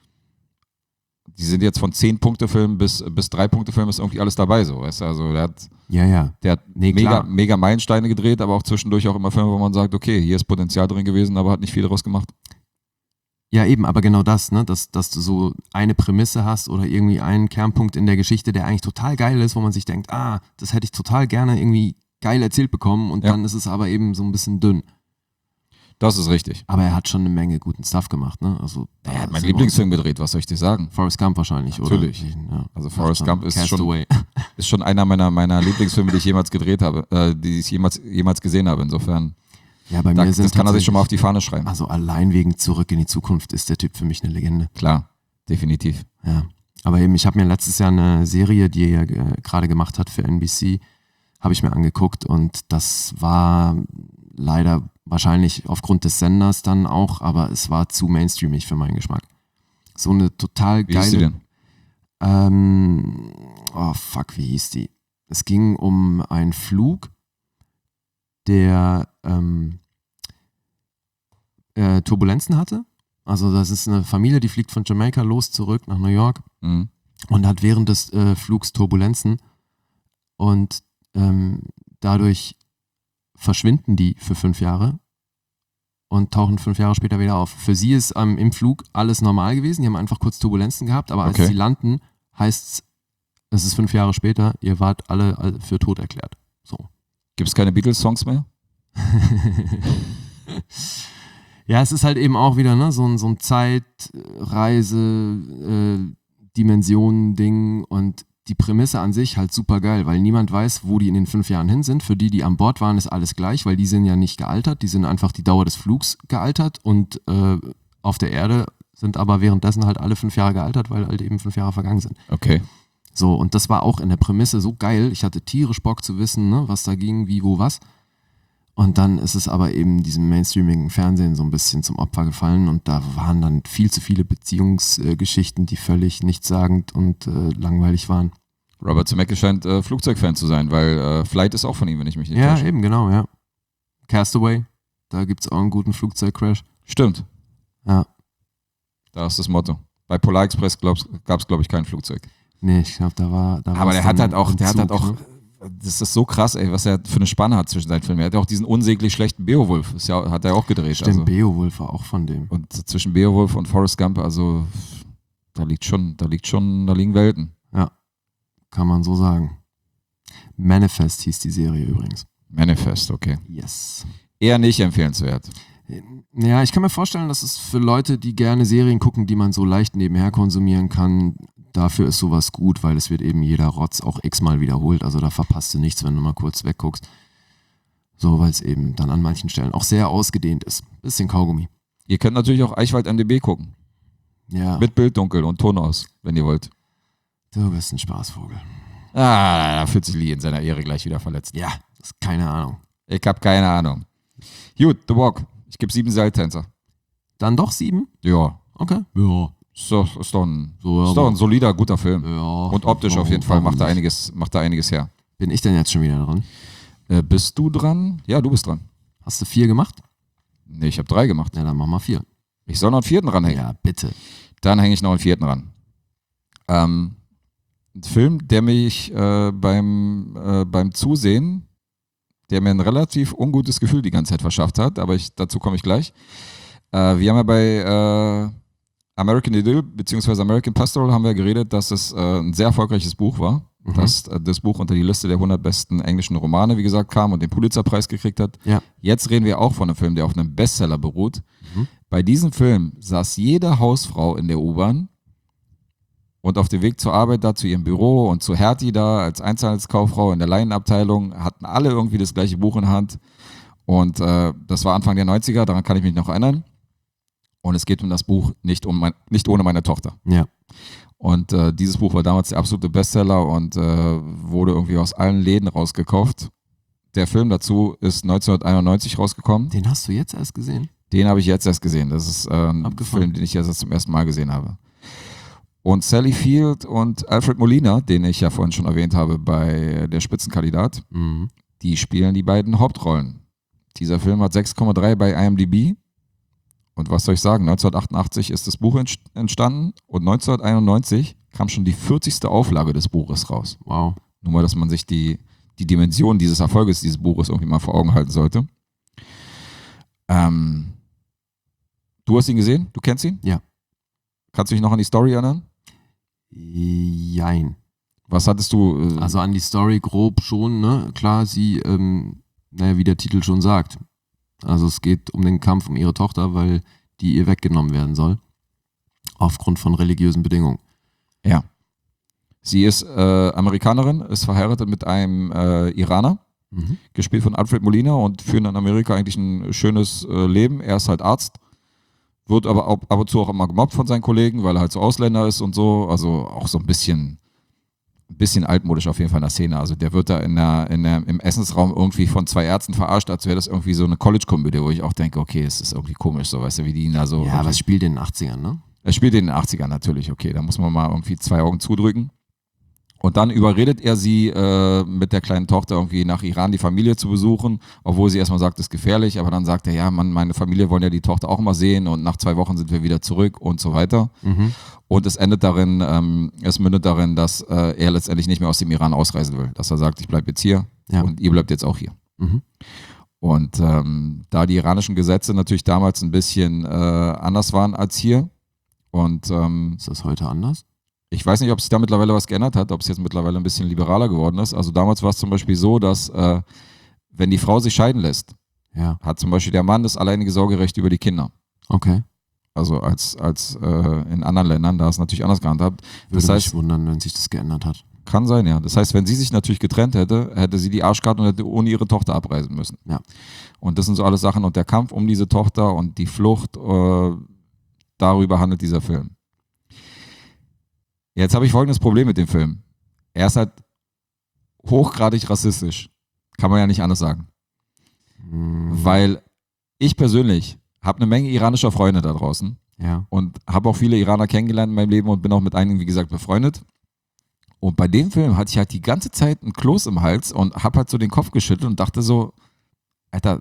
von 10-Punkte-Film bis 3-Punkte-Film ist irgendwie alles dabei, so, weißt du, also der hat Klar. mega Meilensteine gedreht, aber auch zwischendurch auch immer Filme, wo man sagt, okay, hier ist Potenzial drin gewesen, aber hat nicht viel daraus gemacht. Ja, eben, aber genau das, ne, dass du so eine Prämisse hast oder irgendwie einen Kernpunkt in der Geschichte, der eigentlich total geil ist, wo man sich denkt, das hätte ich total gerne irgendwie geil erzählt bekommen und dann ist es aber eben so ein bisschen dünn. Das ist richtig. Aber er hat schon eine Menge guten Stuff gemacht, ne? Also, Er hat meinen Lieblingsfilm gedreht, was soll ich dir sagen? Forrest Gump wahrscheinlich, Natürlich. oder? Ja. Also Forrest Gump ist Castaway. schon einer meiner Lieblingsfilme, die ich jemals gedreht habe, die ich jemals gesehen habe. Insofern, Ja, bei mir sind das kann er sich schon mal auf die Fahne schreiben. Also allein wegen Zurück in die Zukunft ist der Typ für mich eine Legende. Klar, definitiv. Ja. Aber eben, ich habe mir letztes Jahr eine Serie, die er gerade gemacht hat für NBC, habe ich mir angeguckt und das war leider wahrscheinlich aufgrund des Senders dann auch, aber es war zu mainstreamig für meinen Geschmack. So eine total Wie hieß geile... die denn? Wie hieß die? Es ging um einen Flug, der Turbulenzen hatte. Also das ist eine Familie, die fliegt von Jamaika los zurück nach New York Mhm. und hat während des Flugs Turbulenzen und dadurch verschwinden die für 5 Jahre und tauchen 5 Jahre später wieder auf. Für sie ist im Flug alles normal gewesen, die haben einfach kurz Turbulenzen gehabt, aber als Okay. sie landen, heißt es ist 5 Jahre später, ihr wart alle für tot erklärt. So. Gibt es keine Beatles-Songs mehr? Ja, es ist halt eben auch wieder ne, so ein Zeitreise, Dimensionen-Ding und die Prämisse an sich halt super geil, weil niemand weiß, wo die in den 5 Jahren hin sind. Für die an Bord waren, ist alles gleich, weil die sind ja nicht gealtert, die sind einfach die Dauer des Flugs gealtert und auf der Erde sind aber währenddessen halt alle 5 Jahre gealtert, weil halt eben 5 Jahre vergangen sind. Okay. So, und das war auch in der Prämisse so geil. Ich hatte tierisch Bock zu wissen, ne, was da ging, wie, wo, was. Und dann ist es aber eben diesem mainstreamigen Fernsehen so ein bisschen zum Opfer gefallen und da waren dann viel zu viele Beziehungsgeschichten, die völlig nichtssagend und langweilig waren. Robert Zemeckis scheint Flugzeugfan zu sein, weil Flight ist auch von ihm, wenn ich mich nicht Ja, täusche. eben, genau, ja. Castaway, da gibt es auch einen guten Flugzeugcrash. Stimmt. Ja. Da ist das Motto. Bei Polar Express gab es, glaube ich, kein Flugzeug. Nee, ich glaube, da war Aber der hat halt auch, ne? das ist so krass, ey, was er für eine Spanne hat zwischen seinen Filmen. Er hat ja auch diesen unsäglich schlechten Beowulf, hat er auch gedreht. Stimmt, Also. Beowulf war auch von dem. Und zwischen Beowulf und Forrest Gump, also da liegen Welten. Ja, kann man so sagen. Manifest hieß die Serie übrigens. Manifest, okay. Yes. Eher nicht empfehlenswert. Ja, ich kann mir vorstellen, dass es für Leute, die gerne Serien gucken, die man so leicht nebenher konsumieren kann, dafür ist sowas gut, weil es wird eben jeder Rotz auch x-mal wiederholt. Also da verpasst du nichts, wenn du mal kurz wegguckst. So, weil es eben dann an manchen Stellen auch sehr ausgedehnt ist. Bisschen Kaugummi. Ihr könnt natürlich auch Eichwald MDB gucken. Ja, Mit Bild dunkel und Ton aus, wenn ihr wollt. du bist ein Spaßvogel. Da fühlt sich Lee in seiner Ehre gleich wieder verletzt. Ja, das ist keine Ahnung. Ich habe keine Ahnung. Gut, The Walk. Ich gebe 7 Seiltänzer. Dann doch 7? Ja. Okay. Ja. Ist doch ein aber- solider, guter Film. Ja. Und optisch auf jeden Fall Warum macht da einiges her. Bin ich denn jetzt schon wieder dran? Bist du dran? Ja, du bist dran. Hast du 4 gemacht? Nee, ich habe 3 gemacht. Ja, dann mach mal 4. Ich soll noch einen 4. dranhängen. Ja, bitte. Dann hänge ich noch einen 4. ran. Ein Film, der mich beim Zusehen, der mir ein relativ ungutes Gefühl die ganze Zeit verschafft hat, aber dazu komme ich gleich. Wir haben ja bei American Idyll bzw. American Pastoral haben wir geredet, dass es ein sehr erfolgreiches Buch war. dass das Buch unter die Liste der 100 besten englischen Romane, wie gesagt, kam und den Pulitzerpreis gekriegt hat. Ja. Jetzt reden wir auch von einem Film, der auf einem Bestseller beruht. Bei diesem Film saß jede Hausfrau in der U-Bahn und auf dem Weg zur Arbeit da zu ihrem Büro und zu Hertie da als Einzelhandelskauffrau in der Leinenabteilung hatten alle irgendwie das gleiche Buch in der Hand. Und das war Anfang der 90er, daran kann ich mich noch erinnern. Und es geht um das Buch Nicht ohne meine Tochter. Ja. Und dieses Buch war damals der absolute Bestseller und wurde irgendwie aus allen Läden rausgekauft. Der Film dazu ist 1991 rausgekommen. Den hast du jetzt erst gesehen? Den habe ich jetzt erst gesehen. Das ist ein Abgefahren. Film, den ich jetzt zum ersten Mal gesehen habe. Und Sally Field und Alfred Molina, den ich ja vorhin schon erwähnt habe bei Der Spitzenkandidat, die spielen die beiden Hauptrollen. Dieser Film hat 6,3 bei IMDb. Und was soll ich sagen, 1988 ist das Buch entstanden und 1991 kam schon die 40. Auflage des Buches raus. Wow. Nur mal, dass man sich die Dimension dieses Erfolges dieses Buches irgendwie mal vor Augen halten sollte. Du hast ihn gesehen? Du kennst ihn? Ja. Kannst du dich noch an die Story erinnern? Jein. Was hattest du? Also an die Story grob schon, ne? Klar, sie, wie der Titel schon sagt. Also es geht um den Kampf um ihre Tochter, weil die ihr weggenommen werden soll. Aufgrund von religiösen Bedingungen. Ja. Sie ist Amerikanerin, ist verheiratet mit einem Iraner, gespielt von Alfred Molina und führen in Amerika eigentlich ein schönes Leben. Er ist halt Arzt, wird aber ab und zu auch immer gemobbt von seinen Kollegen, weil er halt so Ausländer ist und so. Also auch so ein bisschen altmodisch auf jeden Fall in der Szene. Also der wird da im Essensraum irgendwie von zwei Ärzten verarscht, als wäre das irgendwie so eine College-Komödie, wo ich auch denke, okay, es ist irgendwie komisch, so, weißt du, wie die ihn da so... Ja, aber es spielt in den 80ern, ne? Er spielt in den 80ern natürlich, okay, da muss man mal irgendwie 2 Augen zudrücken. Und dann überredet er sie mit der kleinen Tochter irgendwie nach Iran die Familie zu besuchen, obwohl sie erstmal sagt, das ist gefährlich, aber dann sagt er, ja, Mann, meine Familie wollen ja die Tochter auch mal sehen und nach 2 Wochen sind wir wieder zurück und so weiter. Und es mündet darin, dass er letztendlich nicht mehr aus dem Iran ausreisen will, dass er sagt, ich bleibe jetzt hier und ihr bleibt jetzt auch hier. Und da die iranischen Gesetze natürlich damals ein bisschen anders waren als hier und ist das heute anders? ich weiß nicht, ob sich da mittlerweile was geändert hat, ob es jetzt mittlerweile ein bisschen liberaler geworden ist. Also damals war es zum Beispiel so, dass wenn die Frau sich scheiden lässt, hat zum Beispiel der Mann das alleinige Sorgerecht über die Kinder. Okay. Also als in anderen Ländern, da ist es natürlich anders gehandhabt. Würde mich wundern, wenn sich das geändert hat. Kann sein, ja. Das heißt, wenn sie sich natürlich getrennt hätte, hätte sie die Arschkarte und hätte ohne ihre Tochter abreisen müssen. Ja. Und das sind so alles Sachen. Und der Kampf um diese Tochter und die Flucht, darüber handelt dieser Film. Jetzt habe ich folgendes Problem mit dem Film. Er ist halt hochgradig rassistisch. Kann man ja nicht anders sagen. Weil ich persönlich habe eine Menge iranischer Freunde da draußen. Ja. Und habe auch viele Iraner kennengelernt in meinem Leben und bin auch mit einigen, wie gesagt, befreundet. Und bei dem Film hatte ich halt die ganze Zeit einen Kloß im Hals und habe halt so den Kopf geschüttelt und dachte so, Alter,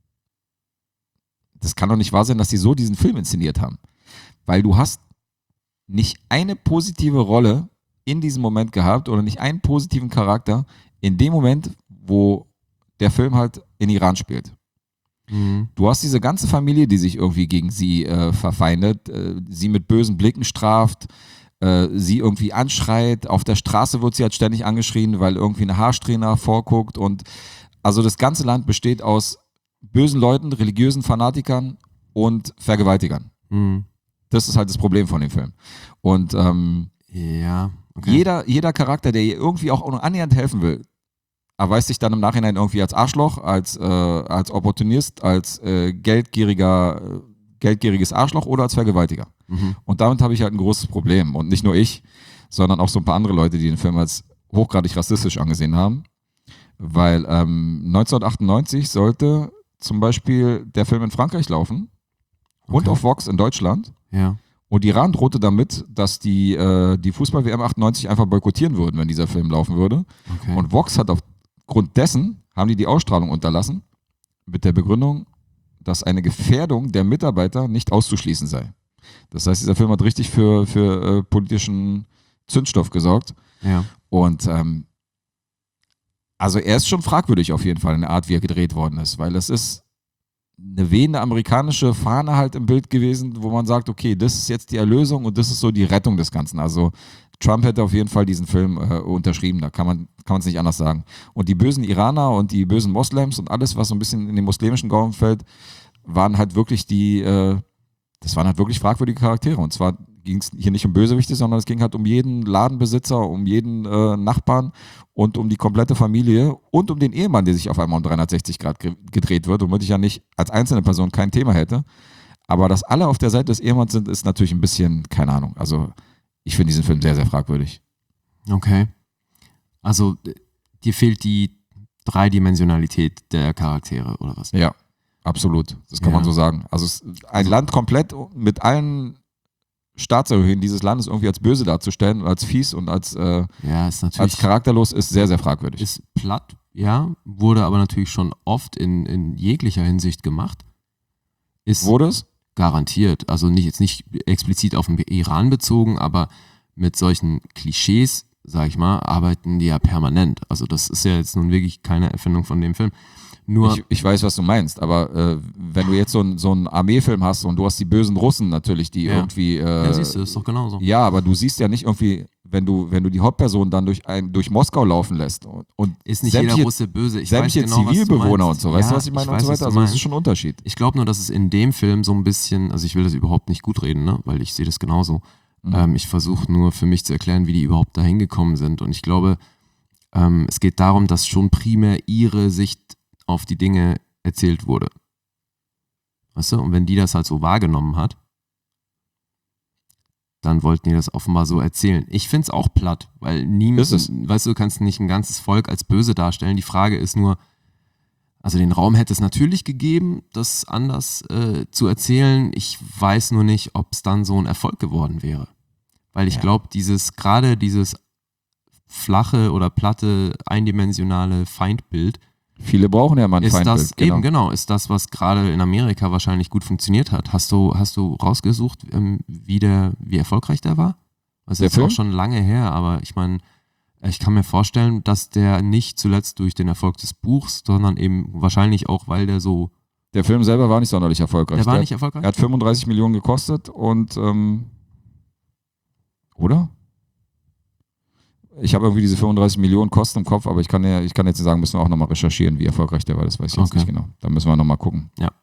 das kann doch nicht wahr sein, dass die so diesen Film inszeniert haben. Weil du hast nicht eine positive Rolle in diesem Moment gehabt oder nicht einen positiven Charakter in dem Moment, wo der Film halt in Iran spielt. Du hast diese ganze Familie, die sich irgendwie gegen sie verfeindet, sie mit bösen Blicken straft, sie irgendwie anschreit. Auf der Straße wird sie halt ständig angeschrien, weil irgendwie eine Haarsträhne vorguckt. Und also das ganze Land besteht aus bösen Leuten, religiösen Fanatikern und Vergewaltigern. Das ist halt das Problem von dem Film. Und jeder Charakter, der ihr irgendwie auch nur annähernd helfen will, erweist sich dann im Nachhinein irgendwie als Arschloch, als Opportunist, als geldgieriges Arschloch oder als Vergewaltiger. Und damit habe ich halt ein großes Problem. Und nicht nur ich, sondern auch so ein paar andere Leute, die den Film als hochgradig rassistisch angesehen haben. Weil 1998 sollte zum Beispiel der Film in Frankreich laufen und auf Vox in Deutschland. Ja. Und Iran drohte damit, dass die Fußball-WM 98 einfach boykottieren würden, wenn dieser Film laufen würde. Okay. Und Vox hat aufgrund dessen, haben die Ausstrahlung unterlassen, mit der Begründung, dass eine Gefährdung der Mitarbeiter nicht auszuschließen sei. Das heißt, dieser Film hat richtig für politischen Zündstoff gesorgt. Ja. Und also er ist schon fragwürdig auf jeden Fall in der Art, wie er gedreht worden ist, weil es ist eine wehende amerikanische Fahne halt im Bild gewesen, wo man sagt, okay, das ist jetzt die Erlösung und das ist so die Rettung des Ganzen. Also Trump hätte auf jeden Fall diesen Film unterschrieben, da kann man es nicht anders sagen. Und die bösen Iraner und die bösen Moslems und alles, was so ein bisschen in den muslimischen Raum fällt, waren halt wirklich das waren halt wirklich fragwürdige Charaktere. Und zwar ging es hier nicht um Bösewichte, sondern es ging halt um jeden Ladenbesitzer, um jeden Nachbarn und um die komplette Familie und um den Ehemann, der sich auf einmal um 360 Grad gedreht wird, womit ich ja nicht als einzelne Person kein Thema hätte. Aber dass alle auf der Seite des Ehemanns sind, ist natürlich ein bisschen, keine Ahnung. Also ich finde diesen Film sehr, sehr fragwürdig. Okay. Also dir fehlt die Dreidimensionalität der Charaktere, oder was? Ja, absolut. Das kann man so sagen. Also ein Land komplett mit allen Staatsangehörigen dieses Landes irgendwie als böse darzustellen und als fies und als charakterlos ist sehr, sehr fragwürdig. Ist platt, ja, wurde aber natürlich schon oft in jeglicher Hinsicht gemacht. Wurde es? Garantiert. Also jetzt nicht explizit auf den Iran bezogen, aber mit solchen Klischees, sag ich mal, arbeiten die ja permanent. Also das ist ja jetzt nun wirklich keine Erfindung von dem Film. Nur ich weiß, was du meinst, aber wenn du jetzt so einen Armeefilm hast und du hast die bösen Russen natürlich, die irgendwie... ja, siehst du, ist doch genauso. Ja, aber du siehst ja nicht irgendwie, wenn du die Hauptperson dann durch Moskau laufen lässt und ist nicht jeder Russe böse. Ich sämtliche weiß genau, Zivilbewohner und so, ja, weißt du, was ich meine und so weiter? Also das ist schon ein Unterschied. Ich glaube nur, dass es in dem Film so ein bisschen, also ich will das überhaupt nicht gut reden, ne? Weil ich sehe das genauso. Ich versuche nur für mich zu erklären, wie die überhaupt da hingekommen sind. Und ich glaube, es geht darum, dass schon primär ihre Sicht auf die Dinge erzählt wurde. Weißt du? Und wenn die das halt so wahrgenommen hat, dann wollten die das offenbar so erzählen. Ich finde es auch platt, weil niemand, weißt du, kannst nicht ein ganzes Volk als böse darstellen. Die Frage ist nur, also den Raum hätte es natürlich gegeben, das anders zu erzählen. Ich weiß nur nicht, ob es dann so ein Erfolg geworden wäre. Weil ich glaube, dieses flache oder platte, eindimensionale Feindbild, viele brauchen ja mal ein Feindbild. Ist das ist das, was gerade in Amerika wahrscheinlich gut funktioniert hat. Hast du rausgesucht, wie erfolgreich der war? Also das ist auch schon lange her, aber ich meine, ich kann mir vorstellen, dass der nicht zuletzt durch den Erfolg des Buchs, sondern eben wahrscheinlich auch, weil der so... Der Film selber war nicht sonderlich erfolgreich. Der war nicht erfolgreich? Er hat 35 Millionen gekostet und oder? Ich habe irgendwie diese 35 Millionen Kosten im Kopf, aber ich kann jetzt nicht sagen, müssen wir auch nochmal recherchieren, wie erfolgreich der war, das weiß ich jetzt nicht genau. Da müssen wir nochmal gucken. Ja.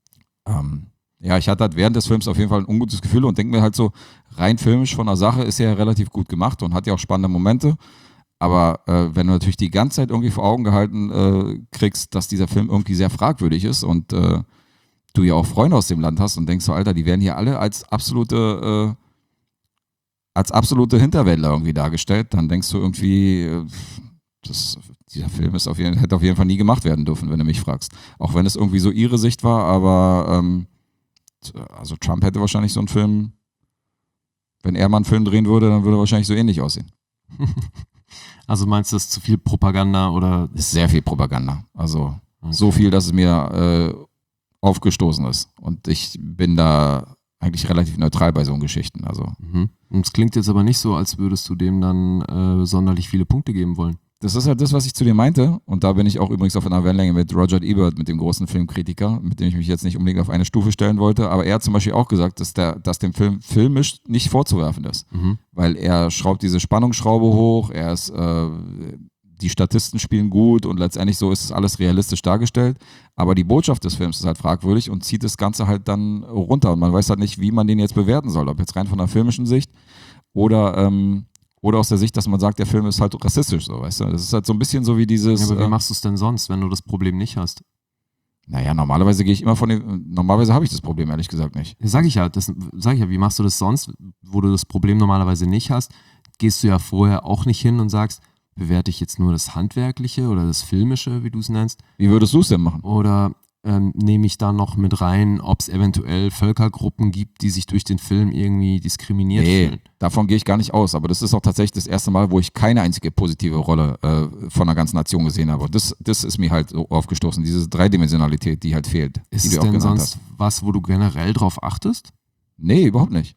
Ich hatte halt während des Films auf jeden Fall ein ungutes Gefühl und denke mir halt so, rein filmisch von der Sache ist er ja relativ gut gemacht und hat ja auch spannende Momente, aber wenn du natürlich die ganze Zeit irgendwie vor Augen gehalten kriegst, dass dieser Film irgendwie sehr fragwürdig ist und du ja auch Freunde aus dem Land hast und denkst so, Alter, die werden hier alle als absolute Hinterwäldler irgendwie dargestellt, dann denkst du irgendwie, dieser Film hätte auf jeden Fall nie gemacht werden dürfen, wenn du mich fragst. Auch wenn es irgendwie so ihre Sicht war, aber also Trump hätte wahrscheinlich so einen Film, wenn er mal einen Film drehen würde, dann würde er wahrscheinlich so ähnlich aussehen. Also meinst du, das ist zu viel Propaganda oder? Das ist sehr viel Propaganda. Also so viel, dass es mir aufgestoßen ist. Und ich bin da eigentlich relativ neutral bei so Geschichten. Also. Und es klingt jetzt aber nicht so, als würdest du dem dann sonderlich viele Punkte geben wollen. Das ist halt das, was ich zu dir meinte. Und da bin ich auch übrigens auf einer Wellenlänge mit Roger Ebert, mit dem großen Filmkritiker, mit dem ich mich jetzt nicht unbedingt auf eine Stufe stellen wollte. Aber er hat zum Beispiel auch gesagt, dass dem Film filmisch nicht vorzuwerfen ist. Weil er schraubt diese Spannungsschraube hoch, die Statisten spielen gut und letztendlich so ist es alles realistisch dargestellt. Aber die Botschaft des Films ist halt fragwürdig und zieht das Ganze halt dann runter. Und man weiß halt nicht, wie man den jetzt bewerten soll. Ob jetzt rein von der filmischen Sicht oder aus der Sicht, dass man sagt, der Film ist halt rassistisch, so, weißt du? Das ist halt so ein bisschen so wie dieses... Ja, aber wie machst du es denn sonst, wenn du das Problem nicht hast? Naja, normalerweise habe ich das Problem ehrlich gesagt nicht. Sag ich ja, wie machst du das sonst, wo du das Problem normalerweise nicht hast? Gehst du ja vorher auch nicht hin und sagst, bewerte ich jetzt nur das Handwerkliche oder das Filmische, wie du es nennst? Wie würdest du es denn machen? Oder nehme ich da noch mit rein, ob es eventuell Völkergruppen gibt, die sich durch den Film irgendwie diskriminiert fühlen? Davon gehe ich gar nicht aus. Aber das ist auch tatsächlich das erste Mal, wo ich keine einzige positive Rolle von einer ganzen Nation gesehen habe. Und das ist mir halt so aufgestoßen, diese Dreidimensionalität, die halt fehlt. Ist es denn sonst was, wo du generell drauf achtest? Nee, überhaupt nicht.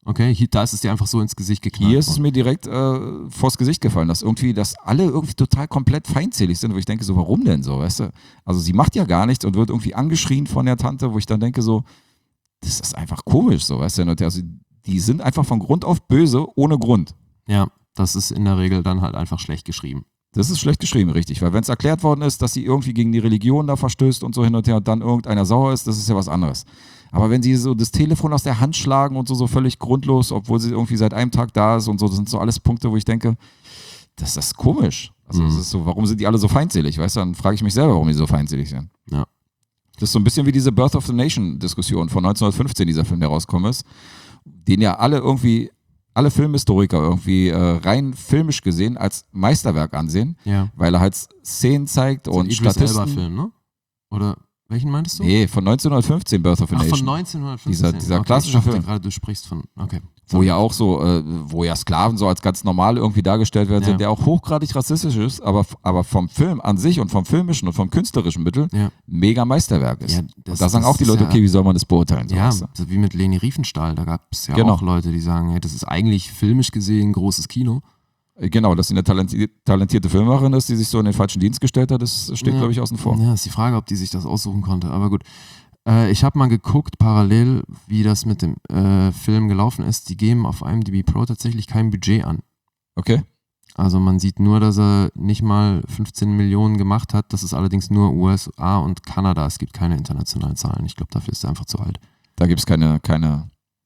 Okay, da ist es dir einfach so ins Gesicht geknallt. Hier ist es worden. mir direkt vors Gesicht gefallen, dass alle irgendwie total komplett feindselig sind, wo ich denke so, warum denn so, weißt du? Also sie macht ja gar nichts und wird irgendwie angeschrien von der Tante, wo ich dann denke so, das ist einfach komisch, so, weißt du? Also die sind einfach von Grund auf böse, ohne Grund. Ja, das ist in der Regel dann halt einfach schlecht geschrieben. Das ist schlecht geschrieben, richtig, weil wenn es erklärt worden ist, dass sie irgendwie gegen die Religion da verstößt und so hin und her und dann irgendeiner sauer ist, das ist ja was anderes. Aber wenn sie so das Telefon aus der Hand schlagen und so völlig grundlos, obwohl sie irgendwie seit einem Tag da ist und so, das sind so alles Punkte, wo ich denke, das ist komisch. Also das ist so, warum sind die alle so feindselig, weißt du? Dann frage ich mich selber, warum die so feindselig sind. Ja. Das ist so ein bisschen wie diese Birth of the Nation Diskussion von 1915, dieser Film, der rausgekommen ist, den ja alle Filmhistoriker irgendwie rein filmisch gesehen als Meisterwerk ansehen, Ja. weil er halt Szenen zeigt So ein und Idris Statisten. Elba-Film, ne? Oder welchen meintest du? Nee, von 1915 Birth of the Ach, Nation. von 1915. Dieser Okay, klassische ich dachte Film. gerade, du sprichst von, okay. Wo ja auch so, wo ja Sklaven so als ganz normal irgendwie dargestellt werden, Ja. der auch hochgradig rassistisch ist, aber vom Film an sich und vom filmischen und vom künstlerischen Mittel Ja. mega Meisterwerk ist. Ja, und da sagen auch die ist Leute, ja- okay, wie soll man das beurteilen? So, Ja, weißt du? so wie mit Leni Riefenstahl, da gab es ja Genau. auch Leute, die sagen, hey, das ist eigentlich filmisch gesehen großes Kino. Genau, dass sie eine talentierte Filmemacherin ist, die sich so in den falschen Dienst gestellt hat, das steht, Ja. glaube ich, außen vor. Ja, ist die Frage, ob die sich das aussuchen konnte, aber gut. Ich habe mal geguckt, parallel, wie das mit dem Film gelaufen ist. Die geben auf IMDb Pro tatsächlich kein Budget an. Okay. Also man sieht nur, dass er nicht mal 15 Millionen gemacht hat. Das ist allerdings nur USA und Kanada. Es gibt keine internationalen Zahlen. Ich glaube, dafür ist er einfach zu alt. Da gibt es keine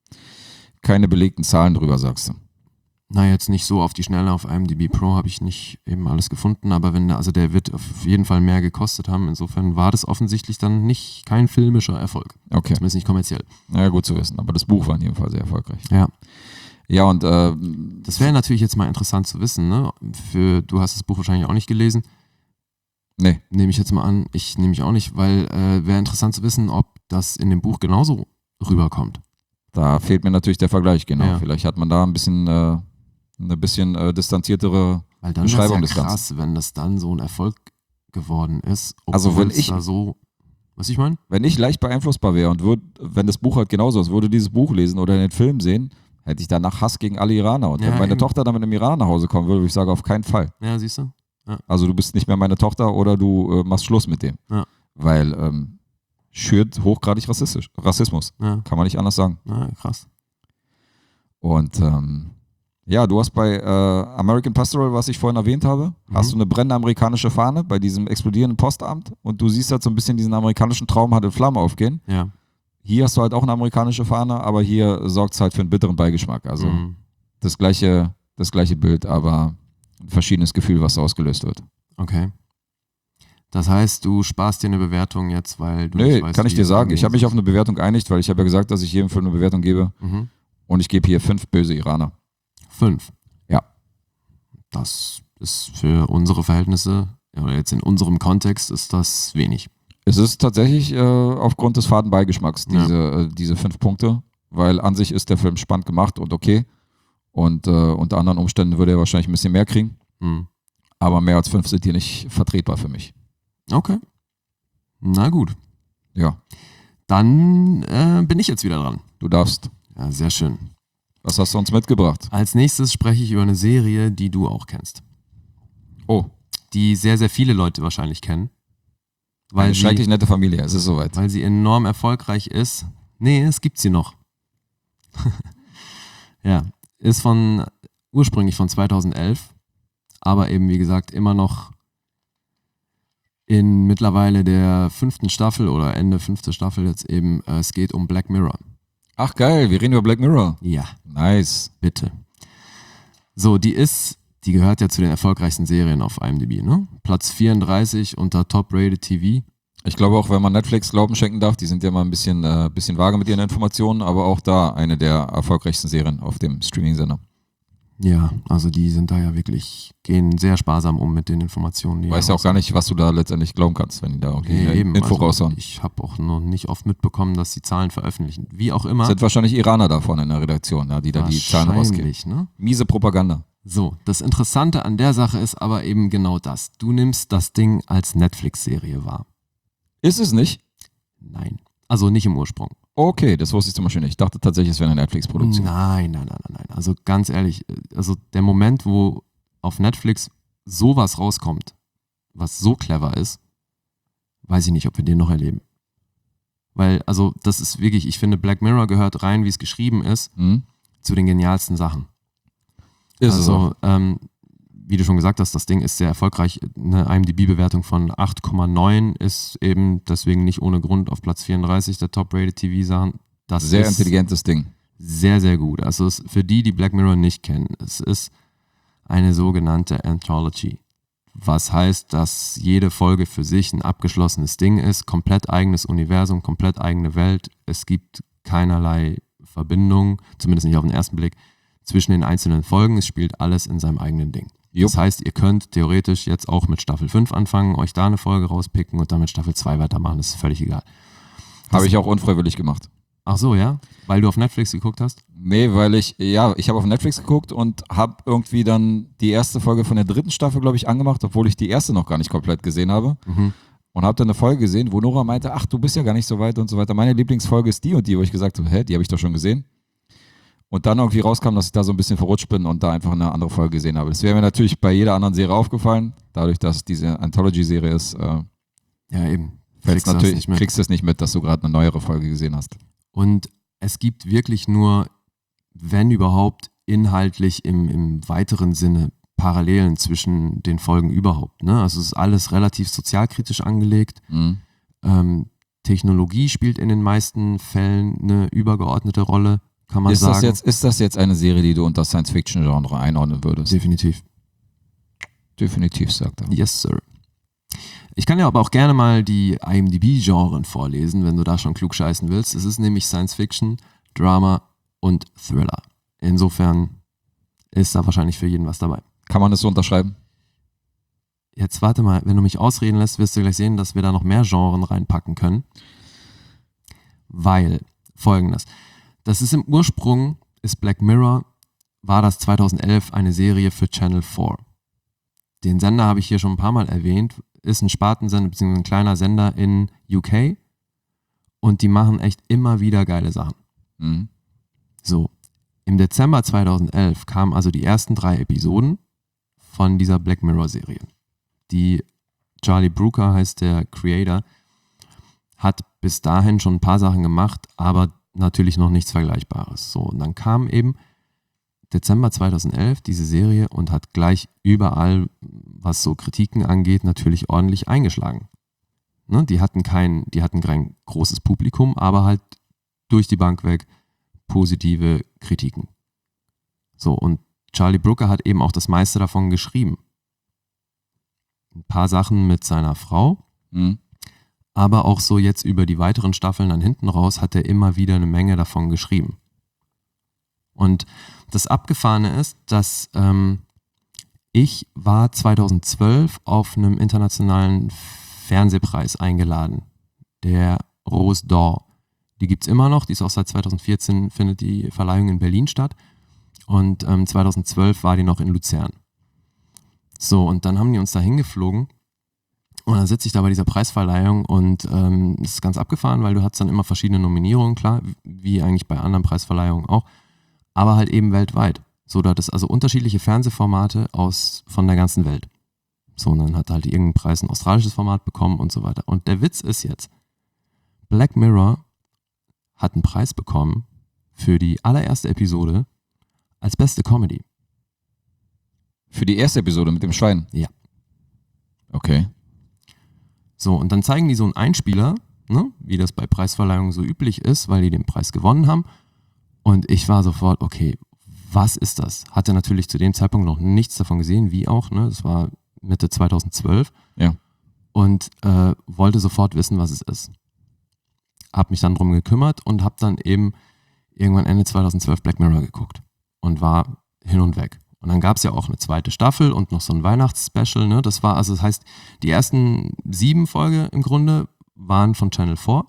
belegten Zahlen drüber, sagst du. Na, jetzt nicht so auf die Schnelle. Auf IMDb Pro habe ich nicht eben alles gefunden, aber der wird auf jeden Fall mehr gekostet haben. Insofern war das offensichtlich dann kein filmischer Erfolg. Okay. Zumindest nicht kommerziell. Ja, gut zu wissen. Aber das Buch war in jedem Fall sehr erfolgreich. Ja. Ja, und Das wäre natürlich jetzt mal interessant zu wissen, ne? Du hast das Buch wahrscheinlich auch nicht gelesen. nee. Nehme ich jetzt mal an. Ich nehme mich auch nicht, weil wäre interessant zu wissen, ob das in dem Buch genauso rüberkommt. Da fehlt mir natürlich der Vergleich, genau. Ja. Vielleicht hat man da eine bisschen distanziertere Weil dann ist Beschreibung ja des Ganzen. krass, wenn das dann so ein Erfolg geworden ist. Also obwohl wenn es ich- da so, was ich meine? Wenn ich leicht beeinflussbar wäre und wenn das Buch halt genauso ist, würde dieses Buch lesen oder den Film sehen, hätte ich danach Hass gegen alle Iraner. Und Ja, wenn meine eben. Tochter dann mit einem Iraner nach Hause kommen würde, würde ich sagen, auf keinen Fall. Ja, siehst du? Also du bist nicht mehr meine Tochter oder du machst Schluss mit dem. Ja. Weil schürt hochgradig Rassismus. Ja, Kann man nicht anders sagen. krass. Und ja, du hast bei American Pastoral, was ich vorhin erwähnt habe, hast du eine brennende amerikanische Fahne bei diesem explodierenden Postamt und du siehst halt so ein bisschen diesen amerikanischen Traum halt in Flammen aufgehen. Ja. Hier hast du halt auch eine amerikanische Fahne, aber hier sorgt es halt für einen bitteren Beigeschmack. Also Mhm. das gleiche Bild, aber ein verschiedenes Gefühl, was ausgelöst wird. Okay. Das heißt, du sparst dir eine Bewertung jetzt, weil du Nee, nicht weißt, kann ich wie dir es sagen. Ich habe mich angehen auf eine Bewertung geeinigt, weil ich habe ja gesagt, dass ich jedem Film eine Bewertung gebe. soll. Mhm. Und ich gebe hier 5 böse Iraner. 5. Ja. Das ist für unsere Verhältnisse, oder jetzt in unserem Kontext, ist das wenig. Es ist tatsächlich aufgrund des faden Beigeschmacks diese 5 Punkte, weil an sich ist der Film spannend gemacht und okay. Und unter anderen Umständen würde er wahrscheinlich ein bisschen mehr kriegen. Mhm. Aber mehr als 5 sind hier nicht vertretbar für mich. Okay. Na gut. Ja, Dann bin ich jetzt wieder dran. du darfst. Ja, sehr schön. Was hast du uns mitgebracht? Als nächstes spreche ich über eine Serie, die du auch kennst. Oh, Die sehr, sehr viele Leute wahrscheinlich kennen. Weil eine schrecklich nette Familie. Es ist soweit. weil sie enorm erfolgreich ist. Nee, es gibt sie noch. Ja, ist ursprünglich von 2011, aber eben wie gesagt immer noch in mittlerweile der 5. Staffel oder Ende 5. Staffel jetzt eben, es geht um Black Mirror. Ach geil, wir reden über Black Mirror. Ja, Nice. bitte. So, die gehört ja zu den erfolgreichsten Serien auf IMDb, ne? Platz 34 unter Top-Rated TV. Ich glaube auch, wenn man Netflix Glauben schenken darf, die sind ja mal ein bisschen vage mit ihren Informationen, aber auch da eine der erfolgreichsten Serien auf dem Streaming-Sender. Ja, also die sind da ja wirklich, gehen sehr sparsam um mit den Informationen. Die Du weißt ja auch gar nicht, was du da letztendlich glauben kannst, wenn die da irgendwie Nee, eine eben. Info Also, raushauen. ich habe auch noch nicht oft mitbekommen, dass die Zahlen veröffentlichen. Wie auch immer. Sind wahrscheinlich Iraner da vorne in der Redaktion, ja, die da die Zahlen rausgeben. Wahrscheinlich, ne? Miese Propaganda. So, das Interessante an der Sache ist aber eben genau das. Du nimmst das Ding als Netflix-Serie wahr. Ist es nicht? Nein. Also nicht im Ursprung. Okay, das wusste ich zum Beispiel nicht. Ich dachte tatsächlich, es wäre eine Netflix-Produktion. Nein. Also ganz ehrlich, also der Moment, wo auf Netflix sowas rauskommt, was so clever ist, weiß ich nicht, ob wir den noch erleben. Weil, also das ist wirklich, ich finde, Black Mirror gehört rein, wie es geschrieben ist, zu den genialsten Sachen. Ist es auch. Wie du schon gesagt hast, das Ding ist sehr erfolgreich. Eine IMDb-Bewertung von 8,9 ist eben deswegen nicht ohne Grund auf Platz 34 der Top-Rated TV-Sachen. Das Sehr ist intelligentes Ding. sehr, sehr gut. Also für die Black Mirror nicht kennen, es ist eine sogenannte Anthology. Was heißt, dass jede Folge für sich ein abgeschlossenes Ding ist, komplett eigenes Universum, komplett eigene Welt. Es gibt keinerlei Verbindung, zumindest nicht auf den ersten Blick, zwischen den einzelnen Folgen. Es spielt alles in seinem eigenen Ding. Jupp. Das heißt, ihr könnt theoretisch jetzt auch mit Staffel 5 anfangen, euch da eine Folge rauspicken und dann mit Staffel 2 weitermachen. Das ist völlig egal. Habe ich auch unfreiwillig gemacht. Ach so, ja? Weil du auf Netflix geguckt hast? Nee, weil ich habe auf Netflix geguckt und habe irgendwie dann die erste Folge von der 3. Staffel, glaube ich, angemacht, obwohl ich die erste noch gar nicht komplett gesehen habe. Und habe dann eine Folge gesehen, wo Nora meinte, ach, du bist ja gar nicht so weit und so weiter. Meine Lieblingsfolge ist die und die, wo ich gesagt habe, die habe ich doch schon gesehen. Und dann irgendwie rauskam, dass ich da so ein bisschen verrutscht bin und da einfach eine andere Folge gesehen habe. Das wäre mir natürlich bei jeder anderen Serie aufgefallen, dadurch, dass es diese Anthology-Serie ist. Ja, eben. Kriegst du es nicht mit, dass du gerade eine neuere Folge gesehen hast. Und es gibt wirklich nur, wenn überhaupt, inhaltlich im weiteren Sinne Parallelen zwischen den Folgen überhaupt. Ne? Also es ist alles relativ sozialkritisch angelegt. Technologie spielt in den meisten Fällen eine übergeordnete Rolle, kann man sagen. Ist das jetzt eine Serie, die du unter Science-Fiction-Genre einordnen würdest? Definitiv. Definitiv, sagt er. Yes, sir. Ich kann ja aber auch gerne mal die IMDb-Genren vorlesen, wenn du da schon klug scheißen willst. Es ist nämlich Science-Fiction, Drama und Thriller. Insofern ist da wahrscheinlich für jeden was dabei. Kann man das so unterschreiben? Jetzt warte mal, wenn du mich ausreden lässt, wirst du gleich sehen, dass wir da noch mehr Genren reinpacken können. Weil, folgendes, das ist im Ursprung, ist Black Mirror, war das 2011 eine Serie für Channel 4. Den Sender habe ich hier schon ein paar Mal erwähnt, ist ein Spartensender bzw. ein kleiner Sender in UK und die machen echt immer wieder geile Sachen. So, im Dezember 2011 kamen also die ersten 3 Episoden von dieser Black Mirror Serie. Die Charlie Brooker heißt der Creator, hat bis dahin schon ein paar Sachen gemacht, aber natürlich noch nichts Vergleichbares. So, und dann kam eben Dezember 2011 diese Serie und hat gleich überall, was so Kritiken angeht, natürlich ordentlich eingeschlagen. Ne? Die hatten kein großes Publikum, aber halt durch die Bank weg positive Kritiken. So, und Charlie Brooker hat eben auch das meiste davon geschrieben. Ein paar Sachen mit seiner Frau, aber auch so jetzt über die weiteren Staffeln dann hinten raus hat er immer wieder eine Menge davon geschrieben. Und das Abgefahrene ist, dass ich war 2012 auf einem internationalen Fernsehpreis eingeladen, der Rose d'Or. Die gibt es immer noch, die ist auch seit 2014, findet die Verleihung in Berlin statt. Und 2012 war die noch in Luzern. So, und dann haben die uns da hingeflogen. Und dann sitze ich da bei dieser Preisverleihung und das ist ganz abgefahren, weil du hast dann immer verschiedene Nominierungen, klar, wie eigentlich bei anderen Preisverleihungen auch, aber halt eben weltweit. So, da hat es also unterschiedliche Fernsehformate von der ganzen Welt. So, und dann hat halt irgendein Preis ein australisches Format bekommen und so weiter. Und der Witz ist jetzt, Black Mirror hat einen Preis bekommen für die allererste Episode als beste Comedy. Für die erste Episode mit dem Schwein? Ja. Okay. So, und dann zeigen die so einen Einspieler, ne, wie das bei Preisverleihungen so üblich ist, weil die den Preis gewonnen haben. Und ich war sofort, okay, was ist das? Hatte natürlich zu dem Zeitpunkt noch nichts davon gesehen, wie auch, ne? Das war Mitte 2012. Ja. Und wollte sofort wissen, was es ist. Hab mich dann drum gekümmert und hab dann eben irgendwann Ende 2012 Black Mirror geguckt und war hin und weg. Und dann gab es ja auch eine zweite Staffel und noch so ein Weihnachtsspecial, ne? Das war, also das heißt, die ersten 7 Folgen im Grunde waren von Channel 4.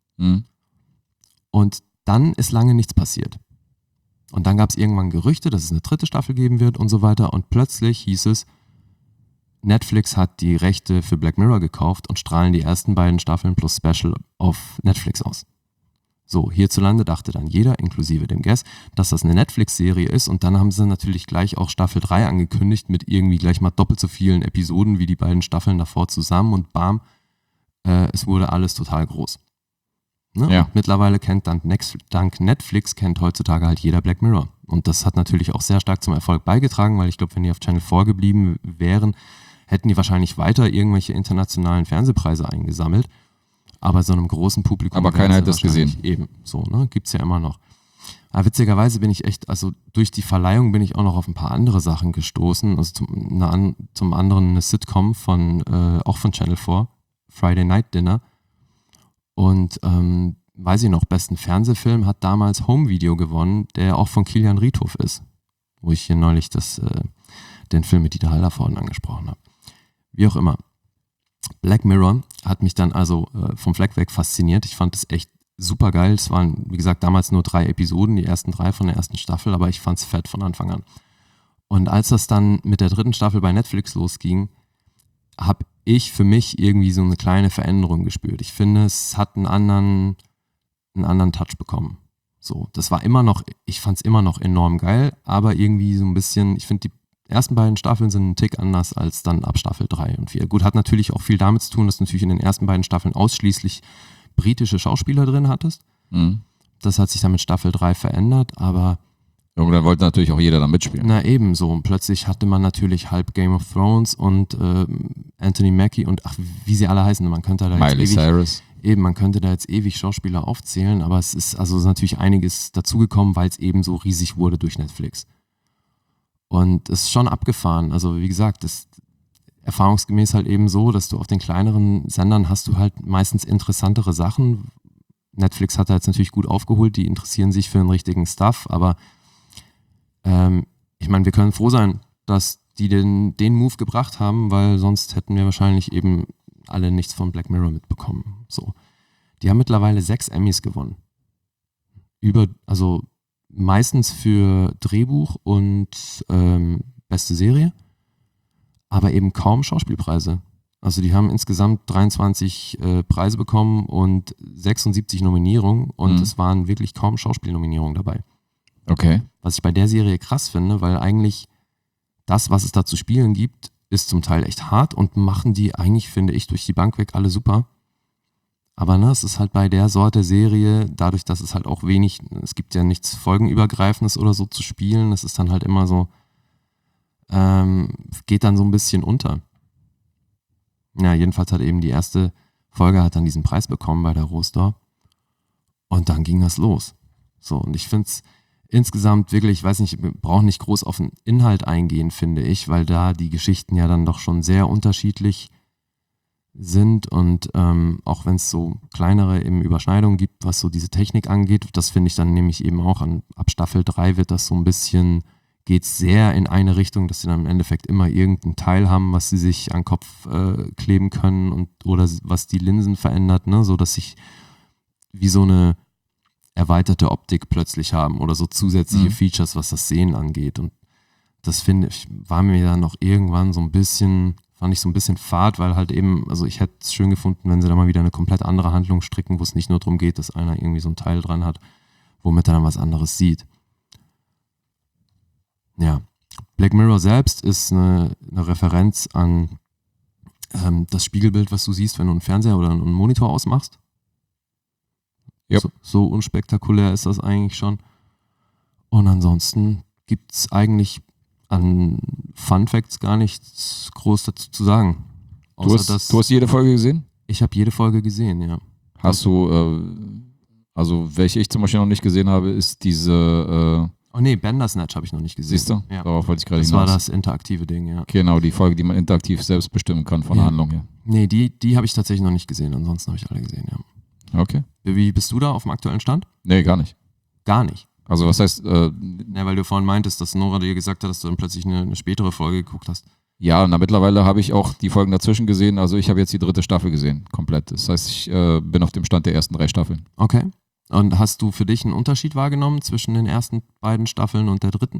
Und dann ist lange nichts passiert. Und dann gab es irgendwann Gerüchte, dass es eine 3. Staffel geben wird und so weiter. Und plötzlich hieß es, Netflix hat die Rechte für Black Mirror gekauft und strahlen die ersten beiden Staffeln plus Special auf Netflix aus. So, hierzulande dachte dann jeder, inklusive dem Guest, dass das eine Netflix-Serie ist und dann haben sie natürlich gleich auch Staffel 3 angekündigt mit irgendwie gleich mal doppelt so vielen Episoden wie die beiden Staffeln davor zusammen und bam, es wurde alles total groß. Ne? Ja. Und mittlerweile kennt dank Netflix kennt heutzutage halt jeder Black Mirror und das hat natürlich auch sehr stark zum Erfolg beigetragen, weil ich glaube, wenn die auf Channel 4 geblieben wären, hätten die wahrscheinlich weiter irgendwelche internationalen Fernsehpreise eingesammelt. Aber so einem großen Publikum. Aber keiner hat das gesehen. Eben, so, ne? Gibt's ja immer noch. Aber witzigerweise bin ich echt, also durch die Verleihung bin ich auch noch auf ein paar andere Sachen gestoßen. Also zum anderen eine Sitcom auch von Channel 4, Friday Night Dinner. Und weiß ich noch, besten Fernsehfilm hat damals Home Video gewonnen, der auch von Kilian Riethoff ist. Wo ich hier neulich den Film mit Dieter Hallervorden angesprochen habe. Wie auch immer. Black Mirror hat mich dann also vom Fleck weg fasziniert. Ich fand es echt super geil. Es waren, wie gesagt, damals nur 3 Episoden, die ersten 3 von der ersten Staffel, aber ich fand es fett von Anfang an. Und als das dann mit der 3. Staffel bei Netflix losging, habe ich für mich irgendwie so eine kleine Veränderung gespürt. Ich finde, es hat einen anderen Touch bekommen. So, das war ich fand es immer noch enorm geil, aber irgendwie so ein bisschen, ich finde die ersten beiden Staffeln sind ein Tick anders als dann ab Staffel 3 und 4. Gut, hat natürlich auch viel damit zu tun, dass du natürlich in den ersten beiden Staffeln ausschließlich britische Schauspieler drin hattest. Mhm. Das hat sich dann mit Staffel 3 verändert, aber Irgendwann wollte natürlich auch jeder da mitspielen. na ebenso. Und plötzlich hatte man natürlich halb Game of Thrones und Anthony Mackie und wie sie alle heißen, man könnte da Miley Cyrus. man könnte da jetzt ewig Schauspieler aufzählen, aber es ist natürlich einiges dazugekommen, weil es eben so riesig wurde durch Netflix. Und es ist schon abgefahren. Also wie gesagt, das erfahrungsgemäß halt eben so, dass du auf den kleineren Sendern hast du halt meistens interessantere Sachen. Netflix hat da jetzt natürlich gut aufgeholt, die interessieren sich für den richtigen Stuff, aber ich meine, wir können froh sein, dass die den Move gebracht haben, weil sonst hätten wir wahrscheinlich eben alle nichts von Black Mirror mitbekommen. So. Die haben mittlerweile 6 Emmys gewonnen. Also meistens für Drehbuch und beste Serie, aber eben kaum Schauspielpreise. Also die haben insgesamt 23 Preise bekommen und 76 Nominierungen und es waren wirklich kaum Schauspielnominierungen dabei. Okay. Was ich bei der Serie krass finde, weil eigentlich das, was es da zu spielen gibt, ist zum Teil echt hart und machen die eigentlich, finde ich, durch die Bank weg alle super. Aber ne, es ist halt bei der Sorte Serie, dadurch, dass es halt auch es gibt ja nichts Folgenübergreifendes oder so zu spielen, es ist dann halt immer so, geht dann so ein bisschen unter. Ja, jedenfalls hat eben die erste Folge hat dann diesen Preis bekommen bei der Roster und dann ging das los. So, und ich finde es insgesamt wirklich, ich weiß nicht, wir brauchen nicht groß auf den Inhalt eingehen, finde ich, weil da die Geschichten ja dann doch schon sehr unterschiedlich sind und auch wenn es so kleinere eben Überschneidungen gibt, was so diese Technik angeht, das finde ich dann nämlich eben auch ab Staffel 3 wird das so ein bisschen, geht sehr in eine Richtung, dass sie dann im Endeffekt immer irgendein Teil haben, was sie sich an den Kopf kleben können oder was die Linsen verändert, ne, so dass sich wie so eine erweiterte Optik plötzlich haben oder so zusätzliche Features, was das Sehen angeht. Und das finde ich, war mir dann noch irgendwann fand ich so ein bisschen fad, weil halt eben, also ich hätte es schön gefunden, wenn sie da mal wieder eine komplett andere Handlung stricken, wo es nicht nur darum geht, dass einer irgendwie so ein Teil dran hat, womit er dann was anderes sieht. Ja, Black Mirror selbst ist eine Referenz an das Spiegelbild, was du siehst, wenn du einen Fernseher oder einen Monitor ausmachst. Yep. So unspektakulär ist das eigentlich schon. Und ansonsten gibt es eigentlich an Fun Facts gar nichts groß dazu zu sagen. Du hast jede Folge gesehen? Ich habe jede Folge gesehen, ja. Hast du, also welche ich zum Beispiel noch nicht gesehen habe, ist diese... oh nee, Bandersnatch habe ich noch nicht gesehen. Siehst du? Ja. Darauf wollte ich gerade Das hinaus. war das interaktive Ding, ja. Genau, die Folge, die man interaktiv selbst bestimmen kann von der Handlung her. Nee, die habe ich tatsächlich noch nicht gesehen. Ansonsten habe ich alle gesehen, ja. Okay. Wie bist du da auf dem aktuellen Stand? Nee, gar nicht. Gar nicht. Also was heißt... Ja, weil du vorhin meintest, dass Nora dir gesagt hat, dass du dann plötzlich eine spätere Folge geguckt hast. Ja, mittlerweile habe ich auch die Folgen dazwischen gesehen. Also ich habe jetzt die 3. Staffel gesehen, komplett. Das heißt, ich bin auf dem Stand der ersten 3 Staffeln. Okay. Und hast du für dich einen Unterschied wahrgenommen zwischen den ersten beiden Staffeln und der 3.?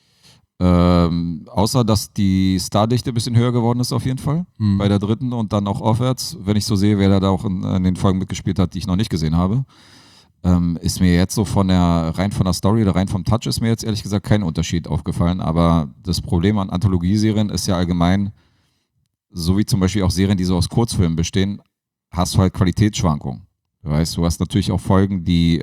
Außer, dass die Stardichte ein bisschen höher geworden ist auf jeden Fall. Bei der 3. und dann auch aufwärts. Wenn ich so sehe, wer da auch in den Folgen mitgespielt hat, die ich noch nicht gesehen habe. ist mir jetzt so rein von der Story oder rein vom Touch ist mir jetzt ehrlich gesagt kein Unterschied aufgefallen. Aber das Problem an Anthologieserien ist ja allgemein, so wie zum Beispiel auch Serien, die so aus Kurzfilmen bestehen, hast du halt Qualitätsschwankungen. Du weißt, du hast natürlich auch Folgen, die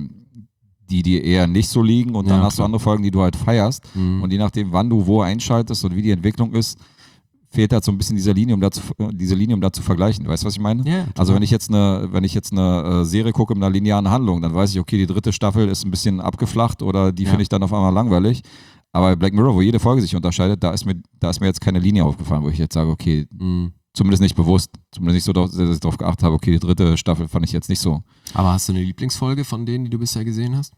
dir eher nicht so liegen und dann hast du andere Folgen, die du halt feierst. Und je nachdem, wann du wo einschaltest und wie die Entwicklung ist, fehlt halt so ein bisschen diese Linie, um da zu vergleichen. Weißt du, was ich meine? Ja, also wenn ich jetzt eine Serie gucke mit einer linearen Handlung, dann weiß ich, okay, die 3. Staffel ist ein bisschen abgeflacht oder die finde ich dann auf einmal langweilig. Aber bei Black Mirror, wo jede Folge sich unterscheidet, da ist mir jetzt keine Linie aufgefallen, wo ich jetzt sage, okay, zumindest nicht bewusst, zumindest nicht so, dass ich darauf geachtet habe, okay, die 3. Staffel fand ich jetzt nicht so. Aber hast du eine Lieblingsfolge von denen, die du bisher gesehen hast?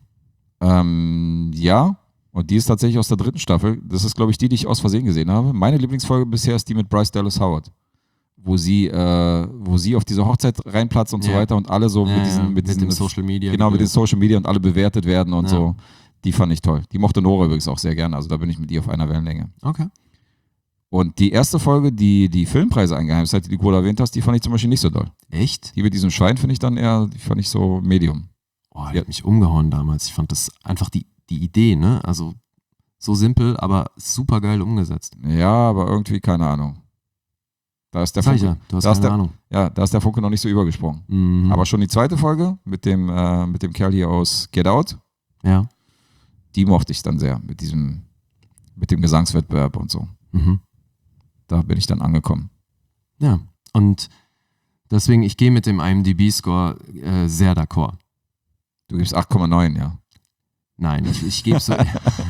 Ja, und die ist tatsächlich aus der 3. Staffel. Das ist, glaube ich, die ich aus Versehen gesehen habe. Meine Lieblingsfolge bisher ist die mit Bryce Dallas Howard, wo sie auf diese Hochzeit reinplatzt und so weiter und alle so mit dem Social Media. Genau, mit den Social Media und alle bewertet werden und so. Die fand ich toll. Die mochte Nora übrigens auch sehr gerne. Also da bin ich mit ihr auf einer Wellenlänge. Okay. Und die erste Folge, die Filmpreise eingeheimst hat, die du gerade erwähnt hast, die fand ich zum Beispiel nicht so doll. Echt? Die mit diesem Schwein finde ich dann eher, die fand ich so Medium. Oh, die hat mich umgehauen damals. Ich fand das einfach die Idee, ne? Also so simpel, aber super geil umgesetzt. Ja, aber irgendwie keine Ahnung. Da ist der Funke. Du hast keine Ahnung. Ja, da ist der Funke noch nicht so übergesprungen. Mhm. Aber schon die 2. Folge mit dem Kerl hier aus Get Out, Ja. die mochte ich dann sehr mit dem Gesangswettbewerb und so. Mhm. Da bin ich dann angekommen. Ja. Und deswegen, ich gehe mit dem IMDb-Score sehr d'accord. Du gibst 8,9, ja. Nein, ich gebe so.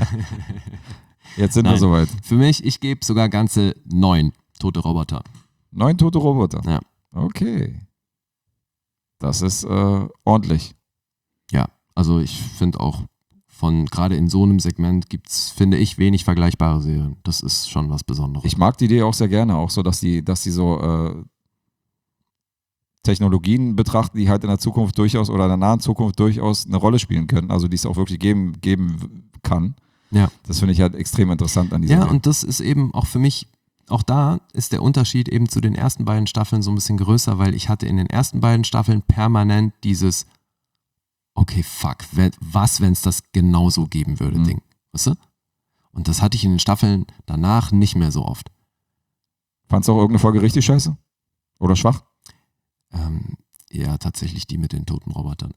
Jetzt sind wir soweit. Für mich, ich gebe sogar ganze 9 tote Roboter. 9 tote Roboter? Ja. Okay. Das ist ordentlich. Ja, also ich finde auch gerade in so einem Segment gibt's, finde ich, wenig vergleichbare Serien. Das ist schon was Besonderes. Ich mag die Idee auch sehr gerne, auch so, dass die so Technologien betrachten, die halt in der Zukunft durchaus oder in der nahen Zukunft durchaus eine Rolle spielen können, also die es auch wirklich geben kann. Ja. Das finde ich halt extrem interessant an dieser Ja, Serie. und das ist eben auch für mich, auch da ist der Unterschied eben zu den ersten beiden Staffeln so ein bisschen größer, weil ich hatte in den ersten beiden Staffeln permanent dieses okay, fuck, was, wenn es das genauso geben würde, Ding. Weißt du? Und das hatte ich in den Staffeln danach nicht mehr so oft. Fandst du auch irgendeine Folge richtig scheiße? Oder schwach? Ja, tatsächlich die mit den toten Robotern.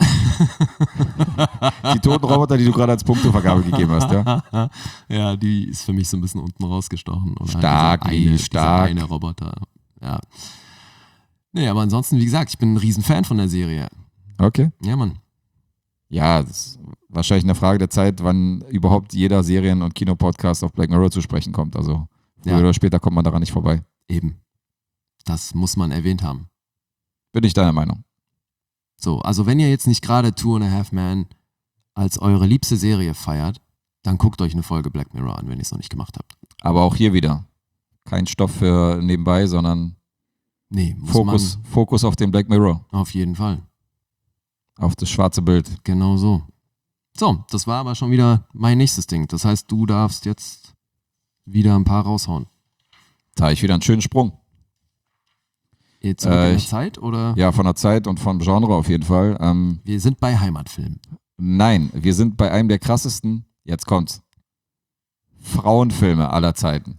Die toten Roboter, die du gerade als Punktevergabe gegeben hast, ja? Ja, die ist für mich so ein bisschen unten rausgestochen. Oder Stark, dieser eine Roboter. Ja. Nee, aber ansonsten, wie gesagt, ich bin ein Riesenfan von der Serie. Okay. Ja, Mann. Ja, das ist wahrscheinlich eine Frage der Zeit, wann überhaupt jeder Serien- und Kinopodcast auf Black Mirror zu sprechen kommt. Also früher oder später kommt man daran nicht vorbei. Eben. Das muss man erwähnt haben. Bin ich deiner Meinung. So, also wenn ihr jetzt nicht gerade Two and a Half Men als eure liebste Serie feiert, dann guckt euch eine Folge Black Mirror an, wenn ihr es noch nicht gemacht habt. Aber auch hier wieder kein Stoff für nebenbei, sondern Fokus auf den Black Mirror. Auf jeden Fall. Auf das schwarze Bild. Genau so. So, das war aber schon wieder mein nächstes Ding. Das heißt, du darfst jetzt wieder ein paar raushauen. Da habe ich wieder einen schönen Sprung. Jetzt in der Zeit, oder? Ja, von der Zeit und vom Genre auf jeden Fall. Wir sind bei Heimatfilmen. Nein, wir sind bei einem der krassesten, jetzt kommt's, Frauenfilme aller Zeiten.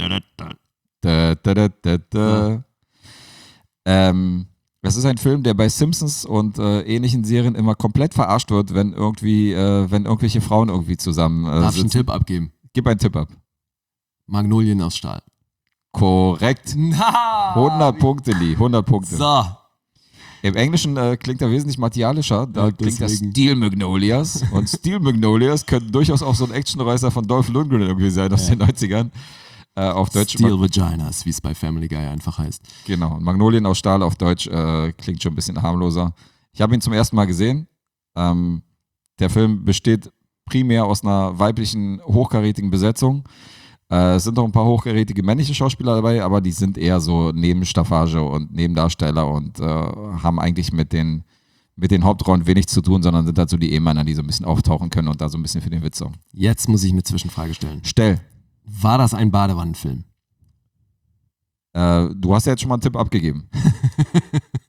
Das ist ein Film, der bei Simpsons und ähnlichen Serien immer komplett verarscht wird, wenn irgendwelche Frauen irgendwie zusammen Darf ich einen sitzen. Tipp abgeben? Gib einen Tipp ab. Magnolien aus Stahl. Korrekt. 100 Punkte, Lee. 100 Punkte. So. Im Englischen klingt er wesentlich martialischer. Da Ja, klingt das deswegen. Steel Magnolias. Und Steel Magnolias könnten durchaus auch so ein Actionreißer von Dolph Lundgren irgendwie sein aus den 90ern. Auf Deutsch. Steel Vaginas, wie es bei Family Guy einfach heißt. Genau. Und Magnolien aus Stahl auf Deutsch klingt schon ein bisschen harmloser. Ich habe ihn zum ersten Mal gesehen. Der Film besteht primär aus einer weiblichen, hochkarätigen Besetzung. Es sind auch ein paar hochkarätige männliche Schauspieler dabei, aber die sind eher so Nebenstaffage und Nebendarsteller und haben eigentlich mit den Hauptrollen wenig zu tun, sondern sind halt so die Ehemänner, die so ein bisschen auftauchen können und da so ein bisschen für den Witz sorgen. Jetzt muss ich eine Zwischenfrage stellen. Stell. War das ein Badewannenfilm? Du hast ja jetzt schon mal einen Tipp abgegeben.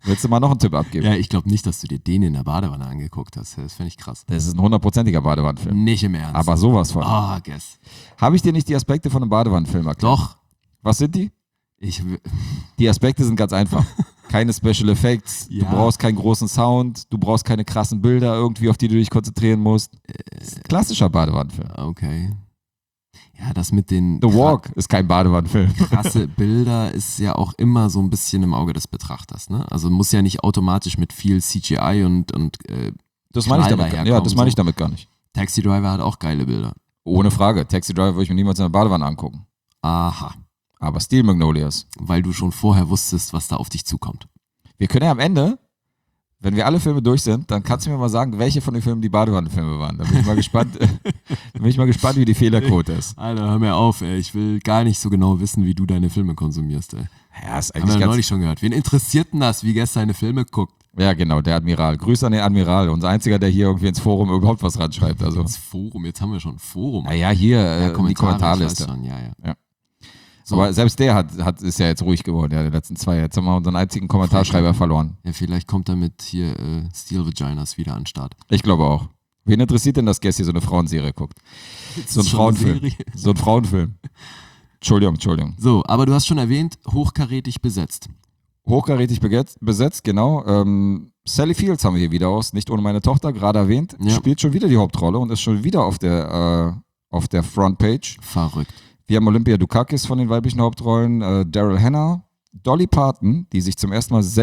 Willst du mal noch einen Tipp abgeben? Ja, ich glaube nicht, dass du dir den in der Badewanne angeguckt hast. Das fände ich krass. Das ist ein 100%iger Badewannenfilm. Nicht im Ernst. Aber sowas von. Ah, guess. Habe ich dir nicht die Aspekte von einem Badewannenfilm erklärt? Doch. Was sind die? Ich, Die Aspekte sind ganz einfach. Keine Special Effects, Ja. du brauchst keinen großen Sound, du brauchst keine krassen Bilder irgendwie, auf die du dich konzentrieren musst. Das ist ein klassischer Badewannenfilm. okay. Ja, das mit den The Walk ist kein Badewannenfilm. krasse Bilder ist ja auch immer so ein bisschen im Auge des Betrachters. Ne? Also muss ja nicht automatisch mit viel CGI und Das meine ich Knall damit. Ja, daherkommen, das meine ich so. damit gar nicht. Taxi Driver hat auch geile Bilder. Ohne Frage. Taxi Driver würde ich mir niemals in der Badewanne angucken. Aha. Aber Steel Magnolias. Weil du schon vorher wusstest, was da auf dich zukommt. Wir können ja am Ende, wenn wir alle Filme durch sind, dann kannst du mir mal sagen, welche von den Filmen die Badewannenfilme waren. Da bin ich mal gespannt, wie die Fehlerquote ist. Alter, hör mir auf, ey. Ich will gar nicht so genau wissen, wie du deine Filme konsumierst, ey. Ja, ist Haben eigentlich wir ganz... neulich schon gehört. Wen interessiert denn das, wie Gäste seine Filme guckt? Ja, genau, der Admiral. Grüße an den Admiral. Unser einziger, der hier irgendwie ins Forum überhaupt was ranschreibt. Also, Das Forum, jetzt haben wir schon ein Forum. naja, hier die Ich Kommentarliste. weiß schon, ja. Ja. So. Aber selbst der ist ja jetzt ruhig geworden, ja, die letzten 2. Jetzt haben wir unseren einzigen Kommentarschreiber verloren. Ja, vielleicht kommt er mit hier Steel Vaginas wieder an den Start. Ich glaube auch. Wen interessiert denn, dass Guess hier so eine Frauenserie guckt? So ein schon Frauenfilm. eine Serie? So ein Frauenfilm. Entschuldigung. So, aber du hast schon erwähnt, hochkarätig besetzt. Hochkarätig besetzt, genau. Sally Fields haben wir hier wieder aus, nicht ohne meine Tochter, gerade erwähnt. Ja. Spielt schon wieder die Hauptrolle und ist schon wieder auf der Frontpage. Verrückt. Wir haben Olympia Dukakis von den weiblichen Hauptrollen, Daryl Hannah, Dolly Parton, die sich zum ersten Mal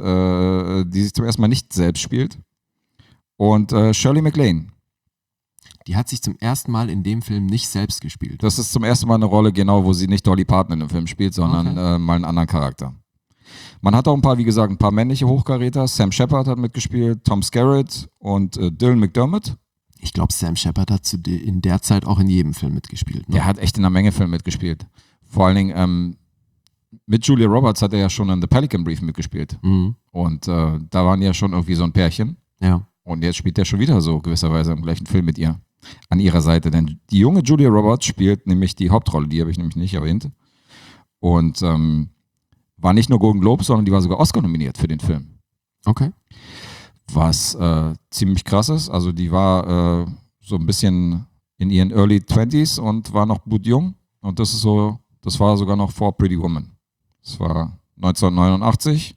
nicht selbst spielt, und Shirley MacLaine. Die hat sich zum ersten Mal in dem Film nicht selbst gespielt. Das ist zum ersten Mal eine Rolle, genau, wo sie nicht Dolly Parton in dem Film spielt, sondern mal einen anderen Charakter. Man hat auch ein paar männliche Hochkaräter. Sam Shepard hat mitgespielt, Tom Skerritt und Dylan McDermott. Ich glaube, Sam Shepard hat in der Zeit auch in jedem Film mitgespielt. Ne? Der hat echt in einer Menge Filme mitgespielt. Vor allen Dingen mit Julia Roberts hat er ja schon in The Pelican Brief mitgespielt. Mhm. Und da waren ja schon irgendwie so ein Pärchen. Ja. Und jetzt spielt er schon wieder so gewisserweise im gleichen Film mit ihr. An ihrer Seite. Denn die junge Julia Roberts spielt nämlich die Hauptrolle. Die habe ich nämlich nicht erwähnt. Und war nicht nur Golden Globe, sondern die war sogar Oscar nominiert für den Film. Okay. Was ziemlich krass ist. Also die war so ein bisschen in ihren Early 20s und war noch blutjung. Und das war sogar noch vor Pretty Woman. Das war 1989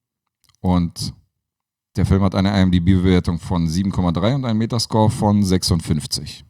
und der Film hat eine IMDb-Bewertung von 7,3 und einen Metascore von 56.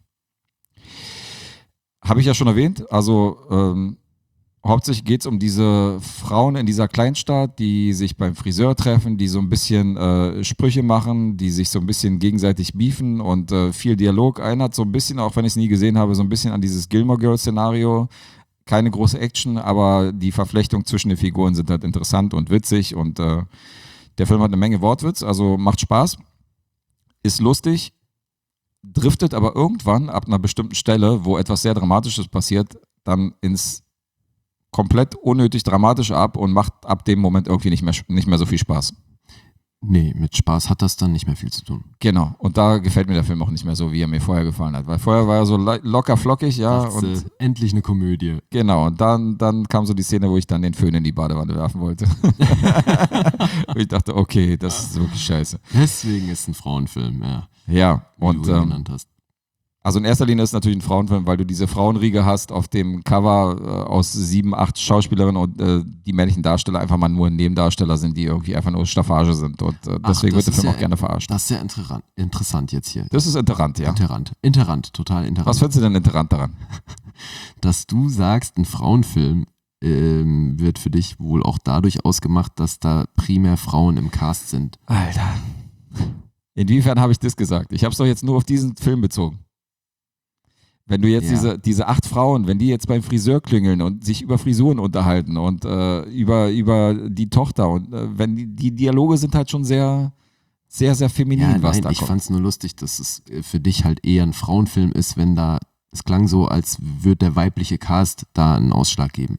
Habe ich ja schon erwähnt. Also hauptsächlich geht es um diese Frauen in dieser Kleinstadt, die sich beim Friseur treffen, die so ein bisschen Sprüche machen, die sich so ein bisschen gegenseitig beefen und viel Dialog. Einer hat so ein bisschen, auch wenn ich es nie gesehen habe, so ein bisschen an dieses Gilmore Girls-Szenario. Keine große Action, aber die Verflechtung zwischen den Figuren sind halt interessant und witzig und der Film hat eine Menge Wortwitz, also macht Spaß, ist lustig, driftet aber irgendwann ab einer bestimmten Stelle, wo etwas sehr Dramatisches passiert, dann ins komplett unnötig Dramatische ab und macht ab dem Moment irgendwie nicht mehr so viel Spaß. Nee, mit Spaß hat das dann nicht mehr viel zu tun. Genau, und da gefällt mir der Film auch nicht mehr so, wie er mir vorher gefallen hat, weil vorher war er so locker flockig, ja. Dachte, endlich eine Komödie. Genau, und dann kam so die Szene, wo ich dann den Föhn in die Badewanne werfen wollte. Und ich dachte, okay, das ist wirklich scheiße. Deswegen ist ein Frauenfilm, ja. Ja, Wie und du ihn genannt hast. also in erster Linie ist es natürlich ein Frauenfilm, weil du diese Frauenriege hast auf dem Cover aus 7, 8 Schauspielerinnen und die männlichen Darsteller einfach mal nur Nebendarsteller sind, die irgendwie einfach nur Staffage sind und deswegen wird der Film auch gerne verarscht. Das ist sehr interessant jetzt hier. Das ist Interrant, ja. Interrant, total interrant. Was findest du denn Interant daran? Dass du sagst, ein Frauenfilm wird für dich wohl auch dadurch ausgemacht, dass da primär Frauen im Cast sind. Alter. Inwiefern habe ich das gesagt? Ich habe es doch jetzt nur auf diesen Film bezogen. Wenn du jetzt diese 8 Frauen, wenn die jetzt beim Friseur klingeln und sich über Frisuren unterhalten und über die Tochter und wenn die Dialoge sind halt schon sehr, sehr, sehr feminin, was da ich kommt. fand es nur lustig, dass es für dich halt eher ein Frauenfilm ist, wenn da, es klang so, als würde der weibliche Cast da einen Ausschlag geben.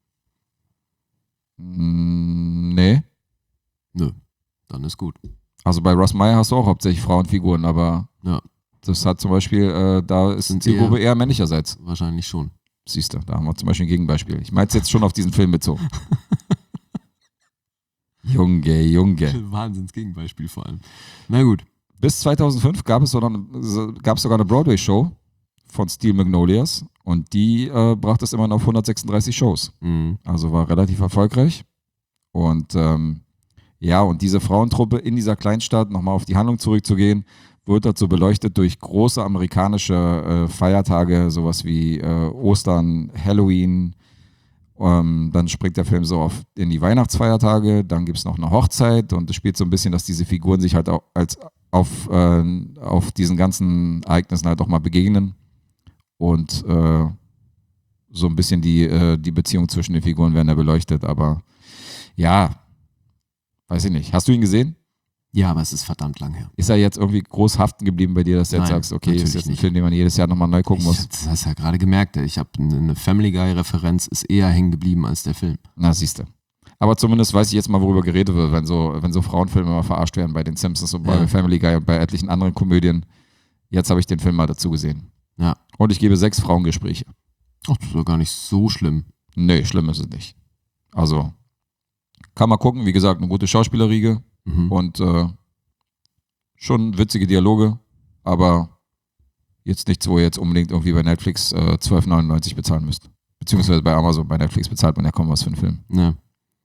Nee. Nö, dann ist gut. Also bei Ross Meyer hast du auch hauptsächlich Frauenfiguren, aber Ja, das hat zum Beispiel, da ist die Gruppe eher männlicherseits. wahrscheinlich schon. Siehst du, da haben wir zum Beispiel ein Gegenbeispiel. Ich meine es jetzt schon auf diesen Film bezogen. Junge. Wahnsinns-Gegenbeispiel vor allem. Na gut. Bis 2005 gab es sogar eine Broadway-Show von Steel Magnolias und die brachte es immerhin auf 136 Shows. Mhm. Also war relativ erfolgreich. Und und diese Frauentruppe in dieser Kleinstadt, nochmal auf die Handlung zurückzugehen, wird dazu beleuchtet durch große amerikanische Feiertage, sowas wie Ostern, Halloween. Dann springt der Film so in die Weihnachtsfeiertage, dann gibt es noch eine Hochzeit und es spielt so ein bisschen, dass diese Figuren sich halt auch auf diesen ganzen Ereignissen halt auch mal begegnen und so ein bisschen die Beziehung zwischen den Figuren werden da beleuchtet, aber ja, weiß ich nicht. Hast du ihn gesehen? Ja, aber es ist verdammt lang her. Ist er jetzt irgendwie groß haften geblieben bei dir, dass du jetzt Nein, sagst, okay, ist jetzt ein nicht. Film, den man jedes Jahr nochmal neu gucken muss? Das hast du ja gerade gemerkt. Ich habe eine Family Guy-Referenz, ist eher hängen geblieben als der Film. Na, siehst du. Aber zumindest weiß ich jetzt mal, worüber geredet wird, wenn so Frauenfilme mal verarscht werden bei den Simpsons und bei Family Guy und bei etlichen anderen Komödien. Jetzt habe ich den Film mal dazu gesehen. Ja. Und ich gebe 6 Frauengespräche. Ach, das ist doch gar nicht so schlimm. Nee, schlimm ist es nicht. Also, kann man gucken. Wie gesagt, eine gute Schauspielerriege und schon witzige Dialoge, aber jetzt nichts, wo ihr jetzt unbedingt irgendwie bei Netflix 12,99 bezahlen müsst. Beziehungsweise bei Amazon, bei Netflix bezahlt man ja kaum was für einen Film. Ja.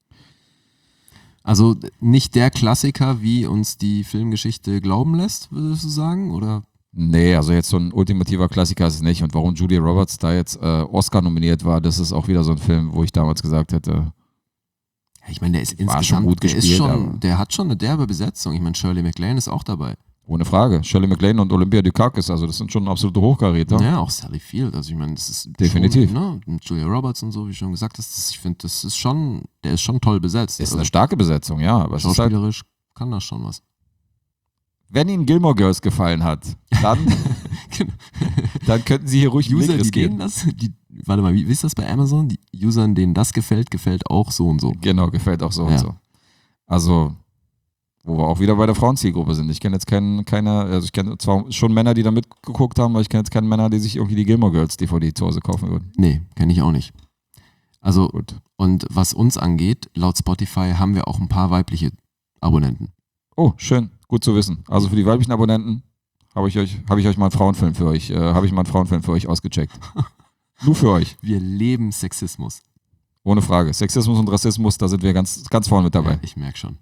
Also nicht der Klassiker, wie uns die Filmgeschichte glauben lässt, würdest du sagen? Oder? Nee, also jetzt so ein ultimativer Klassiker ist es nicht. Und warum Julia Roberts da jetzt Oscar nominiert war, das ist auch wieder so ein Film, wo ich damals gesagt hätte, Ich meine, der ist War insgesamt, schon gut gespielt, aber- der hat schon eine derbe Besetzung. Ich meine, Shirley MacLaine ist auch dabei. ohne Frage, Shirley MacLaine und Olympia Dukakis, also das sind schon absolute Hochkaräter. Ja, auch Sally Field. Also ich meine, das ist Definitiv. Schon, ne? Und Julia Roberts und so, wie du schon gesagt hast, ich finde, der ist schon toll besetzt. Ist Also eine starke Besetzung, ja. Aber es ist halt, schauspielerisch kann das schon was. wenn Ihnen Gilmore Girls gefallen hat, dann, dann könnten Sie hier ruhig einen User, Blick die denen riskieren. warte mal, wie ist das bei Amazon? Die Usern, denen das gefällt auch so und so. Genau, gefällt auch so Ja. und so. Also, wo wir auch wieder bei der Frauenzielgruppe sind. Ich kenne jetzt ich kenne zwar schon Männer, die da mitgeguckt haben, aber ich kenne jetzt keine Männer, die sich irgendwie die Gilmore Girls DVD zu Hause kaufen würden. Nee, kenne ich auch nicht. Also, Gut. und was uns angeht, laut Spotify haben wir auch ein paar weibliche Abonnenten. Oh, schön. Gut zu wissen. Also für die weiblichen Abonnenten habe ich euch mal einen Frauenfilm für euch ausgecheckt. Nur für euch. Wir leben Sexismus. Ohne Frage. Sexismus und Rassismus, da sind wir ganz, ganz vorne mit dabei. Ja, ich merke schon.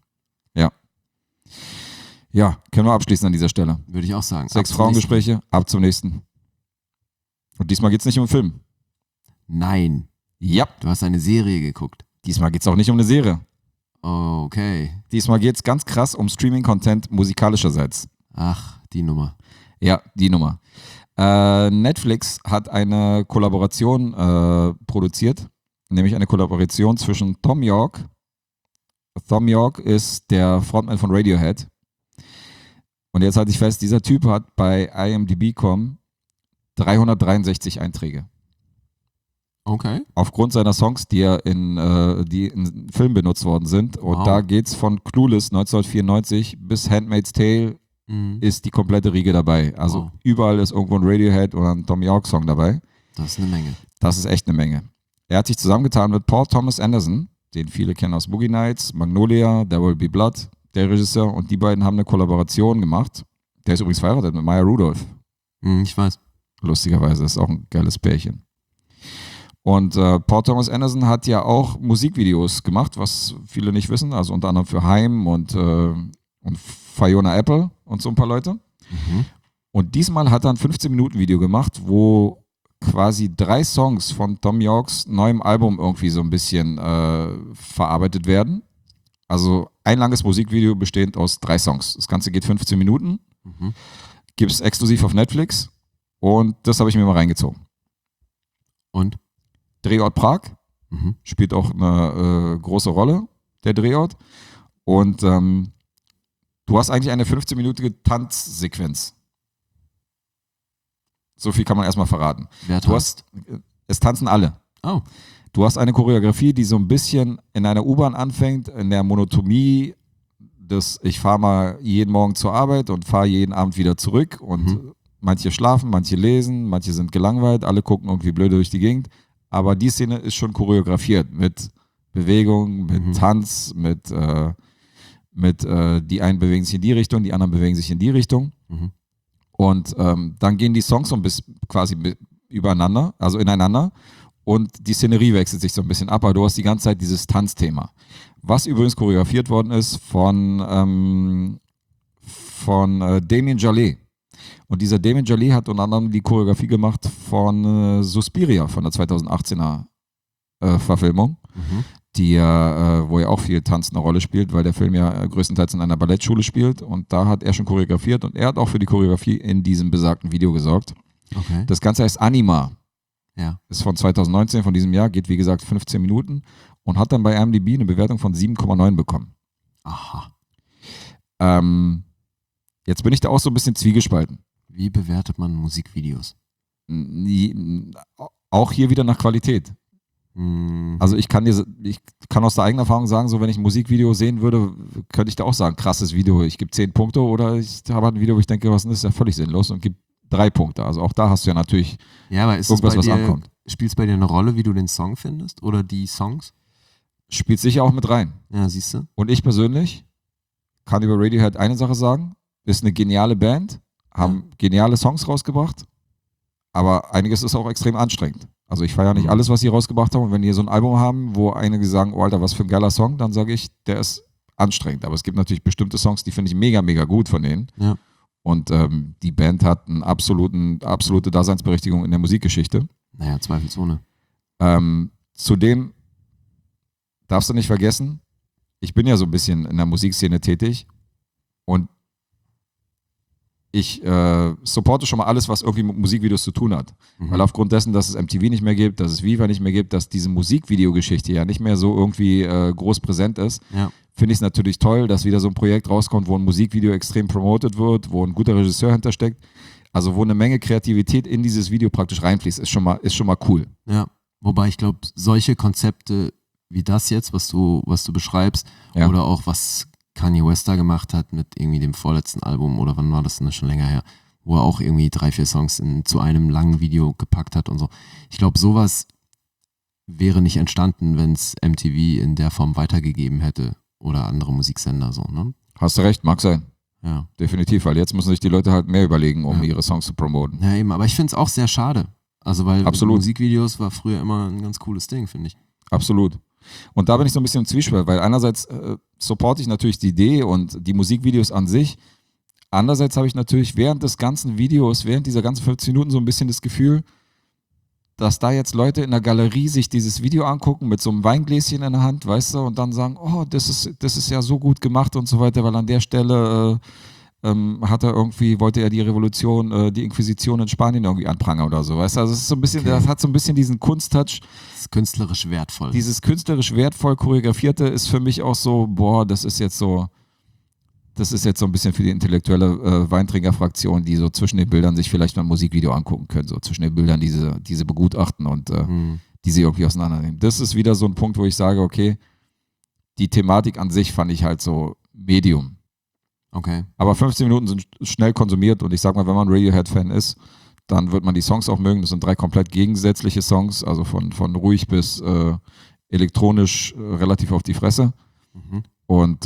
Ja, können wir abschließen an dieser Stelle. Würde ich auch sagen. 6 Ab zum Frauengespräche, ab zum nächsten. Und diesmal geht es nicht um einen Film. nächsten. Nein, Ja, du hast eine Serie geguckt. diesmal geht es auch nicht um eine Serie. Okay. Diesmal geht es ganz krass um Streaming-Content musikalischerseits. Ach, die Nummer. Ja, die Nummer. Netflix hat eine Kollaboration produziert, nämlich eine Kollaboration zwischen Thom Yorke. Thom Yorke ist der Frontman von Radiohead. Und jetzt halte ich fest, dieser Typ hat bei IMDb.com 363 Einträge. Okay. Aufgrund seiner Songs, die in Filmen benutzt worden sind. Und Wow. da geht's von Clueless 1994 bis Handmaid's Tale Mhm. ist die komplette Riege dabei. Also Wow. überall ist irgendwo ein Radiohead oder ein Thom Yorke Song dabei. Das ist eine Menge. Das ist echt eine Menge. Er hat sich zusammengetan mit Paul Thomas Anderson, den viele kennen aus Boogie Nights, Magnolia, There Will Be Blood, der Regisseur, und die beiden haben eine Kollaboration gemacht. Der ist übrigens verheiratet mit Maya Rudolph. Ich weiß. Lustigerweise, ist auch ein geiles Pärchen. Und Paul Thomas Anderson hat ja auch Musikvideos gemacht, was viele nicht wissen, also unter anderem für Haim und Fiona Apple und so ein paar Leute. Und diesmal hat er ein 15-Minuten-Video gemacht, wo quasi 3 Songs von Thom Yorkes neuem Album irgendwie so ein bisschen verarbeitet werden. Also ein langes Musikvideo bestehend aus 3 Songs. Das Ganze geht 15 Minuten, gibt es exklusiv auf Netflix und das habe ich mir mal reingezogen. Und? Drehort Prag, spielt auch eine große Rolle, der Drehort. Und du hast eigentlich eine 15-minütige Tanzsequenz. So viel kann man erstmal verraten. Wer Es tanzen alle. Oh. Du hast eine Choreografie, die so ein bisschen in einer U-Bahn anfängt, in der Monotonie des, ich fahre mal jeden Morgen zur Arbeit und fahre jeden Abend wieder zurück und manche schlafen, manche lesen, manche sind gelangweilt, alle gucken irgendwie blöde durch die Gegend. Aber die Szene ist schon choreografiert mit Bewegung, mit Tanz, mit mit die einen bewegen sich in die Richtung, die anderen bewegen sich in die Richtung. Mhm. Und dann gehen die Songs so ein bisschen quasi übereinander, also ineinander. Und die Szenerie wechselt sich so ein bisschen ab, aber du hast die ganze Zeit dieses Tanzthema. Was übrigens choreografiert worden ist von Damien Jallet. Und dieser Damien Jallet hat unter anderem die Choreografie gemacht von Suspiria, von der 2018er Verfilmung, die ja, wo ja auch viel Tanz eine Rolle spielt, weil der Film ja größtenteils in einer Ballettschule spielt und da hat er schon choreografiert und er hat auch für die Choreografie in diesem besagten Video gesorgt. Okay. Das Ganze heißt Anima. Ja. Ist von 2019, von diesem Jahr, geht wie gesagt 15 Minuten und hat dann bei IMDb eine Bewertung von 7,9 bekommen. Aha. Jetzt bin ich da auch so ein bisschen zwiegespalten. Wie bewertet man Musikvideos? Auch hier wieder nach Qualität. Mhm. Also ich kann aus der eigenen Erfahrung sagen, so wenn ich ein Musikvideo sehen würde, könnte ich da auch sagen, krasses Video, ich gebe 10 Punkte oder ich habe ein Video, wo ich denke, was ist ja völlig sinnlos und gebe 3 Punkte. Also auch da hast du ja natürlich Ja, aber ist irgendwas, es was bei dir, ankommt. spielt es bei dir eine Rolle, wie du den Song findest? Oder die Songs? Spielt sicher auch mit rein. Ja, siehst du? Und ich persönlich kann über Radiohead eine Sache sagen, ist eine geniale Band, haben geniale Songs rausgebracht, aber einiges ist auch extrem anstrengend. Also ich feiere nicht alles, was sie rausgebracht haben und wenn die so ein Album haben, wo einige sagen, oh Alter, was für ein geiler Song, dann sage ich, der ist anstrengend. Aber es gibt natürlich bestimmte Songs, die finde ich mega, mega gut von denen. Ja. Und die Band hat eine absolute Daseinsberechtigung in der Musikgeschichte. Naja, zweifelsohne. Zudem darfst du nicht vergessen, ich bin ja so ein bisschen in der Musikszene tätig und ich supporte schon mal alles, was irgendwie mit Musikvideos zu tun hat. Weil aufgrund dessen, dass es MTV nicht mehr gibt, dass es Viva nicht mehr gibt, dass diese Musikvideogeschichte ja nicht mehr so irgendwie groß präsent ist, Ja. finde ich es natürlich toll, dass wieder so ein Projekt rauskommt, wo ein Musikvideo extrem promotet wird, wo ein guter Regisseur hintersteckt. Also wo eine Menge Kreativität in dieses Video praktisch reinfließt, ist schon mal cool. Ja. Wobei ich glaube, solche Konzepte wie das jetzt, was du beschreibst, Ja. oder auch was Kanye West da gemacht hat mit irgendwie dem vorletzten Album, oder wann war das denn schon länger her, wo er auch irgendwie 3, 4 Songs zu einem langen Video gepackt hat und so. Ich glaube, sowas wäre nicht entstanden, wenn es MTV in der Form weitergegeben hätte oder andere Musiksender so, ne? Hast du recht, mag sein. Ja. Definitiv, weil jetzt müssen sich die Leute halt mehr überlegen, um ihre Songs zu promoten. Ja, eben, aber ich finde es auch sehr schade. Also, weil Absolut. Musikvideos war früher immer ein ganz cooles Ding, finde ich. Absolut. Und da bin ich so ein bisschen im Zwiespalt, weil einerseits supporte ich natürlich die Idee und die Musikvideos an sich. Andererseits habe ich natürlich während des ganzen Videos, während dieser ganzen 15 Minuten so ein bisschen das Gefühl, dass da jetzt Leute in der Galerie sich dieses Video angucken mit so einem Weingläschen in der Hand, weißt du, und dann sagen, oh, das ist ja so gut gemacht und so weiter, weil an der Stelle wollte er die Revolution, die Inquisition in Spanien irgendwie anprangern oder so, weißt du, also es ist so ein bisschen, das hat so ein bisschen diesen Kunsttouch. Das ist künstlerisch wertvoll. Dieses künstlerisch wertvoll choreografierte ist für mich auch so, boah, das ist jetzt so ein bisschen für die intellektuelle Weintrinkerfraktion, die so zwischen den Bildern sich vielleicht mal ein Musikvideo angucken können, so zwischen den Bildern diese begutachten und die sie irgendwie auseinandernehmen. Das ist wieder so ein Punkt, wo ich sage, okay, die Thematik an sich fand ich halt so Medium. Okay. Aber 15 Minuten sind schnell konsumiert und ich sag mal, wenn man Radiohead-Fan ist, dann wird man die Songs auch mögen. Das sind 3 komplett gegensätzliche Songs, also von ruhig bis elektronisch relativ auf die Fresse. Und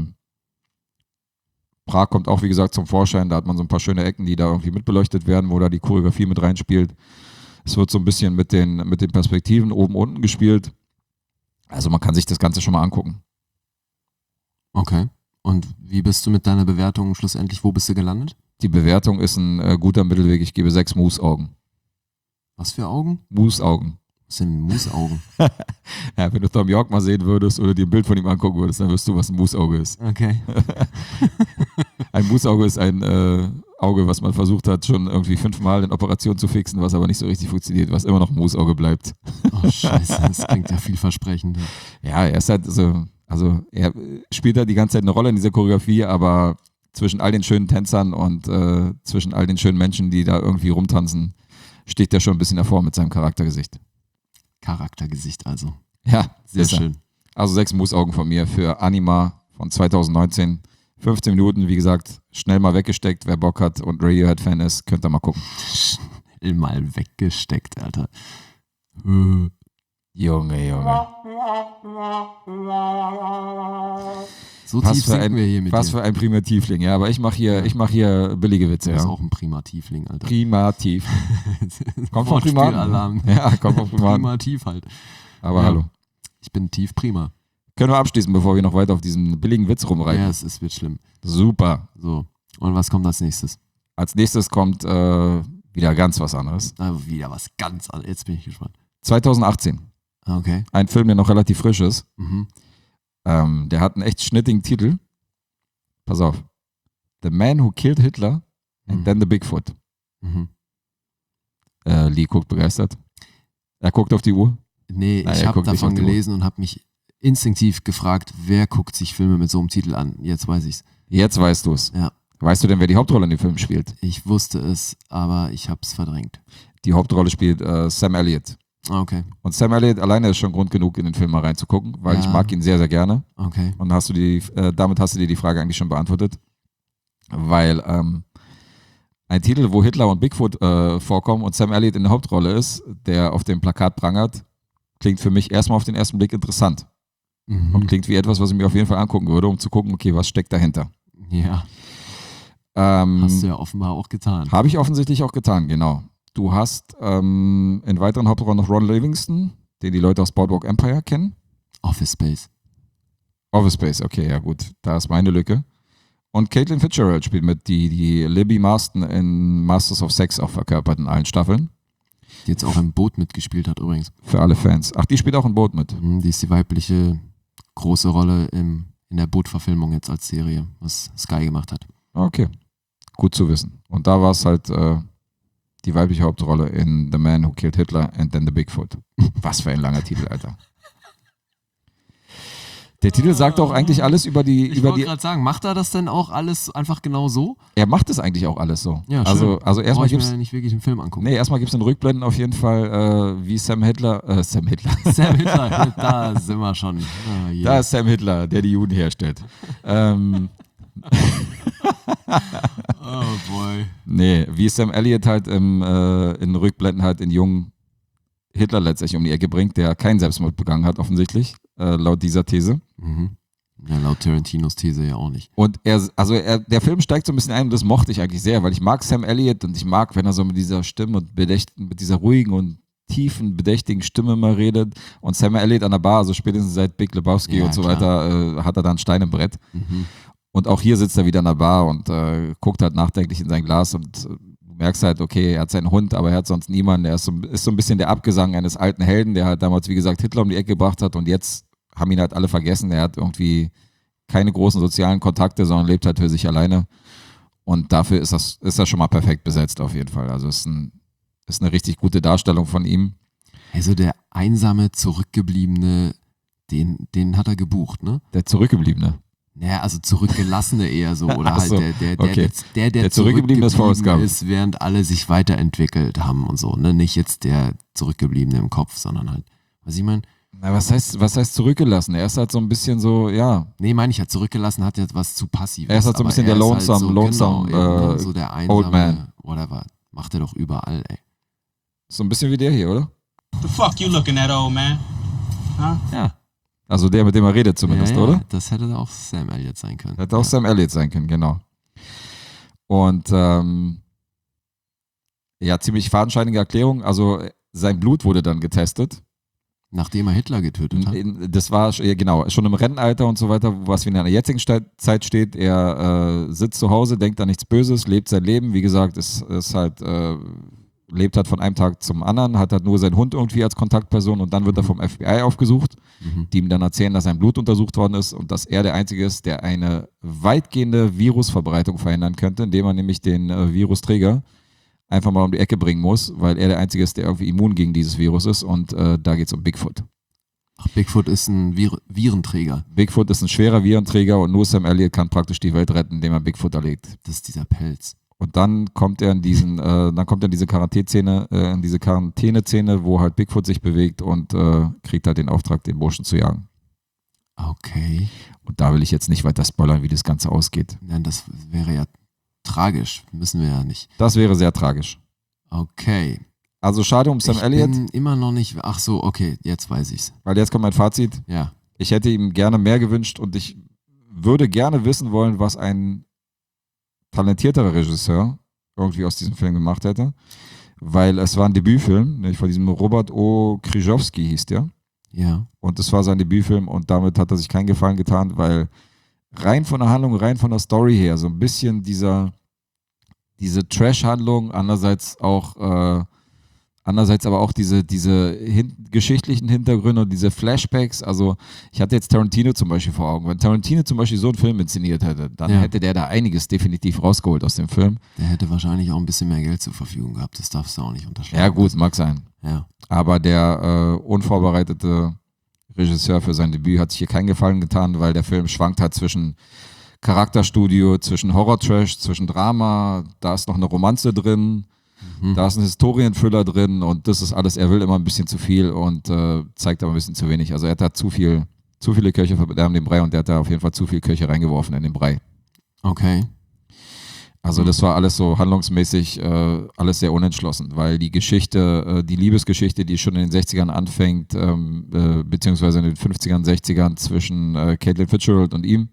Prag kommt auch, wie gesagt, zum Vorschein. Da hat man so ein paar schöne Ecken, die da irgendwie mitbeleuchtet werden, wo da die Choreografie mit reinspielt. Es wird so ein bisschen mit den Perspektiven oben, unten gespielt. Also man kann sich das Ganze schon mal angucken. Okay. Und wie bist du mit deiner Bewertung schlussendlich, wo bist du gelandet? Die Bewertung ist ein guter Mittelweg. Ich gebe 6 Moose-Augen. Was für Augen? Moose-Augen. Was sind Moose-Augen? Ja, wenn du Thom Yorke mal sehen würdest oder dir ein Bild von ihm angucken würdest, dann wirst du, was ein Moose-Auge ist. Okay. Ein Moose-Auge ist ein Auge, was man versucht hat, schon irgendwie 5-mal in Operationen zu fixen, was aber nicht so richtig funktioniert, was immer noch ein Moose-Auge bleibt. Oh Scheiße, das klingt ja vielversprechend. Ja, er ist halt also er spielt halt die ganze Zeit eine Rolle in dieser Choreografie, aber zwischen all den schönen Tänzern und zwischen all den schönen Menschen, die da irgendwie rumtanzen, steht der schon ein bisschen hervor mit seinem Charaktergesicht. Charaktergesicht also. Ja, Sehr ist er. schön. Also 6 Moose-Augen von mir für Anima von 2019. 15 Minuten, wie gesagt, schnell mal weggesteckt. Wer Bock hat und Radiohead-Fan ist, könnt ihr mal gucken. Schnell mal weggesteckt, Alter. Junge. So tief sinken wir hier mit Was dir. für ein Primitivling, ja, aber ich mache hier billige Witze, Du bist ja. auch ein Primativling, Alter. Primativ. Kommt von Primaten. Wortspielalarm. Ja, kommt von Primaten. Primativ halt. Aber Ja. hallo. Ich bin tief prima. Können wir abschließen, bevor wir noch weiter auf diesen billigen Witz rumreiten? Ja, es wird schlimm. Super. So. Und was kommt als nächstes? Als nächstes kommt wieder ganz was anderes. Wieder was ganz anderes. Jetzt bin ich gespannt. 2018. Okay. Ein Film, der noch relativ frisch ist. Mhm. Der hat einen echt schnittigen Titel. Pass auf. The Man Who Killed Hitler and Then the Bigfoot. Mhm. Lee guckt begeistert. Er guckt auf die Uhr. Nee, Na, ich er habe guckt nicht davon auf die Uhr. gelesen und habe mich instinktiv gefragt, wer guckt sich Filme mit so einem Titel an? Jetzt weiß ich's. Jetzt weißt du es. Ja. Weißt du denn, wer die Hauptrolle in dem Film spielt? Ich wusste es, aber ich habe es verdrängt. Die Hauptrolle spielt Sam Elliott. Okay, Und Sam Elliott alleine ist schon Grund genug, in den Film mal reinzugucken, weil Ja. ich mag ihn sehr, sehr gerne. okay. Und damit hast du dir die Frage eigentlich schon beantwortet. Weil ein Titel, wo Hitler und Bigfoot vorkommen und Sam Elliott in der Hauptrolle ist, der auf dem Plakat prangert, klingt für mich erstmal auf den ersten Blick interessant. Und Mhm. klingt wie etwas, was ich mir auf jeden Fall angucken würde, um zu gucken, okay, was steckt dahinter. Ja, hast du ja offenbar auch getan. Habe ich offensichtlich auch getan, genau. Du hast in weiteren Hauptrollen noch Ron Livingston, den die Leute aus Boardwalk Empire kennen. Office Space. Office Space, okay, ja gut, da ist meine Lücke. Und Caitlin Fitzgerald spielt mit, die Libby Marston in Masters of Sex auch verkörpert in allen Staffeln. Die jetzt auch im Boot mitgespielt hat übrigens. Für alle Fans. Ach, die spielt auch im Boot mit. Die ist die weibliche große Rolle in der Bootverfilmung jetzt als Serie, was Sky gemacht hat. Okay, gut zu wissen. Und da war es halt die weibliche Hauptrolle in The Man Who Killed Hitler and Then the Bigfoot. Was für ein langer Titel, Alter. Der Titel sagt auch eigentlich alles über die. Ich wollte gerade sagen, macht er das denn auch alles einfach genau so? Er macht es eigentlich auch alles so. Ja, also schön. erstmal Brauche ich gibt's. mir nicht wirklich einen Film angucken. Nee, erstmal gibt es in Rückblenden auf jeden Fall, wie Sam Hitler. Sam Hitler, da sind wir schon. Ah, yeah. Da ist Sam Hitler, der die Juden herstellt. Oh boy. Nee, wie Sam Elliott halt in Rückblenden halt den jungen Hitler letztlich um die Ecke bringt, der keinen Selbstmord begangen hat, offensichtlich, laut dieser These. Mhm. Ja, laut Tarantinos These ja auch nicht. Und der Film steigt so ein bisschen ein und das mochte ich eigentlich sehr, weil ich mag Sam Elliott und ich mag, wenn er so mit dieser Stimme und mit dieser ruhigen und tiefen, bedächtigen Stimme mal redet. Und Sam Elliott an der Bar, also spätestens seit Big Lebowski Ja, und so klar. weiter, hat er da ein Stein im Brett. Mhm. Und auch hier sitzt er wieder an der Bar und guckt halt nachdenklich in sein Glas und du merkst halt, okay, er hat seinen Hund, aber er hat sonst niemanden. Er ist so ein bisschen der Abgesang eines alten Helden, der halt damals, wie gesagt, Hitler um die Ecke gebracht hat und jetzt haben ihn halt alle vergessen. Er hat irgendwie keine großen sozialen Kontakte, sondern lebt halt für sich alleine. Und dafür ist das schon mal perfekt besetzt auf jeden Fall. Also ist eine richtig gute Darstellung von ihm. Also der einsame, zurückgebliebene, den hat er gebucht, ne? Der Zurückgebliebene. Naja, also Zurückgelassene eher so. Oder Ach so, halt der okay. Der Zurückgebliebene ist Forrest Gump. ist, während alle sich weiterentwickelt haben und so. Ne? Nicht jetzt der Zurückgebliebene im Kopf, sondern halt, was ich meine, Na, was heißt zurückgelassen? Er ist halt so ein bisschen so, ja. nee, meine ich halt, zurückgelassen hat jetzt was zu Passives. Er ist halt so ein aber bisschen er der ist halt lonesome, genau, so der einsame, Old Man. Whatever. Macht er doch überall, ey. So ein bisschen wie der hier, oder? The fuck you looking at, old man? Huh? Ja. Also der, mit dem er redet zumindest, ja, oder? Das hätte auch Sam Elliott sein können. Hätte auch Sam Elliott sein können, genau. Und ja, ziemlich fadenscheinige Erklärung. Also sein Blut wurde dann getestet. Nachdem er Hitler getötet hat. Das war ja, genau schon im Rentenalter und so weiter, was wie in einer jetzigen Zeit steht. Er sitzt zu Hause, denkt an nichts Böses, lebt sein Leben. Wie gesagt, lebt halt von einem Tag zum anderen, hat halt nur seinen Hund irgendwie als Kontaktperson und dann wird er vom FBI aufgesucht, die ihm dann erzählen, dass sein Blut untersucht worden ist und dass er der Einzige ist, der eine weitgehende Virusverbreitung verhindern könnte, indem er nämlich den Virusträger einfach mal um die Ecke bringen muss, weil er der Einzige ist, der irgendwie immun gegen dieses Virus ist und da geht es um Bigfoot. Ach, Bigfoot ist ein Virenträger. Bigfoot ist ein schwerer Virenträger und nur Sam Elliott kann praktisch die Welt retten, indem er Bigfoot erlegt. Das ist dieser Pelz. Und dann kommt er in diese Quarantäneszene, wo halt Bigfoot sich bewegt und kriegt halt den Auftrag, den Burschen zu jagen. Okay. Und da will ich jetzt nicht weiter spoilern, wie das Ganze ausgeht. Nein, das wäre ja tragisch. Müssen wir ja nicht. Das wäre sehr tragisch. Okay. Also schade um Sam Ich Elliott, bin immer noch nicht. Ach so, okay, jetzt weiß ich's. weil jetzt kommt mein Fazit. Ja. Ich hätte ihm gerne mehr gewünscht und ich würde gerne wissen wollen, was ein talentierterer Regisseur irgendwie aus diesem Film gemacht hätte, weil es war ein Debütfilm, nämlich von diesem Robert O. Krzyzewski hieß der. Ja. Und das war sein Debütfilm und damit hat er sich keinen Gefallen getan, weil rein von der Handlung, rein von der Story her, so ein bisschen diese Trash-Handlung, andererseits aber auch diese geschichtlichen Hintergründe und diese Flashbacks. Also ich hatte jetzt Tarantino zum Beispiel vor Augen. Wenn Tarantino zum Beispiel so einen Film inszeniert hätte, dann hätte der da einiges definitiv rausgeholt aus dem Film. Der hätte wahrscheinlich auch ein bisschen mehr Geld zur Verfügung gehabt. Das darfst du auch nicht unterschlagen. Ja gut, mag sein. Ja. Aber der unvorbereitete Regisseur für sein Debüt hat sich hier keinen Gefallen getan, weil der Film schwankt halt zwischen Charakterstudio, zwischen Horror-Trash, zwischen Drama, da ist noch eine Romanze drin, da ist ein Historienthriller drin und das ist alles, er will immer ein bisschen zu viel und zeigt aber ein bisschen zu wenig. Also er hat da zu viele Köche verderben den Brei und der hat da auf jeden Fall zu viel Köche reingeworfen in den Brei. Okay. Also das war alles so handlungsmäßig alles sehr unentschlossen, weil die Geschichte, die Liebesgeschichte, die schon in den 60ern anfängt, beziehungsweise in den 50ern, 60ern zwischen Caitlin Fitzgerald und ihm,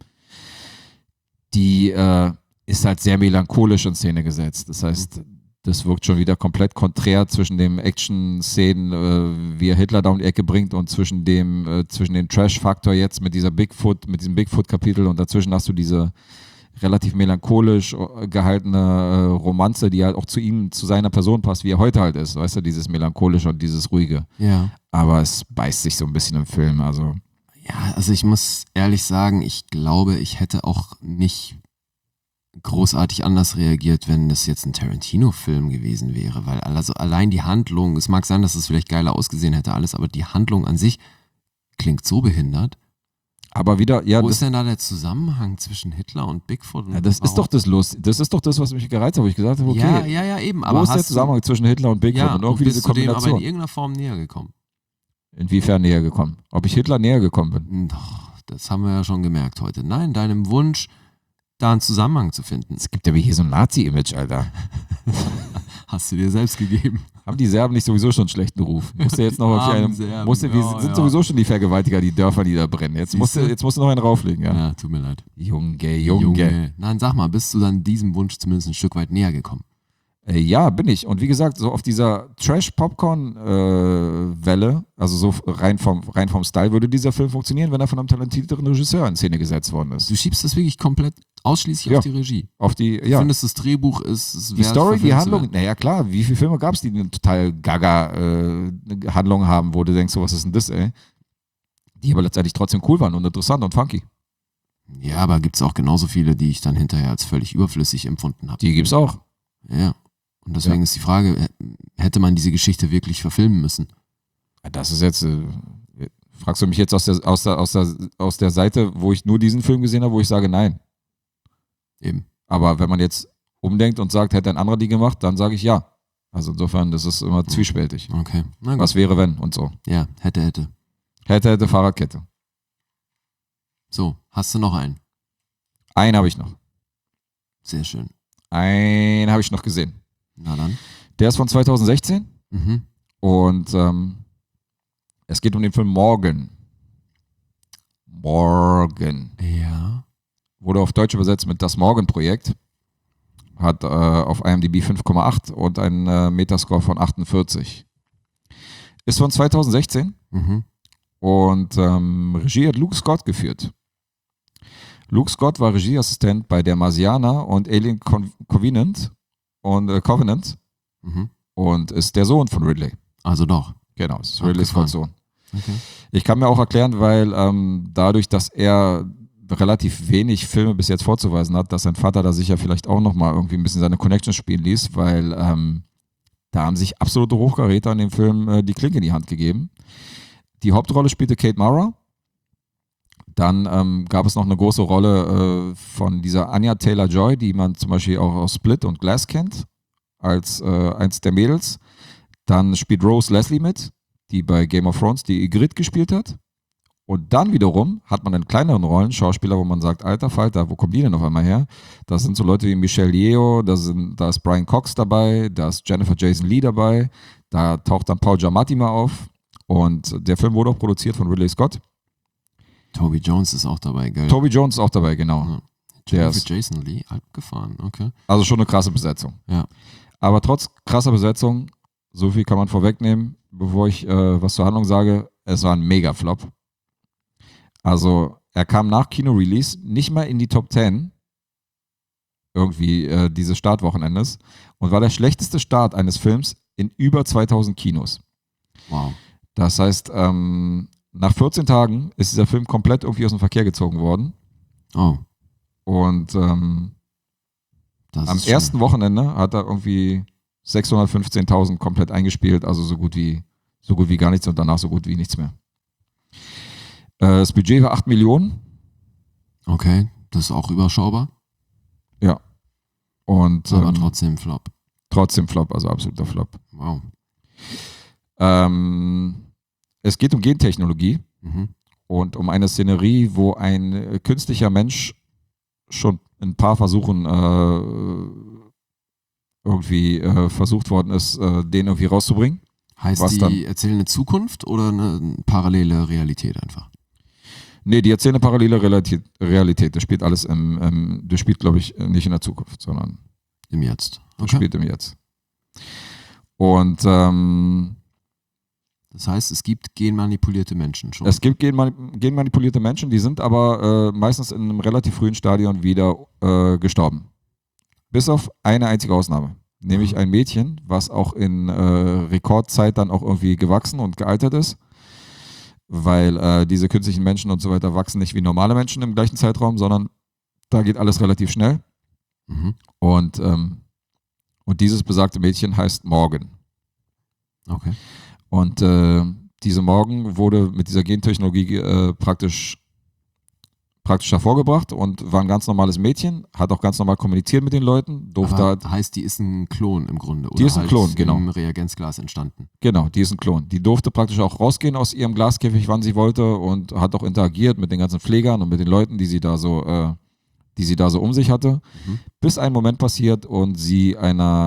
die ist halt sehr melancholisch in Szene gesetzt. Das heißt, das wirkt schon wieder komplett konträr zwischen den Action-Szenen, wie er Hitler da um die Ecke bringt und zwischen dem Trash-Faktor jetzt mit diesem Bigfoot-Kapitel und dazwischen hast du diese relativ melancholisch gehaltene Romanze, die halt auch zu ihm, zu seiner Person passt, wie er heute halt ist. Weißt du, dieses melancholische und dieses ruhige. Ja. Aber es beißt sich so ein bisschen im Film, also. Ja, also ich muss ehrlich sagen, ich glaube, ich hätte auch nicht großartig anders reagiert, wenn das jetzt ein Tarantino-Film gewesen wäre, weil also allein die Handlung, es mag sein, dass es vielleicht geiler ausgesehen hätte alles, aber die Handlung an sich klingt so behindert. Aber wieder, ja. Wo ist denn da der Zusammenhang zwischen Hitler und Bigfoot? Und ja, das ist doch das Lust. Das ist doch das, was mich gereizt hat, wo ich gesagt habe, okay. Ja, eben. Aber wo ist der Zusammenhang zwischen Hitler und Bigfoot? Ja, und irgendwie bist diese Kombination. du dem aber in irgendeiner Form näher gekommen? Inwiefern näher gekommen? Ob ich Hitler näher gekommen bin? Doch, das haben wir ja schon gemerkt heute. Nein, deinem Wunsch, da einen Zusammenhang zu finden. Es gibt ja wie hier so ein Nazi-Image, Alter. Hast du dir selbst gegeben. Haben die Serben nicht sowieso schon einen schlechten Ruf? Musst du jetzt noch auf einen, wir sind sowieso schon die Vergewaltiger, die Dörfer, die da brennen. Jetzt musst du noch einen rauflegen, ja? Ja, tut mir leid. Junge. Nein, sag mal, bist du dann diesem Wunsch zumindest ein Stück weit näher gekommen? Ja, bin ich. Und wie gesagt, so auf dieser Trash-Popcorn-Welle, also so rein vom Style, würde dieser Film funktionieren, wenn er von einem talentierteren Regisseur in Szene gesetzt worden ist. Du schiebst das wirklich komplend ausschließlich auf die Regie. Ja. Findest das Drehbuch ist die Story, die Handlung, naja klar, wie viele Filme gab es, die eine total gaga Handlung haben, wo du denkst, so was ist denn das, ey? Die aber letztendlich trotzdem cool waren und interessant und funky. Ja, aber gibt es auch genauso viele, die ich dann hinterher als völlig überflüssig empfunden habe. Die gibt's auch. Ja. Und deswegen ist die Frage, hätte man diese Geschichte wirklich verfilmen müssen? Das ist jetzt, fragst du mich jetzt aus der Seite, wo ich nur diesen Film gesehen habe, wo ich sage, nein. Eben. Aber wenn man jetzt umdenkt und sagt, hätte ein anderer die gemacht, dann sage ich ja. Also insofern, das ist immer zwiespältig. Okay. Na gut. Was wäre, wenn und so. Ja, hätte. Hätte, Fahrradkette. So, hast du noch einen? Einen habe ich noch. Sehr schön. Einen habe ich noch gesehen. Na dann. Der ist von 2016 Mhm. und es geht um den Film Morgan. Morgan. Ja. Wurde auf Deutsch übersetzt mit Das Morgan-Projekt. Hat auf IMDb 5,8 und einen Metascore von 48. Ist von 2016 und Regie hat Luke Scott geführt. Luke Scott war Regieassistent bei Der Marsianer und Alien Covenant und ist der Sohn von Ridley. Also doch. Genau, es ist Ridley Scotts Sohn. Okay. Ich kann mir auch erklären, weil dadurch, dass er relativ wenig Filme bis jetzt vorzuweisen hat, dass sein Vater da sicher vielleicht auch nochmal irgendwie ein bisschen seine Connections spielen ließ, weil da haben sich absolute Hochkaräter in dem Film die Klinke in die Hand gegeben. Die Hauptrolle spielte Kate Mara. Dann gab es noch eine große Rolle von dieser Anya Taylor-Joy, die man zum Beispiel auch aus Split und Glass kennt, als eins der Mädels. Dann spielt Rose Leslie mit, die bei Game of Thrones die Ygritte gespielt hat. Und dann wiederum hat man in kleineren Rollen Schauspieler, wo man sagt, alter Falter, wo kommen die denn auf einmal her? Das sind so Leute wie Michelle Yeoh, da ist Brian Cox dabei, da ist Jennifer Jason Leigh dabei, da taucht dann Paul Giamatti mal auf. Und der Film wurde auch produziert von Ridley Scott. Toby Jones ist auch dabei, gell? Toby Jones ist auch dabei, genau. Ja. Der Jennifer ist, Jason Leigh, abgefahren, okay. also schon eine krasse Besetzung. Ja. Aber trotz krasser Besetzung, so viel kann man vorwegnehmen, bevor ich was zur Handlung sage, es war ein Mega-Flop. Also er kam nach Kino-Release nicht mal in die Top 10 irgendwie dieses Startwochenendes und war der schlechteste Start eines Films in über 2000 Kinos. Wow. Das heißt, nach 14 Tagen ist dieser Film komplett irgendwie aus dem Verkehr gezogen worden. Oh. Und am ersten Wochenende hat er irgendwie 615.000 komplett eingespielt, also so gut wie gar nichts und danach so gut wie nichts mehr. Das Budget war 8 Millionen. Okay, das ist auch überschaubar. Ja. Und Aber trotzdem Flop. Trotzdem Flop, also absoluter Flop. Wow. Es geht um Gentechnologie und um eine Szenerie, wo ein künstlicher Mensch schon ein paar Versuchen irgendwie versucht worden ist, den irgendwie rauszubringen. Heißt Was die dann? erzählen eine Zukunft oder eine parallele Realität einfach? Nee, die erzählen eine parallele Realität. Das spielt alles das spielt, glaube ich, nicht in der Zukunft, sondern Im Jetzt. das spielt im Jetzt. Und Das heißt, es gibt genmanipulierte Menschen schon. es gibt genmanipulierte Menschen, die sind aber meistens in einem relativ frühen Stadion wieder gestorben. Bis auf eine einzige Ausnahme. Nämlich ein Mädchen, was auch in Rekordzeit dann auch irgendwie gewachsen und gealtert ist. Weil diese künstlichen Menschen und so weiter wachsen nicht wie normale Menschen im gleichen Zeitraum, sondern da geht alles relativ schnell. Und dieses besagte Mädchen heißt Morgan. Okay. Und diese Morgan wurde mit dieser Gentechnologie praktisch hervorgebracht und war ein ganz normales Mädchen, hat auch ganz normal kommuniziert mit den Leuten, durfte Aber halt, heißt, die ist ein Klon im Grunde? Oder Die ist ein halt Klon, genau. im Reagenzglas entstanden. genau, die ist ein Klon. Die durfte praktisch auch rausgehen aus ihrem Glaskäfig, wann sie wollte und hat auch interagiert mit den ganzen Pflegern und mit den Leuten, die sie da so um sich hatte, bis ein Moment passiert und sie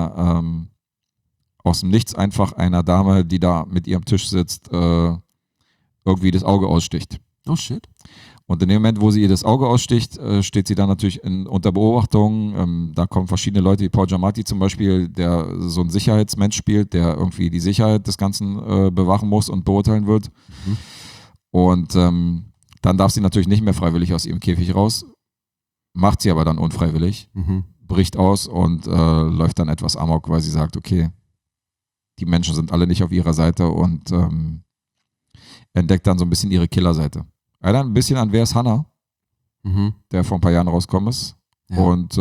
aus dem Nichts einfach einer Dame, die da mit ihrem Tisch sitzt, irgendwie das Auge aussticht. Oh shit. Und in dem Moment, wo sie ihr das Auge aussticht, steht sie dann natürlich unter Beobachtung. Da kommen verschiedene Leute, wie Paul Giamatti zum Beispiel, der so einen Sicherheitsmensch spielt, der irgendwie die Sicherheit des Ganzen bewachen muss und beurteilen wird. Und dann darf sie natürlich nicht mehr freiwillig aus ihrem Käfig raus, macht sie aber dann unfreiwillig, bricht aus und läuft dann etwas amok, weil sie sagt, okay, die Menschen sind alle nicht auf ihrer Seite und entdeckt dann so ein bisschen ihre Killerseite. Erinnert ein bisschen an Wer ist Hannah, der vor ein paar Jahren rausgekommen ist. Ja. Und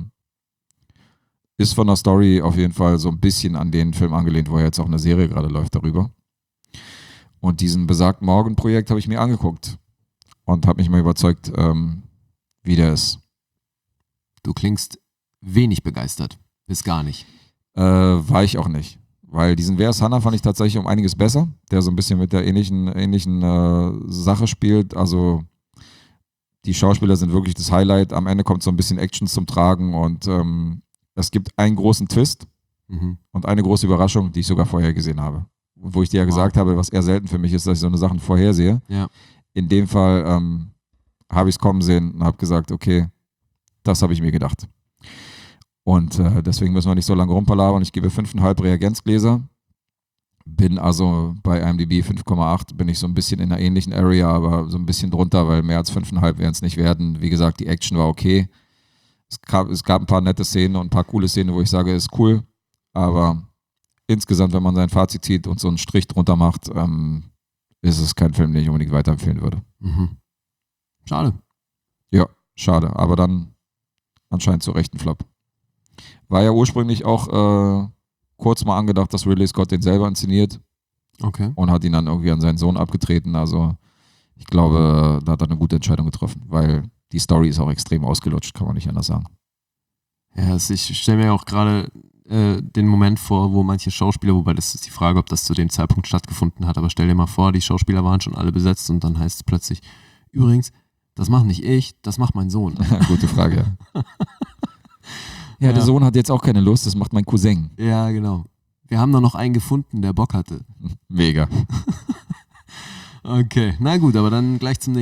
ist von der Story auf jeden Fall so ein bisschen an den Film angelehnt, wo ja jetzt auch eine Serie gerade läuft darüber. Und diesen besagten Morgan-Projekt habe ich mir angeguckt und habe mich mal überzeugt, wie der ist. Du klingst wenig begeistert. Bis gar nicht. War ich auch nicht. Weil diesen Wer ist Hannah fand ich tatsächlich um einiges besser, der so ein bisschen mit der ähnlichen Sache spielt. Also die Schauspieler sind wirklich das Highlight. Am Ende kommt so ein bisschen Action zum Tragen und es gibt einen großen Twist und eine große Überraschung, die ich sogar vorher gesehen habe. Wo ich dir ja gesagt habe, was eher selten für mich ist, dass ich so eine Sachen vorhersehe. Ja. In dem Fall habe ich es kommen sehen und habe gesagt, okay, das habe ich mir gedacht. Und deswegen müssen wir nicht so lange rumpalabern. Ich gebe 5,5 Reagenzgläser. Bin also bei IMDb 5,8. Bin ich so ein bisschen in einer ähnlichen Area, aber so ein bisschen drunter, weil mehr als 5,5 werden es nicht werden. Wie gesagt, die Action war okay. Es gab ein paar nette Szenen und ein paar coole Szenen, wo ich sage, ist cool. Aber insgesamt, wenn man sein Fazit zieht und so einen Strich drunter macht, ist es kein Film, den ich unbedingt weiterempfehlen würde. Schade. Ja, schade. Aber dann anscheinend zu Recht ein Flop. War ja ursprünglich auch kurz mal angedacht, dass Ridley Scott den selber inszeniert Okay. und hat ihn dann irgendwie an seinen Sohn abgetreten. Also ich glaube, da hat er eine gute Entscheidung getroffen, weil die Story ist auch extrem ausgelutscht, kann man nicht anders sagen. Ja, ich stelle mir auch gerade den Moment vor, wo manche Schauspieler, wobei das ist die Frage, ob das zu dem Zeitpunkt stattgefunden hat, aber stell dir mal vor, die Schauspieler waren schon alle besetzt und dann heißt es plötzlich, übrigens, das macht nicht ich, das macht mein Sohn. Gute Frage, ja. Ja, der Sohn hat jetzt auch keine Lust, das macht mein Cousin. Ja, genau. Wir haben da noch einen gefunden, der Bock hatte. Mega. Okay, na gut, aber dann gleich zum nächsten.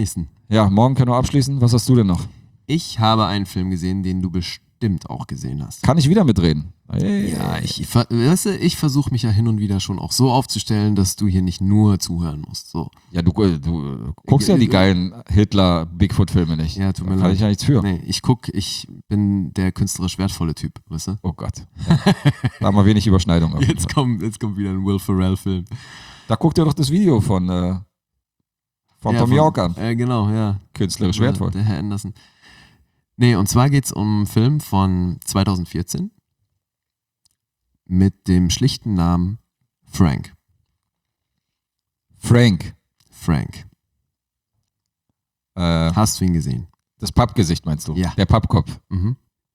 Ja, morgen können wir abschließen. Was hast du denn noch? Ich habe einen Film gesehen, den du bestimmt auch gesehen hast. Kann ich wieder mitreden? Hey. Ja, ich versuche mich ja hin und wieder schon auch so aufzustellen, dass du hier nicht nur zuhören musst. So. Ja, du guckst ja die geilen Hitler-Bigfoot-Filme nicht. Ja, tut mir Kann leid. ich ja nichts für. Nee, ich bin der künstlerisch wertvolle Typ, weißt du? Oh Gott. Ja. Da haben wir wenig Überschneidung. auf jeden Jetzt Fall. kommt wieder ein Will Ferrell-Film. Da guckt ihr doch das Video von Tom York an. Genau, ja. Künstlerisch wertvoll. Der Herr Anderson. Nee, und zwar geht es um einen Film von 2014 mit dem schlichten Namen Frank. Frank. Hast du ihn gesehen? Das Pappgesicht meinst du? Ja. Der Pappkopf. Mhm.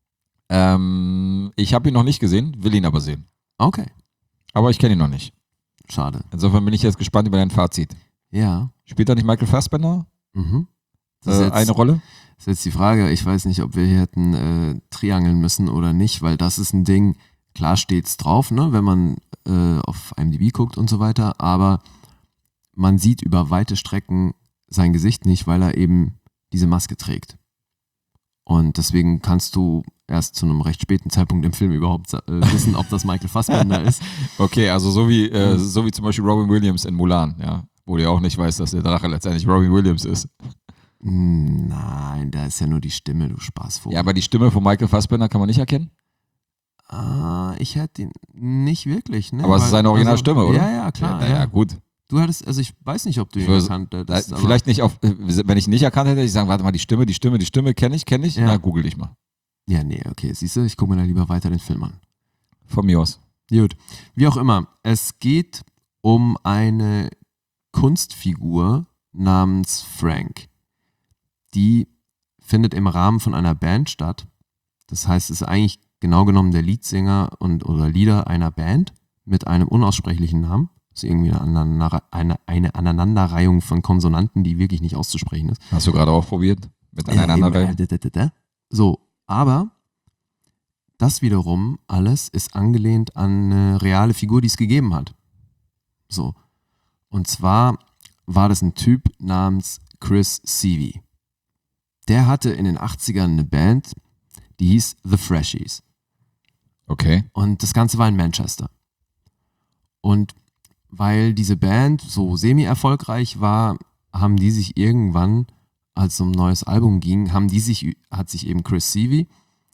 Ich habe ihn noch nicht gesehen, will ihn aber sehen. Okay, Aber ich kenne ihn noch nicht. schade. Insofern bin ich jetzt gespannt über dein Fazit. Ja. Spielt da nicht Michael Fassbender Mhm. Das ist jetzt, eine Rolle? ist jetzt die Frage, ich weiß nicht, ob wir hier hätten triangeln müssen oder nicht, weil das ist ein Ding, klar steht's drauf, ne, wenn man auf IMDb guckt und so weiter, aber man sieht über weite Strecken sein Gesicht nicht, weil er eben diese Maske trägt. Und deswegen kannst du erst zu einem recht späten Zeitpunkt im Film überhaupt wissen, ob das Michael Fassbender ist. Okay, also so wie zum Beispiel Robin Williams in Mulan, ja, wo du ja auch nicht weißt, dass der Drache letztendlich Robin Williams ist. Nein, da ist ja nur die Stimme, du Spaßvogel. Ja, aber die Stimme von Michael Fassbender kann man nicht erkennen? Ich hätte ihn nicht wirklich, ne? Aber es ist seine Originalstimme, oder? Ja, ja, klar. Ja, gut. Du hattest, also ich weiß nicht, ob du ihn erkannt hättest. aber- Vielleicht nicht wenn ich ihn nicht erkannt hätte, ich sagen, warte mal, die Stimme, kenne ich. Ja. Na, google dich mal. Ja, nee, okay, siehst du, ich gucke mir da lieber weiter den Film an. Von mir aus. Gut, wie auch immer, es geht um eine Kunstfigur namens Frank. Die findet im Rahmen von einer Band statt. Das heißt, es ist eigentlich genau genommen der Leadsänger oder Leader einer Band mit einem unaussprechlichen Namen. Das ist irgendwie eine Aneinanderreihung von Konsonanten, die wirklich nicht auszusprechen ist. Hast du gerade auch probiert? Mit Aneinanderreihung? So, aber das wiederum alles ist angelehnt an eine reale Figur, die es gegeben hat. So. Und zwar war das ein Typ namens Chris Seavey. Der hatte in den 80ern eine Band, die hieß The Freshies. Okay. Und das Ganze war in Manchester. Und weil diese Band so semi-erfolgreich war, haben die sich irgendwann, als es um ein neues Album ging, hat sich eben Chris Seavey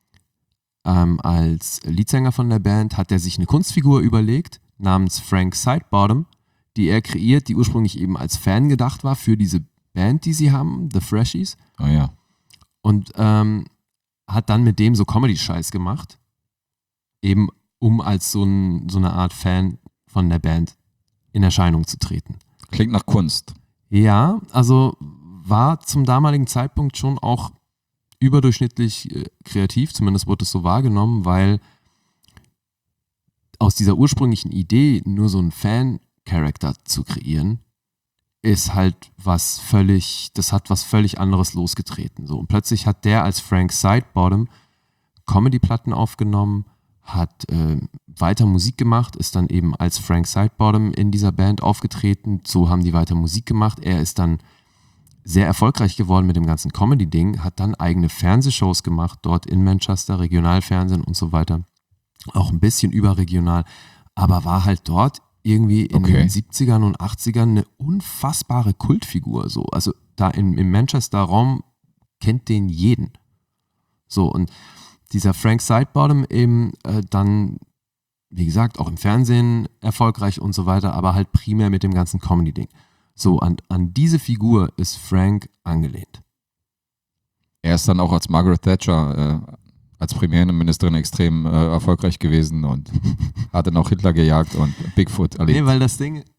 als Leadsänger von der Band, hat er sich eine Kunstfigur überlegt, namens Frank Sidebottom, die er kreiert, die ursprünglich eben als Fan gedacht war für diese Band, die sie haben, The Freshies. Oh ja. Und hat dann mit dem so Comedy-Scheiß gemacht, eben um als so eine Art Fan von der Band in Erscheinung zu treten. Klingt nach Kunst. Ja, also war zum damaligen Zeitpunkt schon auch überdurchschnittlich kreativ, zumindest wurde es so wahrgenommen, weil aus dieser ursprünglichen Idee, nur so einen Fan-Charakter zu kreieren, ist halt das hat was völlig anderes losgetreten. So. Und plötzlich hat der als Frank Sidebottom Comedy-Platten aufgenommen, hat weiter Musik gemacht, ist dann eben als Frank Sidebottom in dieser Band aufgetreten. So haben die weiter Musik gemacht. Er ist dann sehr erfolgreich geworden mit dem ganzen Comedy-Ding, hat dann eigene Fernsehshows gemacht, dort in Manchester, Regionalfernsehen und so weiter. Auch ein bisschen überregional, aber war halt dort irgendwie in den 70ern und 80ern eine unfassbare Kultfigur. So. Also da im Manchester-Raum kennt den jeden. So, und dieser Frank Sidebottom eben dann, wie gesagt, auch im Fernsehen erfolgreich und so weiter, aber halt primär mit dem ganzen Comedy-Ding. So, an diese Figur ist Frank angelehnt. Er ist dann auch als Margaret Thatcher als Premierministerin extrem erfolgreich gewesen und hat dann auch Hitler gejagt und Bigfoot erlebt. Nee, weil das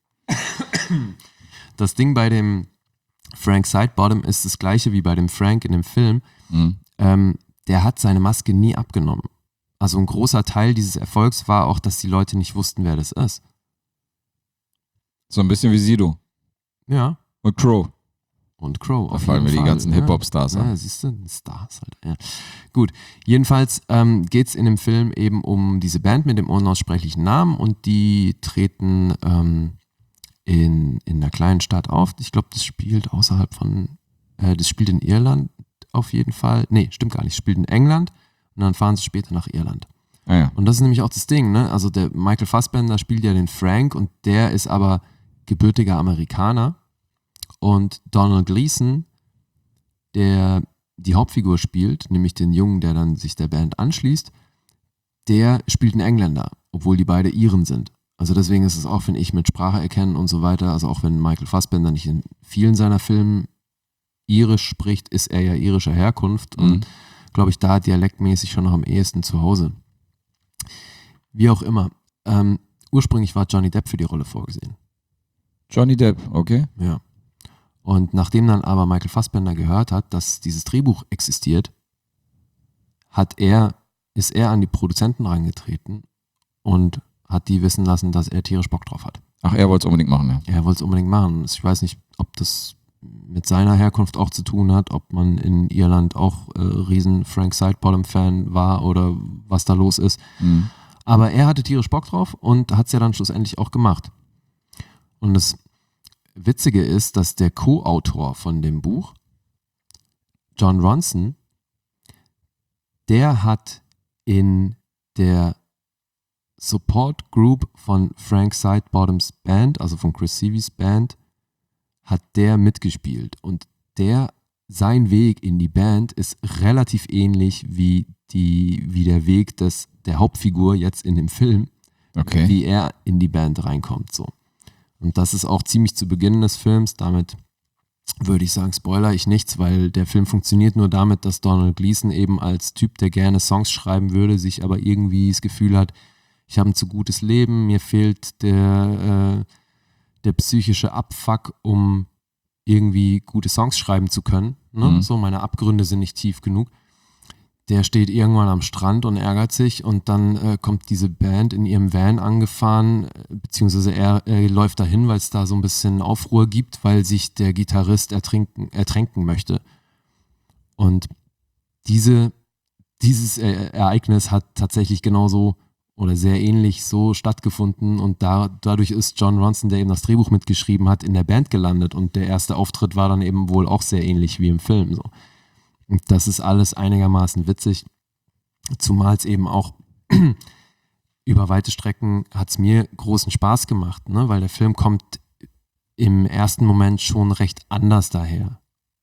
Ding bei dem Frank Sidebottom ist das gleiche wie bei dem Frank in dem Film. Der hat seine Maske nie abgenommen. Also ein großer Teil dieses Erfolgs war auch, dass die Leute nicht wussten, wer das ist. So ein bisschen wie Sido. Ja. Und Crow. Und Crow. Da fallen mir die ganzen Hip-Hop-Stars an. Ja, siehst du, Stars halt. Ja. Gut, jedenfalls geht es in dem Film eben um diese Band mit dem unaussprechlichen Namen und die treten in einer kleinen Stadt auf. Ich glaube, das spielt außerhalb von Das spielt in Irland auf jeden Fall. Nee, stimmt gar nicht. Spielt in England und dann fahren sie später nach Irland. Ah, ja. Und das ist nämlich auch das Ding, ne? Also der Michael Fassbender spielt ja den Frank und der ist aber gebürtiger Amerikaner. Und Donald Gleason, der die Hauptfigur spielt, nämlich den Jungen, der dann sich der Band anschließt, der spielt einen Engländer, obwohl die beide Iren sind. Also deswegen ist es auch, wenn ich mit Sprache erkennen und so weiter, also auch wenn Michael Fassbender nicht in vielen seiner Filmen irisch spricht, ist er ja irischer Herkunft und glaube ich, da dialektmäßig schon noch am ehesten zu Hause. Wie auch immer. Ursprünglich war Johnny Depp für die Rolle vorgesehen. Johnny Depp, okay. Ja. Und nachdem dann aber Michael Fassbender gehört hat, dass dieses Drehbuch existiert, ist er an die Produzenten reingetreten und hat die wissen lassen, dass er tierisch Bock drauf hat. Ach, er wollte es unbedingt machen, ja. Er wollte es unbedingt machen. Ich weiß nicht, ob das mit seiner Herkunft auch zu tun hat, ob man in Irland auch riesen Frank Sidebottom-Fan war oder was da los ist. Mhm. Aber er hatte tierisch Bock drauf und hat es ja dann schlussendlich auch gemacht. Und das Witzige ist, dass der Co-Autor von dem Buch, John Ronson, der hat in der Support Group von Frank Sidebottoms Band, also von Chris Seaveys Band, hat der mitgespielt. Und sein Weg in die Band ist relativ ähnlich wie der Weg der Hauptfigur jetzt in dem Film, Okay. wie er in die Band reinkommt. So. Und das ist auch ziemlich zu Beginn des Films. Damit würde ich sagen, spoiler ich nichts, weil der Film funktioniert nur damit, dass Donald Gleason eben als Typ, der gerne Songs schreiben würde, sich aber irgendwie das Gefühl hat, ich habe ein zu gutes Leben, mir fehlt der psychische Abfuck, um irgendwie gute Songs schreiben zu können. Ne? So, meine Abgründe sind nicht tief genug. Der steht irgendwann am Strand und ärgert sich und dann kommt diese Band in ihrem Van angefahren, beziehungsweise er läuft dahin, weil es da so ein bisschen Aufruhr gibt, weil sich der Gitarrist ertränken möchte. Und dieses Ereignis hat tatsächlich genauso oder sehr ähnlich so stattgefunden und dadurch ist John Ronson, der eben das Drehbuch mitgeschrieben hat, in der Band gelandet und der erste Auftritt war dann eben wohl auch sehr ähnlich wie im Film. So. Und das ist alles einigermaßen witzig, zumal es eben auch über weite Strecken hat es mir großen Spaß gemacht, ne? Weil der Film kommt im ersten Moment schon recht anders daher.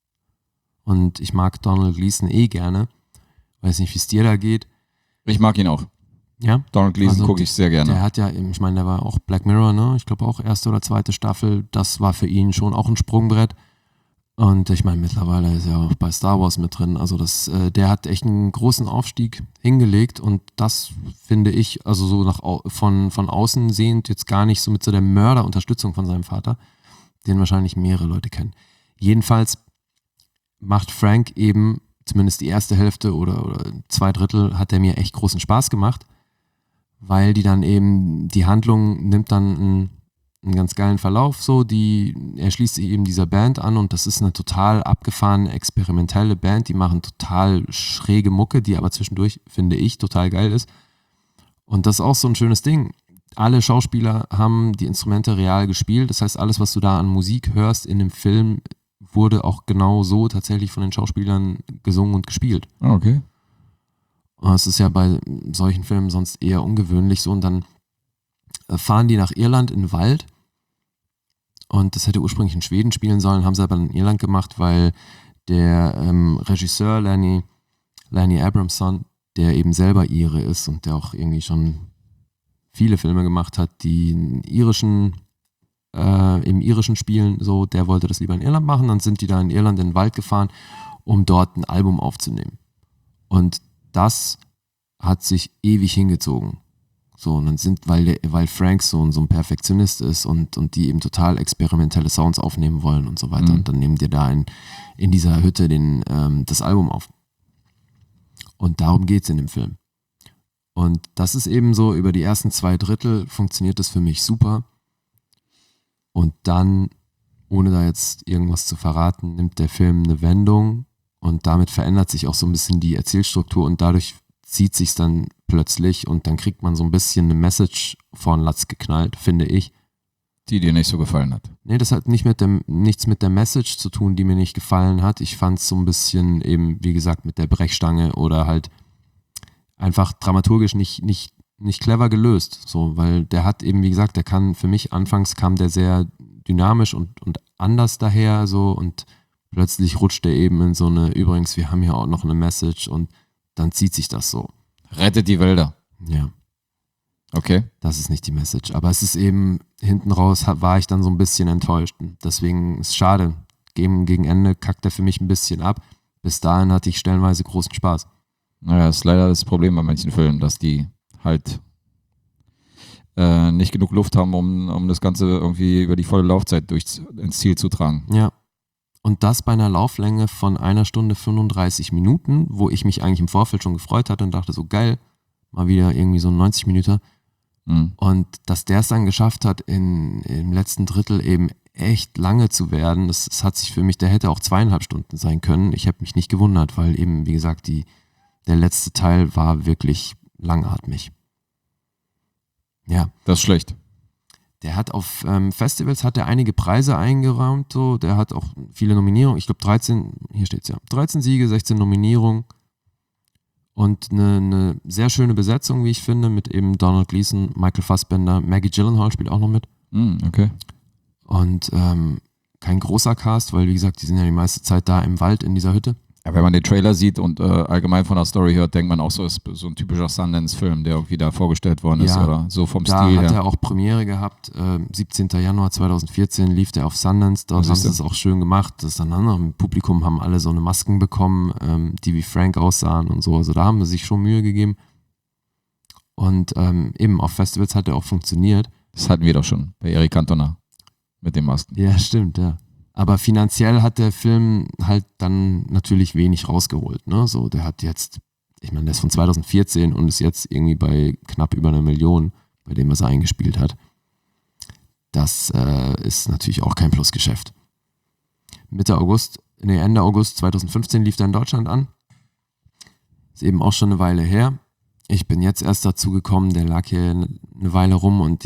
Und ich mag Donald Gleason gerne. Weiß nicht, wie es dir da geht. Ich mag ihn auch. Ja? Donald Gleason Also gucke ich sehr gerne. Der hat ja, ich meine, der war auch Black Mirror, ne? Ich glaube auch erste oder zweite Staffel. Das war für ihn schon auch ein Sprungbrett. Und ich meine, mittlerweile ist er auch bei Star Wars mit drin. Also der hat echt einen großen Aufstieg hingelegt und das finde ich, also so von außen sehend, jetzt gar nicht so mit so der Mörderunterstützung von seinem Vater, den wahrscheinlich mehrere Leute kennen. Jedenfalls macht Frank eben, zumindest die erste Hälfte oder 2/3, hat er mir echt großen Spaß gemacht, weil die Handlung nimmt dann einen ganz geilen Verlauf, so, er schließt sich eben dieser Band an und das ist eine total abgefahrene, experimentelle Band, die machen total schräge Mucke, die aber zwischendurch, finde ich, total geil ist. Und das ist auch so ein schönes Ding. Alle Schauspieler haben die Instrumente real gespielt, das heißt, alles, was du da an Musik hörst in dem Film, wurde auch genau so tatsächlich von den Schauspielern gesungen und gespielt. Okay. Und das ist ja bei solchen Filmen sonst eher ungewöhnlich so und dann fahren die nach Irland in den Wald und das hätte ursprünglich in Schweden spielen sollen, haben sie aber in Irland gemacht, weil der Regisseur Lenny Abramson, der eben selber Ire ist und der auch irgendwie schon viele Filme gemacht hat, die im irischen spielen, so, der wollte das lieber in Irland machen, dann sind die da in Irland in den Wald gefahren, um dort ein Album aufzunehmen. Und das hat sich ewig hingezogen. So, und dann weil Frank so ein Perfektionist ist und die eben total experimentelle Sounds aufnehmen wollen und so weiter. Und dann nehmen die da in dieser Hütte das Album auf. Und darum geht's in dem Film. Und das ist eben so, über die ersten 2/3 funktioniert das für mich super. Und dann, ohne da jetzt irgendwas zu verraten, nimmt der Film eine Wendung und damit verändert sich auch so ein bisschen die Erzählstruktur und dadurch zieht sich's dann plötzlich und dann kriegt man so ein bisschen eine Message vor den Latz geknallt, finde ich. Die dir nicht so gefallen hat. Nee, das hat nichts mit der Message zu tun, die mir nicht gefallen hat. Ich fand es so ein bisschen eben, wie gesagt, mit der Brechstange oder halt einfach dramaturgisch nicht clever gelöst. So, weil der hat eben, wie gesagt, anfangs kam der sehr dynamisch und anders daher so und plötzlich rutscht er eben in so eine, übrigens, wir haben hier auch noch eine Message und dann zieht sich das so. Rettet die Wälder. Ja. Okay. Das ist nicht die Message. Aber es ist eben, hinten raus war ich dann so ein bisschen enttäuscht. Und deswegen ist es schade. Gegen Ende kackt er für mich ein bisschen ab. Bis dahin hatte ich stellenweise großen Spaß. Naja, das ist leider das Problem bei manchen Filmen, dass die halt nicht genug Luft haben, um das Ganze irgendwie über die volle Laufzeit ins Ziel zu tragen. Ja. Und das bei einer Lauflänge von 1 Stunde 35 Minuten, wo ich mich eigentlich im Vorfeld schon gefreut hatte und dachte so, geil, mal wieder irgendwie so ein 90 Minuten. Und dass der es dann geschafft hat, im letzten Drittel eben echt lange zu werden, das hat sich für mich, der hätte auch 2,5 Stunden sein können. Ich habe mich nicht gewundert, weil eben, wie gesagt, der letzte Teil war wirklich langatmig. Ja. Das ist schlecht. Der hat auf Festivals einige Preise eingeräumt, so. Der hat auch viele Nominierungen. Ich glaube 13, hier steht's ja, 13 Siege, 16 Nominierungen. Und eine sehr schöne Besetzung, wie ich finde, mit eben Donald Gleason, Michael Fassbender, Maggie Gyllenhaal spielt auch noch mit. Okay. Und kein großer Cast, weil wie gesagt, die sind ja die meiste Zeit da im Wald in dieser Hütte. Ja, wenn man den Trailer sieht und allgemein von der Story hört, denkt man auch so, ist so ein typischer Sundance-Film, der irgendwie da vorgestellt worden ist, Ja, oder so vom Da Stil hat her. er auch Premiere gehabt, 17. Januar 2014 lief der auf Sundance, dort Was haben ist sie es auch schön gemacht, das dann im Publikum haben alle so eine Masken bekommen, die wie Frank aussahen und so, also da haben sie sich schon Mühe gegeben und eben auf Festivals hat er auch funktioniert. Das hatten wir doch schon bei Eric Cantona mit den Masken. Ja, stimmt, ja. Aber finanziell hat der Film halt dann natürlich wenig rausgeholt, ne, so, der hat jetzt, ich meine, der ist von 2014 und ist jetzt irgendwie bei knapp über 1 Million, bei dem, was er eingespielt hat. Das ist natürlich auch kein Plusgeschäft. Ende August 2015 lief der in Deutschland an. Ist eben auch schon eine Weile her. Ich bin jetzt erst dazu gekommen, der lag hier eine Weile rum und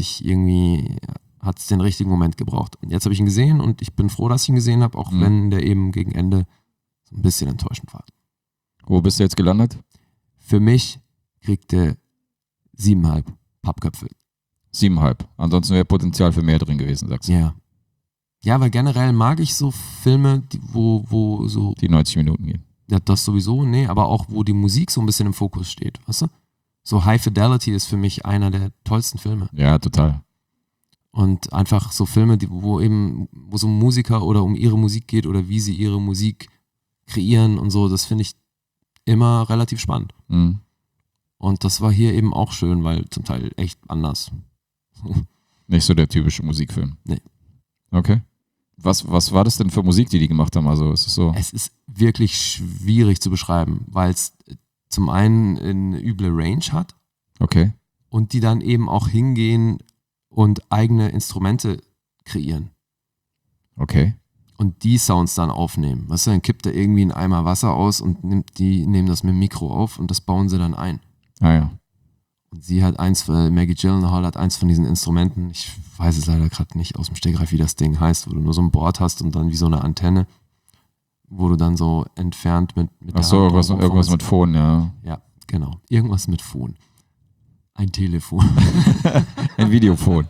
hat es den richtigen Moment gebraucht. Und jetzt habe ich ihn gesehen und ich bin froh, dass ich ihn gesehen habe, auch wenn der eben gegen Ende so ein bisschen enttäuschend war. Wo bist du jetzt gelandet? Für mich kriegt der 7,5 Pappköpfe. 7,5. Ansonsten wäre Potenzial für mehr drin gewesen, sagst du. Ja. Ja, weil generell mag ich so Filme, wo so, Die 90 Minuten gehen. ja, das sowieso, nee, aber auch wo die Musik so ein bisschen im Fokus steht, weißt du? So High Fidelity ist für mich einer der tollsten Filme. Ja, total. Und einfach so Filme, wo es um Musiker oder um ihre Musik geht oder wie sie ihre Musik kreieren und so, das finde ich immer relativ spannend. Mhm. Und das war hier eben auch schön, weil zum Teil echt anders. Nicht so der typische Musikfilm. Nee. Okay. Was war das denn für Musik, die gemacht haben? Also ist es so? Es ist wirklich schwierig zu beschreiben, weil es zum einen eine üble Range hat Okay. und die dann eben auch hingehen und eigene Instrumente kreieren Okay. und die Sounds dann aufnehmen. Weißt du, dann kippt er irgendwie einen Eimer Wasser aus und die nehmen das mit dem Mikro auf und das bauen sie dann ein. Ah ja. Und Maggie Gyllenhaal hat eins von diesen Instrumenten, ich weiß es leider gerade nicht aus dem Stegreif, wie das Ding heißt, wo du nur so ein Board hast und dann wie so eine Antenne, wo du dann so entfernt mit Ach so, irgendwas mit Phone, ja. Ja, genau. Irgendwas mit Phone. Ein Telefon. Ein Videophone.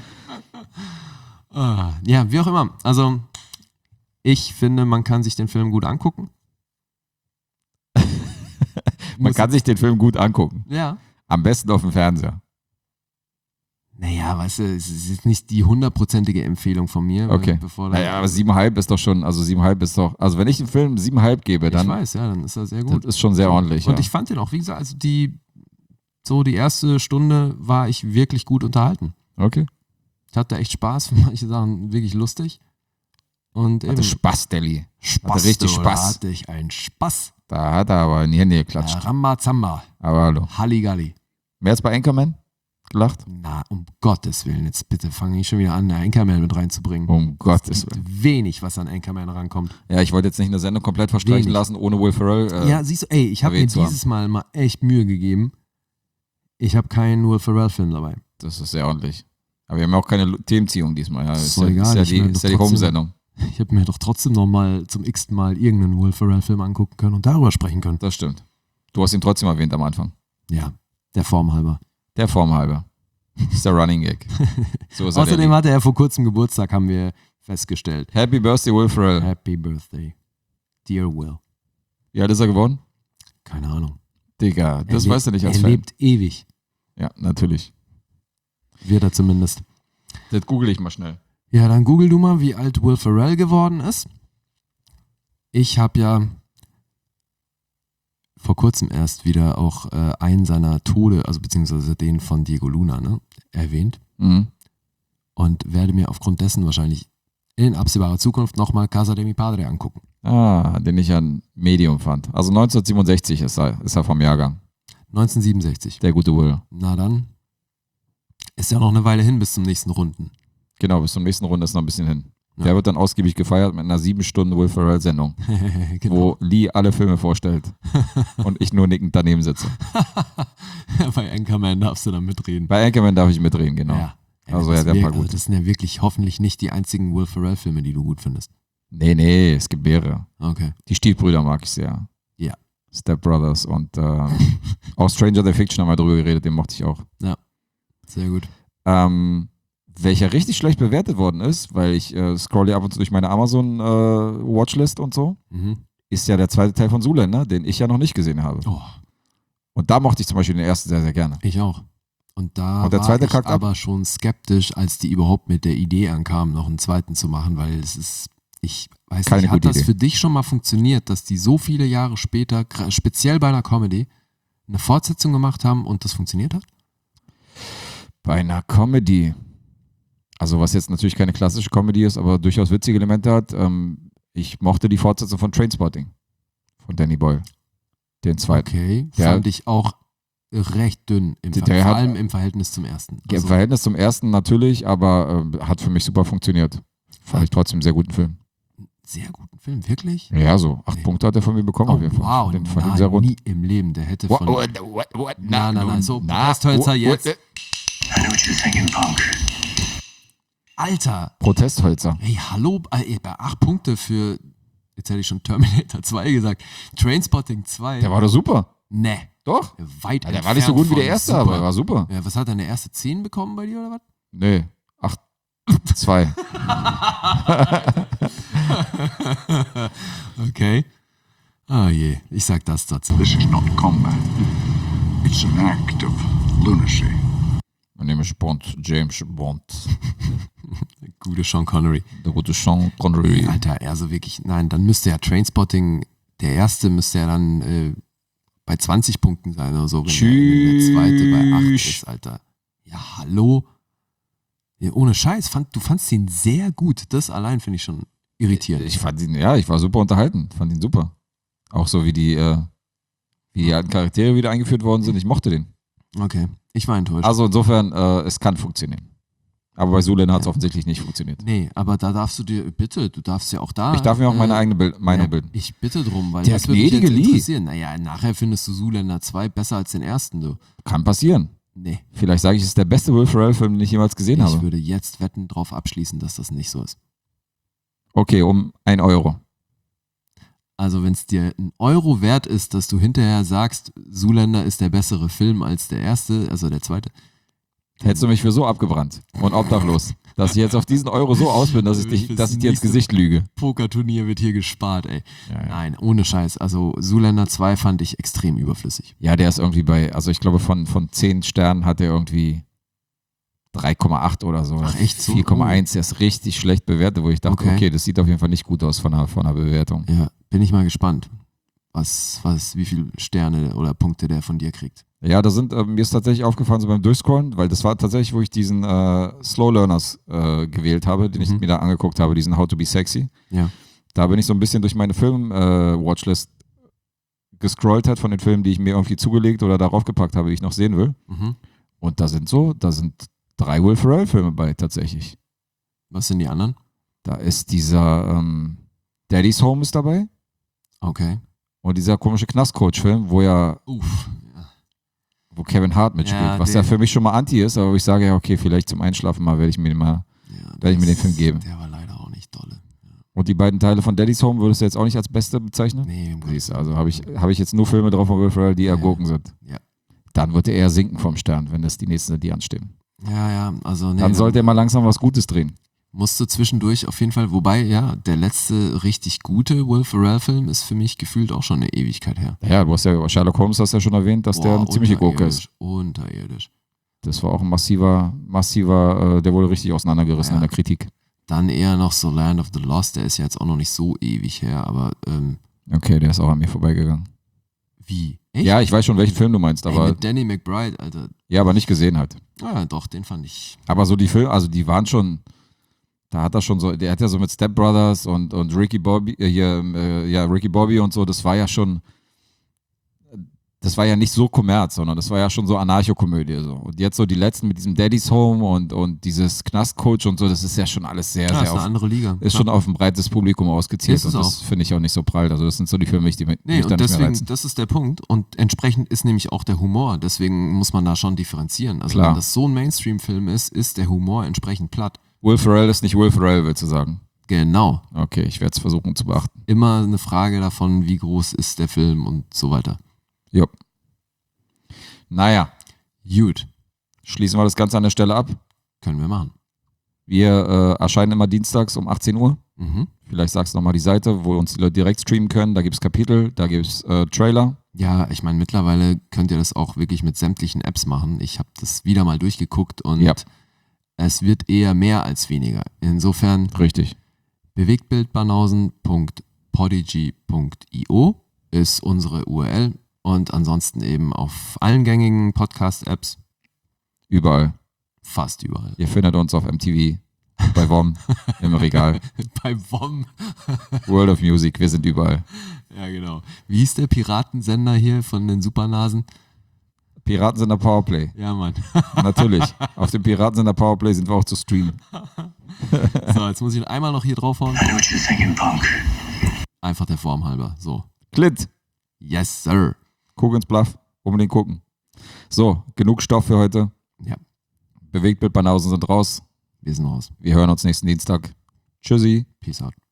Ja, wie auch immer. Also, ich finde, man kann sich den Film gut angucken. Man kann sich den Film gut angucken. Ja. Am besten auf dem Fernseher. Naja, weißt du, es ist jetzt nicht die 100%ige Empfehlung von mir. weil Okay. Naja, aber 7,5 ist doch schon, also 7,5 ist doch, also wenn ich dem Film 7,5 gebe, ich dann weiß, ja, dann ist er sehr das gut. ist schon sehr ordentlich. Und Ja. ich fand den auch, wie gesagt, also die erste Stunde war ich wirklich gut unterhalten. Okay. Ich hatte echt Spaß, für manche Sachen wirklich lustig. Und Hatte eben Spaß, Deli. Spaß, hatte richtig du, Spaß. Da hatte ich einen Spaß. Da hat er aber in die Hände geklatscht. Rambazamba, Aber hallo. Halligalli. Mehr als bei Anchorman gelacht? Na, um Gottes Willen, jetzt bitte fange ich schon wieder an, eine Anchorman mit reinzubringen. Um Gottes Es Willen. gibt wenig, was an Anchorman rankommt. Ja, ich wollte jetzt nicht eine Sendung komplett verstreichen Wenig. lassen, ohne Will Ferrell. Ja, siehst du, ey, ich habe mir erwähnt zu haben. dieses Mal echt Mühe gegeben. Ich habe keinen Will Ferrell-Film dabei. Das ist sehr ordentlich. Aber wir haben ja auch keine Themenziehung diesmal. Ja. Ist doch egal, ist ja die Home-Sendung. Ich habe mir doch trotzdem nochmal zum x-ten Mal irgendeinen Will Ferrell-Film angucken können und darüber sprechen können. Das stimmt. Du hast ihn trotzdem erwähnt am Anfang. Ja, der Form halber. Der Form halber. Das ist der Running Gag. So ist Außerdem hatte er vor kurzem Geburtstag, haben wir festgestellt. Happy Birthday, Will Ferrell. Happy Birthday, dear Will. Wie alt ist er geworden? Keine Ahnung. Digga, das weißt du nicht als Er Fan. lebt ewig. Ja, natürlich. Wird er zumindest. Das google ich mal schnell. Ja, dann google du mal, wie alt Will Ferrell geworden ist. Ich habe ja vor kurzem erst wieder auch einen seiner Tode, also beziehungsweise den von Diego Luna, ne, erwähnt. Mhm. Und werde mir aufgrund dessen wahrscheinlich in absehbarer Zukunft nochmal Casa de mi Padre angucken. Ah, den ich ein Medium fand. Also 1967 ist er vom Jahrgang. 1967. Der gute Will. Na dann. Ist ja noch eine Weile hin bis zum nächsten Runden. Genau, bis zum nächsten Runde ist noch ein bisschen hin. Ja. Der wird dann ausgiebig gefeiert mit einer 7-Stunden Will Ferrell-Sendung, Genau. wo Lee alle Filme vorstellt und ich nur nickend daneben sitze. Bei Anchorman darfst du dann mitreden. Bei Anchorman darf ich mitreden, genau. Ja. Also das ja, der wär- war gut. das sind ja wirklich hoffentlich nicht die einzigen Will Ferrell-Filme, die du gut findest. Nee, es gibt mehrere. Okay. Die Stiefbrüder mag ich sehr. Ja. Step Brothers und auch Stranger the Fiction haben wir drüber geredet, den mochte ich auch. Sehr gut. Welcher richtig schlecht bewertet worden ist, weil ich scroll ja ab und zu durch meine Amazon-Watchlist und so, Mhm. ist ja der zweite Teil von Zoolander, den ich ja noch nicht gesehen habe. Oh, Und da mochte ich zum Beispiel den ersten sehr, sehr gerne. ich auch. Und da Und der war zweite ich kackt ab? aber schon skeptisch, als die überhaupt mit der Idee ankamen, noch einen zweiten zu machen, weil es ist, ich weiß Keine nicht, hat gute das Idee. für dich schon mal funktioniert, dass die so viele Jahre später, speziell bei einer Comedy, eine Fortsetzung gemacht haben und das funktioniert hat? Bei einer Comedy, also was jetzt natürlich keine klassische Comedy ist, aber durchaus witzige Elemente hat, ich mochte die Fortsetzung von Trainspotting von Danny Boyle. Den zweiten. Okay, Der- fand ich auch recht dünn, Der vor hat- allem im Verhältnis zum ersten. Im Verhältnis zum ersten natürlich, aber hat für mich super funktioniert. Fand ich trotzdem einen sehr guten Film. sehr guten Film, wirklich? Ja, so 8 Nee. Punkte hat er von mir bekommen. Oh, auf jeden Fall. wow, Den fand ich sehr nein, rund. nie im Leben. Der hätte von... Nein, so, Protesthölzer jetzt. I know what you're thinking, Punk. Alter, Protesthölzer. hey, hallo, bei 8 Punkte für, jetzt hätte ich schon Terminator 2 gesagt, Trainspotting 2. Der war doch super. Ne, Doch. weit Ja, der war nicht so gut wie der erste, aber er war super. Ja, was hat denn der erste 10 bekommen bei dir oder was? Nee, 8, 2. Okay. Ah je, ich sag das dazu. This is not combat. It's an act of lunacy. Mein Name ist Bond, James Bond. Gute Sean Connery. Der gute Sean Connery. Alter, also wirklich, nein, dann müsste ja Trainspotting, der erste müsste ja dann bei 20 Punkten sein oder so, wenn der zweite bei 8 Tschüss. ist, Alter. Ja, hallo? Ja, ohne Scheiß, du fandst ihn sehr gut. Das allein finde ich schon irritierend. Ich fand ihn, ja, ich war super unterhalten. Fand ihn super. Auch so wie die alten Charaktere wieder eingeführt worden sind. Ich mochte den. Okay, ich war enttäuscht. Also insofern, es kann funktionieren. Aber bei Zoolander hat es offensichtlich nicht funktioniert. Nee, aber da darfst du dir, bitte, du darfst ja auch da. Ich darf mir auch meine eigene Meinung bilden. Ich bitte drum, weil Der das würde mich jetzt gnädige Lee. interessieren. Naja, nachher findest du Zoolander 2 besser als den ersten, du. Kann passieren. Nee, Vielleicht sage ich, es ist der beste Will Ferrell-Film, den ich jemals gesehen ich habe. würde jetzt Wetten drauf abschließen, dass das nicht so ist. Okay, um 1 Euro. Also wenn es dir ein Euro wert ist, dass du hinterher sagst, Zoolander ist der bessere Film als der erste, also der zweite. Hättest du mich für so abgebrannt und obdachlos, dass ich jetzt auf diesen Euro so aus bin, dass ich dir ins nächste Gesicht lüge. Pokerturnier wird hier gespart, ey. Ja. Nein, ohne Scheiß. Also Zoolander 2 fand ich extrem überflüssig. Ja, der ist irgendwie also ich glaube von 10 Sternen hat er irgendwie 3,8 oder so. Ach, echt so? 4,1, der ist richtig schlecht bewertet, wo ich dachte, Okay. okay, das sieht auf jeden Fall nicht gut aus von der Bewertung. Ja, bin ich mal gespannt, wie viele Sterne oder Punkte der von dir kriegt. Ja, da sind, mir ist tatsächlich aufgefallen, so beim Durchscrollen, weil das war tatsächlich, wo ich diesen Slow Learners gewählt habe, den ich mir da angeguckt habe, diesen How to be Sexy. Ja. Da bin ich so ein bisschen durch meine Film-Watchlist gescrollt von den Filmen, die ich mir irgendwie zugelegt oder darauf gepackt habe, die ich noch sehen will. Mhm. Und da sind 3 Will Ferrell-Filme bei, tatsächlich. Was sind die anderen? Da ist dieser Daddy's Home ist dabei Okay. und dieser komische Knastcoach-Film, wo ja, Uff. wo Kevin Hart mitspielt, Ja, was ja für mich schon mal anti ist, aber wo ich sage, ja, okay, vielleicht zum Einschlafen mal werde ich mir den Film geben. Der war leider auch nicht dolle. Und die beiden Teile von Daddy's Home würdest du jetzt auch nicht als beste bezeichnen? Nee, Siehst du, also habe ich jetzt nur Filme drauf von Will Ferrell, die eher Gurken sind. Ja. Dann wird er eher sinken vom Stern, wenn das die nächsten sind, die anstehen. Ja, also nee. Dann sollte er mal langsam was Gutes drehen. Musste zwischendurch auf jeden Fall, wobei, ja, der letzte richtig gute Will Ferrell-Film ist für mich gefühlt auch schon eine Ewigkeit her. Ja, du hast ja Sherlock Holmes hast ja schon erwähnt, dass der eine ziemliche Gurke ist. Unterirdisch. Das war auch ein massiver, der wurde richtig auseinandergerissen in der Kritik. Dann eher noch so Land of the Lost, der ist ja jetzt auch noch nicht so ewig her, aber Okay, der ist auch an mir vorbeigegangen. wie? Echt? Ja, ich weiß schon, welchen Film du meinst, aber mit Danny McBride, Alter. ja, aber nicht gesehen halt. Ja, doch, den fand ich. Aber so die Filme, also die waren schon, da hat er schon so, der hat ja so mit Step Brothers und Ricky Bobby, Ricky Bobby und so, das war ja schon, das war ja nicht so Kommerz, sondern das war ja schon so Anarcho-Komödie. So. Und jetzt so die letzten mit diesem Daddy's Home und dieses Knastcoach und so, das ist ja schon alles sehr, Ja, sehr ist eine andere Liga. ist schon auf ein breites Publikum ausgezielt Ist es und das finde ich auch nicht so prall. Also das sind so die Filme, die mich Nee, dann und nicht mehr deswegen, reizen. das ist der Punkt. Und entsprechend ist nämlich auch der Humor. Deswegen muss man da schon differenzieren. Also Klar. wenn das so ein Mainstream-Film ist der Humor entsprechend platt. Will Ferrell ist nicht Will Ferrell, willst du sagen? Genau. Okay, ich werde es versuchen zu beachten. Immer eine Frage davon, wie groß ist der Film und so weiter. Jo. Naja, Gut, schließen wir das Ganze an der Stelle ab. können wir machen. Wir erscheinen immer dienstags um 18 Uhr. Mhm. Vielleicht sagst du nochmal die Seite, wo uns die Leute direkt streamen können. Da gibt es Kapitel, da gibt es Trailer. Ja, ich meine, mittlerweile könnt ihr das auch wirklich mit sämtlichen Apps machen. Ich habe das wieder mal durchgeguckt und Ja. es wird eher mehr als weniger. Insofern Richtig. bewegtbildbanausen.podigy.io ist unsere URL und ansonsten eben auf allen gängigen Podcast-Apps, Überall. fast überall. Ihr findet uns auf MTV, bei WOM, im Regal. Bei WOM. World of Music, wir sind überall. Ja, genau. Wie hieß der Piratensender hier von den Supernasen? Piraten sind der Powerplay. Ja, Mann. Natürlich. Auf dem Piraten sind der Powerplay sind wir auch zu streamen. So, jetzt muss ich einmal noch hier draufhauen. I know what you're thinking, punk. Einfach der Form halber. So. Clint, Yes, sir. guck ins Bluff. Unbedingt gucken. So, genug Stoff für heute. Ja, Bewegtbildbanausen sind raus. wir sind raus. Wir hören uns nächsten Dienstag. Tschüssi. Peace out.